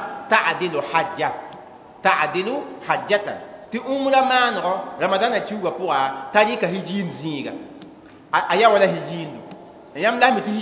Speaker 2: ta'dilu hajjatan tɩ umra maanego ramadan na tiuga pʋga t'a rɩka hijiin zĩiga a ya wala hijiindu yãmb lasme tɩ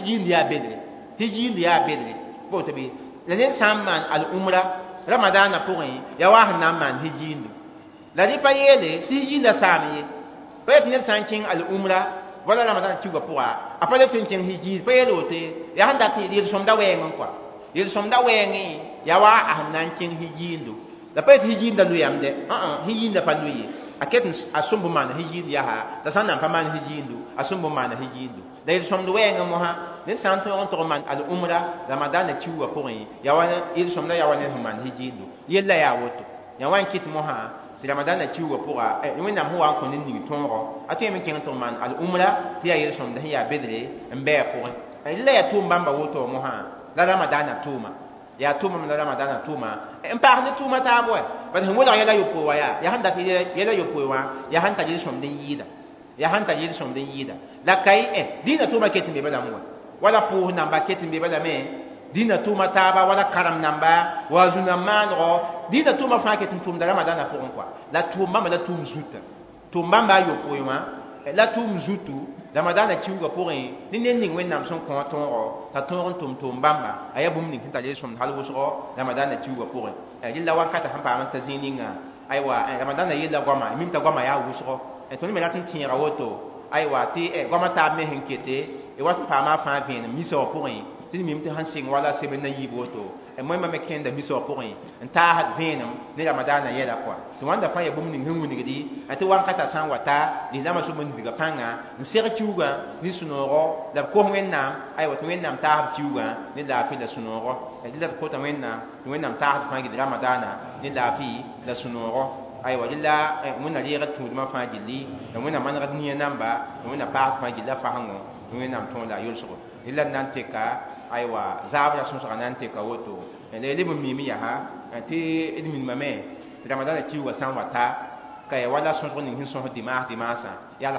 Speaker 2: hijiindu yaa bedre bo tɩ bɩ la ned sã n maan al-umra ramadan pʋgẽ ya wa sẽn na n maan hijiindu la rɩ pa yeele tɩ hijiinda saam ye pa yetɩ ned sã n kẽng al-umra wala ramadan tiuga pʋga a pa le tõe n kẽng hijiin pa yeel wote yaa sẽn dat yel-sõmda wɛɛngẽ kɔa yel-sõmda wɛɛngẽ ya wa a sẽn na n kẽng hijiindu la pa yetɩ hijiinda loyamde hijiinda pa loye a ket a sõmbo maana hijiindu yaa la sã n na n pa maan hijiindu a sõmbo maana hijiindu la yel-sõmd wɛɛngẽ mosã ned sã n tõog n tʋg n maan al-umra ramadan tiuga pʋgẽ ya wa yel-sõmda ya wa ned sẽn maan hijiindu yella yaa woto ya wa n kɩt mosã tɩ ramadan na tiuga pʋga wẽnnaam sẽn wa n kõ ne ning tõogo a tõe me kẽng tɩg maan al-umra tɩ yaa yel-sõmda sẽn yaa bedre n bɩ a pʋgẽ rɩla yaa tʋʋm bãmba woto mosã la ramadan na tʋʋma yaa tʋʋma la ramadan na tʋʋma n paas ne tʋʋma taab wɛ bad sẽn welg yɛla yopoe wa yaa sẽn dat yɛla yopoe wã yaa sẽn tar yel-sõmd n yɩɩda yaa sẽn tar yel-sõmd n yɩɩda la kay dĩinã tʋʋma ket n be balame wa wala pʋʋs namba ket n be balame dĩinã tʋʋma taaba wala karem namba waazu nam maanego dĩinã tʋʋma fãa ket n tʋʋmda ramadan pʋgẽ kɔa la tʋʋm bãmba la tʋʋm zuta tʋʋm bãmba a yopoe wã la tʋʋm zutu ramadan tiuga pʋgẽ ne ne ning wẽnnaam sẽn kõ tõogo t'a tõog n tʋm bãmba a yaa bũmb ning sẽn tar yel-sõmd hal wʋsgo ramadan tiuga pʋgẽ rɩla wakata sẽn paam n ta zĩig ninga aywa ramadan yella goama mim t'a goama yaa wʋsgo tõnd me rat n tẽega woto aywa tɩ goama taab me sẽn kete wa sẽn paama a fãa vẽenem misa wã pʋgẽ tɩ mim tɩ sãn sɩng wala sebr na yiib woto moẽmã me kẽnda misa wã pʋgẽ n taasd vẽenem ne ramadan yɛla koa tɩ wãnda fãa yaa bũmb ning sẽn wilgdi tɩ wãnkata sã n wa ta lislaamã sʋm n diga pãnga n seg tiuga ne sũ-noogo la b kos wẽnnaam aywa tɩ wẽnnaam taasb tiuga ne laafɩ la sũ-noogo la d kota wẽnnaam tɩ wẽnnaam taasd fãa gɩd ramadana ne laafɩ la sũ-noogo aywa rɩla wẽnna reegd tũudmã fãa gilli la wẽnna manegd nia namba la wẽnna paasd fãa gill la fasengo tɩ wẽnnaam tõog la a yʋlsgo rɩla d na n teka aywa zaabra sõsga na n teka woto la leb n miime yaa tɩ d minmame tɩ ramadan tiuga sã n wa ta ka ya wala sõsg ning sẽn sõs dimaasã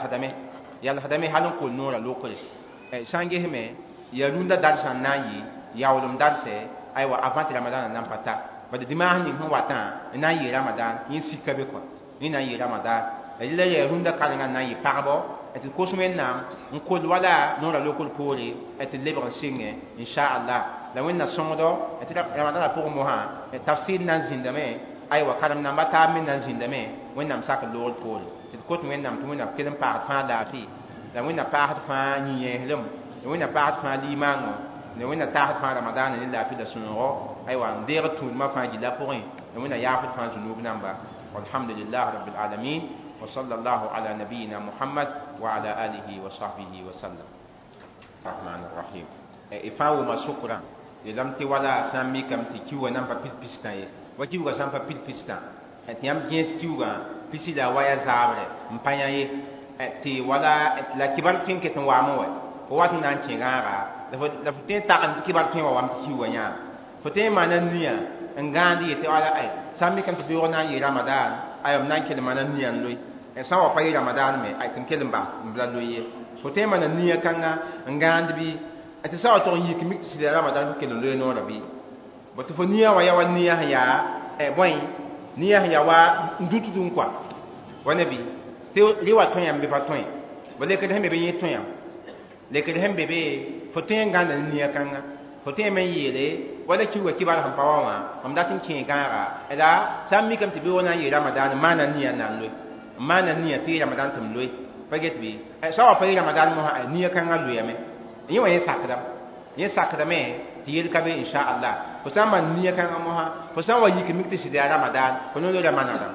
Speaker 2: yalsdame hal n kol noora lokre sã n gesme yaa rũndã darsã n na n yɩ yaoolem darsɛ aywa avant tɩ ramadan na n pa ta bad dimaas ning sẽn watã n na n yɩɩ ramadan yẽ sika be kɔa yẽ na n yɩɩ ramadan rɩla yaa rũndã karengã n na n yɩ pagbo tɩ kos wẽnnaam n kol wala noora lokl poore tɩ lebg n sɩngẽ inshaallah la wẽnna sõngdo tɩ ramadan pʋgẽ mosã tafsir na n zĩndame aywa karem namba taab me na n zĩndame wẽnnaam sak loogr poore tɩ d kot wẽnnaam tɩ wẽnnaam kell n paasd fãa laafɩ la wẽnna paasd fãa yĩ-yẽeslem la wẽnna paasd fãa limaango la wẽnna taasd fãa ramadan ne laafɩ la sũ-noogo aywa n deegd tũudmã fãa gilla pʋgẽ la wẽna yaafd fãa zunub namba walhamdulillah rabbil alamin wa sallallahu ala nabiyyina muhammad wa ala alihi wa sahbihi wa sallam rahmanir rahim fa wa masukran yelam ti wala san mi kam ti kiwa nan pa pistan ye wa kiwa san pa pistan et yam gens kiwa pisida waya zabre mpanya ye ti wala la kibar kin ke ton wa mo ko wat nan cingara la futin ta kan kibar kin wa wam ti kiwa nya futin manan niya ngandi ti wala ai san mi kam ti biyo na yi ramadan ayam nan ke manan niya loy e sa wa pa yi ramadan me ai tin kelimba mbla loye futin manan niya kanga ngandi bi ati sa to yi kimi ti sila ramadan ke lo no rabi boto fo niya wa ya wa niya ya boy niya ya wa ndutu dun kwa wana bi te liwa ton yam be pa ton bole ke hembe be yi ton yam le ke hembe be fo ten ganda niya kanga fo ten men yele wala ki wa kibar ham pawa wa am datin kin gara ela sammi kam ti be wona yi ramadan mana niya nan lo mana niya ti ramadan tum lo paget bi sa wa pa yi ramadan mo ha niya kanga lo yame yi wa yin sakda me ti yel kabe insha Allah ko sama niya kan amoha ko sama yi kimi ti sida ramadan ko no da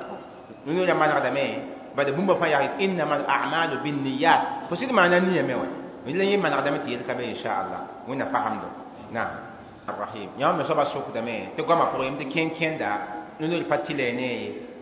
Speaker 2: manada me ba da bumba fa ya innamal a'malu binniyat ko sid mana niya me wa wala yi manada me ti yel kabe insha Allah wona fahamdo na arrahim ya me so ba sokda me te goma ko yim te ken da no patile ne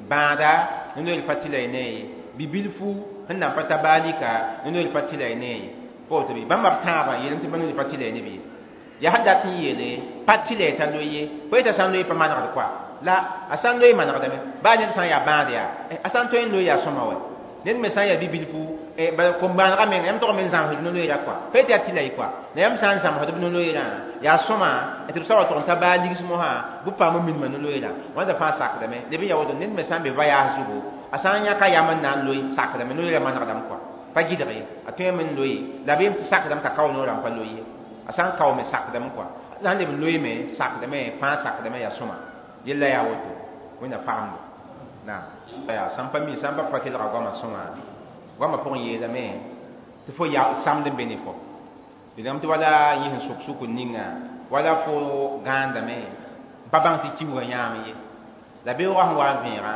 Speaker 2: bada no patile ne bibilfu hanna patabalika no patile ne ko to bi bamba taba yelem te banu patile ne bi ya hada tin yele patile ta loye ko ita san loye pa manaka kwa la asan loye manaka da me ba ne san ya bande ya asan to en loye ya soma we nen me san ya bibilfu ba ko manaka men em to men san no loye ya kwa ko ita tilai kwa ne em san sam hodo no loye ya soma et to sawa to ta ba ligi smo ha bu pa mo min man loye la wanda fa sak da me de bi ya wodo nen me san be vaya zugo asan ya ka ya man nan loye sak da me loye manaka da kwa pa gidare atwe men loye la bem sak da ka kaw no ram pa loye asan kaw me sak da me kwa zan de loye me sak da me fa sak da me ya soma yella ya woto wona famdo na ya sampa mi sampa pa kila ga ma soma wa ma pon ye da me te fo ya sam de benefo bidam to wala yi hin suk suk ninga wala fo ganda me babang ti ci wa nyame ye la be wa vira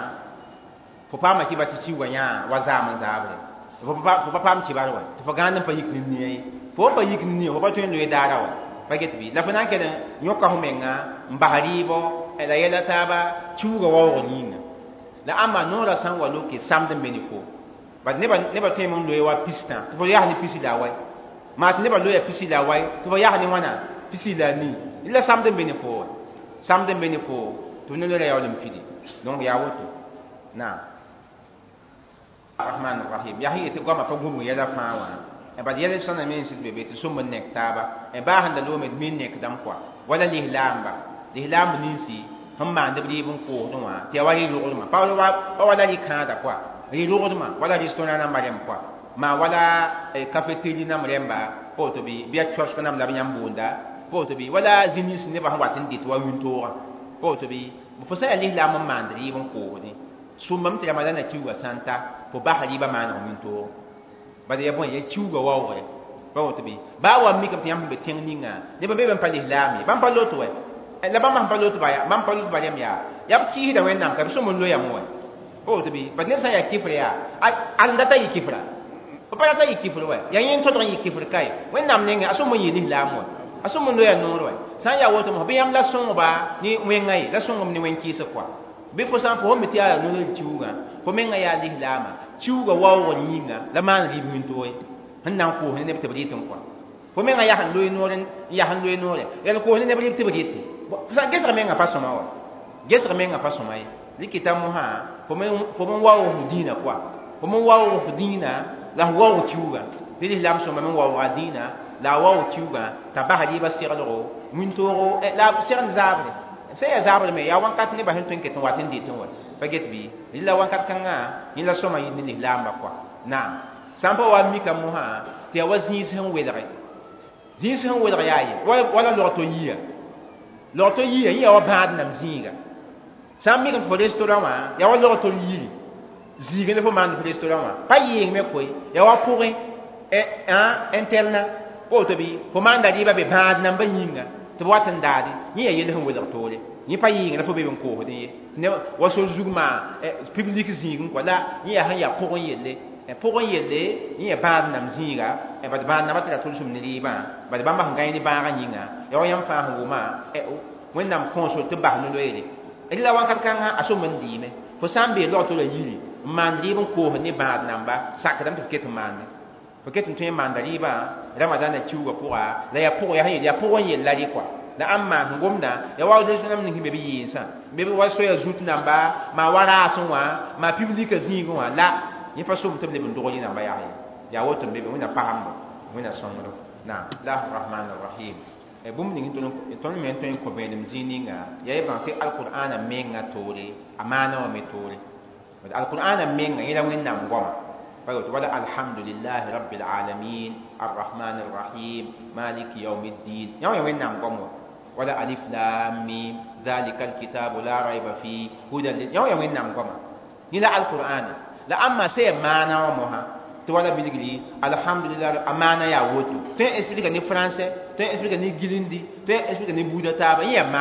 Speaker 2: fo pa ma ki ba ti ci wa nya wa za man zabre fo pa ci ba wa fo ganda pa yik ni ye fo pa yik ni ho ba to le dara wa pa get bi la fa na ke da nyoka ho menga mbahari bo la yela taba chuga wa ninga la ama nora san wa loke samden benefo ba ne ba temon loye wa pista to ya ni pisi da wai ma ne ba loye pisi da wai to ya ni wana pisi da ni illa samden benefo to ne le ya wala mfidi donc ya woto na rahman rahim ya hi te goma fa gumu yela fa wa e ba yele sona men sit bebe to summa nek taba e ba handa lo me min nek dam kwa wala li lam ninsi hamma de bi bun ko to wa te wali lu ma pa wala li ka da kwa ri lu ma wala restaurant na mariam kwa ma wala cafeteria na mariam ba po to bi church kana la nyam bunda po to bi wala zinis ne ba watin dit wa winto po to bi bu fa sa li lam ma ndri bun ko ni sumam te ma na kiwa santa po ba hali ba ma na winto ba de bon ye kiwa wa wa po to bi ba wa mi kam yam be ting ninga ne ba be ban pa li lam ban pa lo to we la ba man palo to baya man palo to baya ya ki da wen nam ka so mun lo ya mo o to bi ba ne sa ya kifra ya an da ta yi kifra o pa ta yi kifra wa ya yin to don yi kifra kai wen nam ne aso mun yi ni la mo aso mun lo ya no ro sa ya wo to mo bi yam la so ba ni wen ngai la so ngom ni wen ki sa kwa bi fo san fo mi ti ya no le chiuga fo men ngai ya li la ma chiuga wa wo ni nga la man ri min to han nan ko ne te bi ton kwa fo men ngai ya han lo no ren ya han lo no re ya ko ne bi te bi te sa gesra menga pasoma wa gesra menga pasoma yi likita mu ha fo men wawo mudina kwa fo men wawo mudina la wawo kiuga dili lam so men wawo adina la wawo kiuga tabahadi basiralo mun toro la siran zabre sai ya zabre me ya wankat ne ba hin tun keton watin di tun wa paget bi illa wankat kanga illa soma yi ni lamba kwa na sampo wa mika mu ha te wazi sen wedare zin wedare yayi wala loto yiya loto yi ya wa baad nam zinga sam mi kan fo restaurant wa ya wa loto yi ziga ne fo man fo restaurant wa pa yi me koy ya wa pourri interna ko to bi fo man da di ba be baad nam ba yinga to watan dadi ni ya yele hon wala tole ni pa yɩɩng la fo be n koosd ye ne wa so zugma public zĩig kɔ la yẽ yaa sẽn yaa pʋgẽ yelle pʋgẽ yelle yẽ yaa bãad nam zĩiga bad bãad nabã tɩ la tʋlsem ne rɩɩbã bad bãmba sẽn gãe ne bãagã yĩnga ya wa yãmb fãa sẽn wʋma wẽnnaam kõosd tɩ bas no-loeere d la wãnkat kãngã a som n dɩɩme fo sã n bee log tɩ la yiri n maan rɩɩb n koosd ne bãad namba sakdame tɩ f ket n maande fo ket n tõe n maanda rɩɩbã ramadana kiuugã pʋga la yaa pʋgẽ yaa sẽn yel yaa pʋgẽ yella rɩ koa la am maan sẽn gomda ya wa nam ning be b yɩɩnsã be wa soya zut namba maa wa raasẽ wã maa publika zĩigẽ wã la yẽ pa som tɩ b leb n dog yẽ namba yaa yaa woto n be be wẽnna pasamdo wẽnna sõngdo naam lah rahman rahim bũmb ning tõnd me n tõe n kõ bẽedem zĩig ninga yaa y bãng tɩ alqur'ana menga toore a maana wã me toore alqur'ana menga yẽla wẽnnaam goama pa woto wala alhamdulillahi rabbil alamin arrahman arrahim maliki yawmiddin yã wã ya wẽnnaam goam wa wala alif lam mim dhalika alkitabu la rayba fi hudan lil yã wã ya wẽnnaam goama yẽla alqur'ana la amma sẽn yaa maana wã mosã tɩ wala bilgri alhamdulillah a maana yaa woto tõe n explica ne français tõe n explica ne gilindi tõe n explica ne buuda taaba yẽ yaa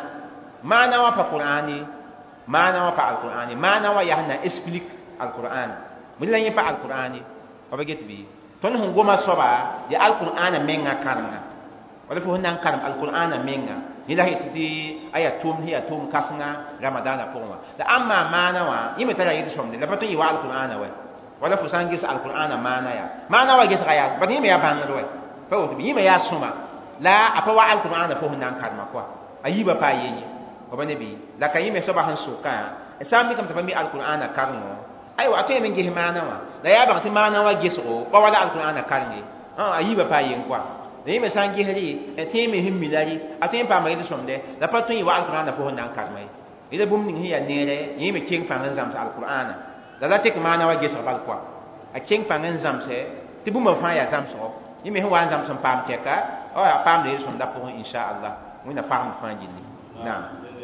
Speaker 2: maana wã pa qur'ani maana wã pa alqur'ani maana wã yaa sẽn na explique alqur'ani bõe la yẽ pa alqur'ani wa ba get bɩ tõnd sẽn goma soaba yaa alqur'ana menga karengã wala fo sẽn na n karem alqur'ana menga yẽ la sẽn tɩ a yaa tʋʋm sẽn yaa tʋʋm kãsenga ramadana pʋgẽ wã la ãmma maana wã yẽ me tara yel-sõmde la pa tõe n yɩ wa alqur'ana wɛ wala fo sã n ges alqur'ana maana wa gesga yaa bad yẽ me yaa bãngd wɛ pa woto bɩ yẽ me yaa sõma la a pa wa alqur'ana fo sẽn na n karema koa a yiibã paa yeye wa ba ne bɩ la ka yẽ me soaba sẽn sʋkã sã n mikame tɩ pa mi alqur'ana karengõ aywa a tõe me n ges maana wã la yaa bãng tɩ maana wã gesgo pa wala alqur'ana karenge a yiibã paa yen koa la yẽ me sã n ges rɩ tẽ me sẽn mi la rɩ a tõe n paama yel-sõmde la pa tõe n yɩ wa alqur'ana fo sẽn na n karema ye yela bũmb ning sẽn yaa neere yẽ me keng pãng n zãms alqur'ana la tek maana wa gesg bal koa a keng pãng n zãmse tɩ bũmba fãa yaa zãmsgo yẽ me sẽn wa n zãms n paam tɛka a paamda yel-sõmda pʋgẽ inshaallah wẽnna paamd fãa gilli naam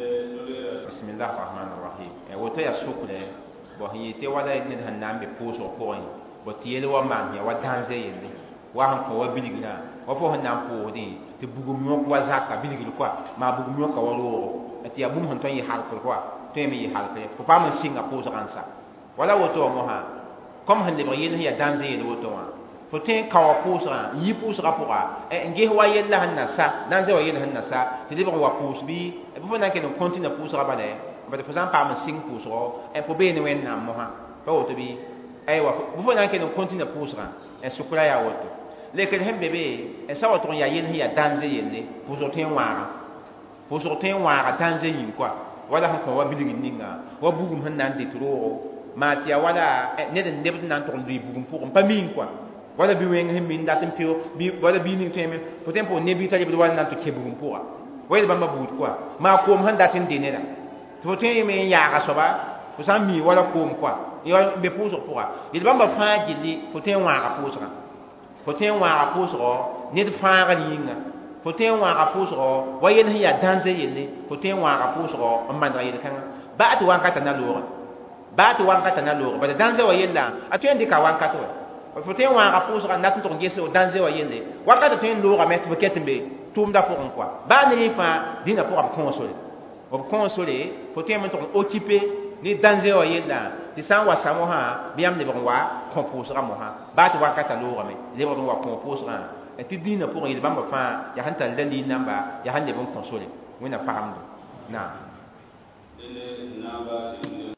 Speaker 2: bismillah rahman rahim woto yaa sʋkre bo sẽn yɩ tɩ wala ned sẽn na n be pʋʋsg pʋgẽ bo tɩ yel wa maan ya wa dãnze yelle wa sẽn kõ wa bilgrã wa fo sẽn na n pʋʋsdẽ tɩ bugum yõk wa zaka bilgr koa maa bugum yõka wa roogo tɩ yaa bũmb sẽn tõe n yɩ halkr koa tõe me yɩ halkre fo paam n sɩnga pʋʋsgã n sa wala woto wã mosã comme sẽn lebg yell sẽn yaa dãnze yel woto wã fo tõe n ka wa pʋʋsgã n yi pʋʋsgã pʋga n ges wa yella sẽn na sa dãnze wa yell sẽn na sa tɩ lebg n wa pʋʋs bɩ bɩ fo na n kell n kõntɩna pʋʋsgã bala bad fo sã n paam n sɩng pʋʋsgɔ fo beene wẽnnaam mosã pa woto bɩ aywa bɩ fo na n kell n kõntɩna pʋʋsgã sʋkra yaa woto lekr sẽn be be sã wa tʋg n yaa yell sẽn yaa dãnze yelle pʋʋsg tõe n wãaga pʋʋsg tõe n wãaga dãnze yĩng koa wala sẽn kõ wa bilgd ninga wa bugum sẽn na n det roogo maa tɩ yaa wala ned n lebd na n tʋg n lʋɩ bugum pʋgẽ pa miin koa wala bɩ wẽng sẽn min dat n peo wala bii ning tõeme fo tõe n pʋg ne bii t'a lebd wala na n tɩ kẽ bugum pʋga wa yel bãmba buud koa maa koom sẽn dat n de neda tɩ fo tõe me n yaaga soaba fo sã n mii wala koom koa n be pʋʋsg pʋga yel bãmba fãa gilli fo tõe n wãaga pʋʋsgã fo tõe n wãaga pʋʋsgɔ ned fãagr yĩnga fo tõe n wãaga pʋʋsgɔ wa yel sẽn yaa dãnze yelle fo tõe n wãaga pʋʋsgɔ n mandg yel-kãngã baa tɩ wãnkata na loogã baa tɩ wãnkata na loogã bala dãnze wa yella a tõe n dɩka wãnkat wɛ fo tõe n wãaga pʋʋsgã n dat n tʋg n ges dãnze wa yelle wãnkata tõe n loogame tɩ fo ket n be tʋʋmdã pʋgẽ koa baa ne rẽ fãa dĩnã pʋga b kõo sore b kõo sore fo tõe me n tʋg n occupe ne dãnze wa yella tɩ sã n wa sa mosã bɩ yãmb lebg n wa kõ pʋʋsgã mosã baa tɩ wãnkata loogame lebg n wa kõ pʋʋsgã tɩ dĩinã pʋgẽ yel bãmba fãa yaa sẽn tar dalil namba yaa sẽn leb n kõ sore wẽnna fagemdo naam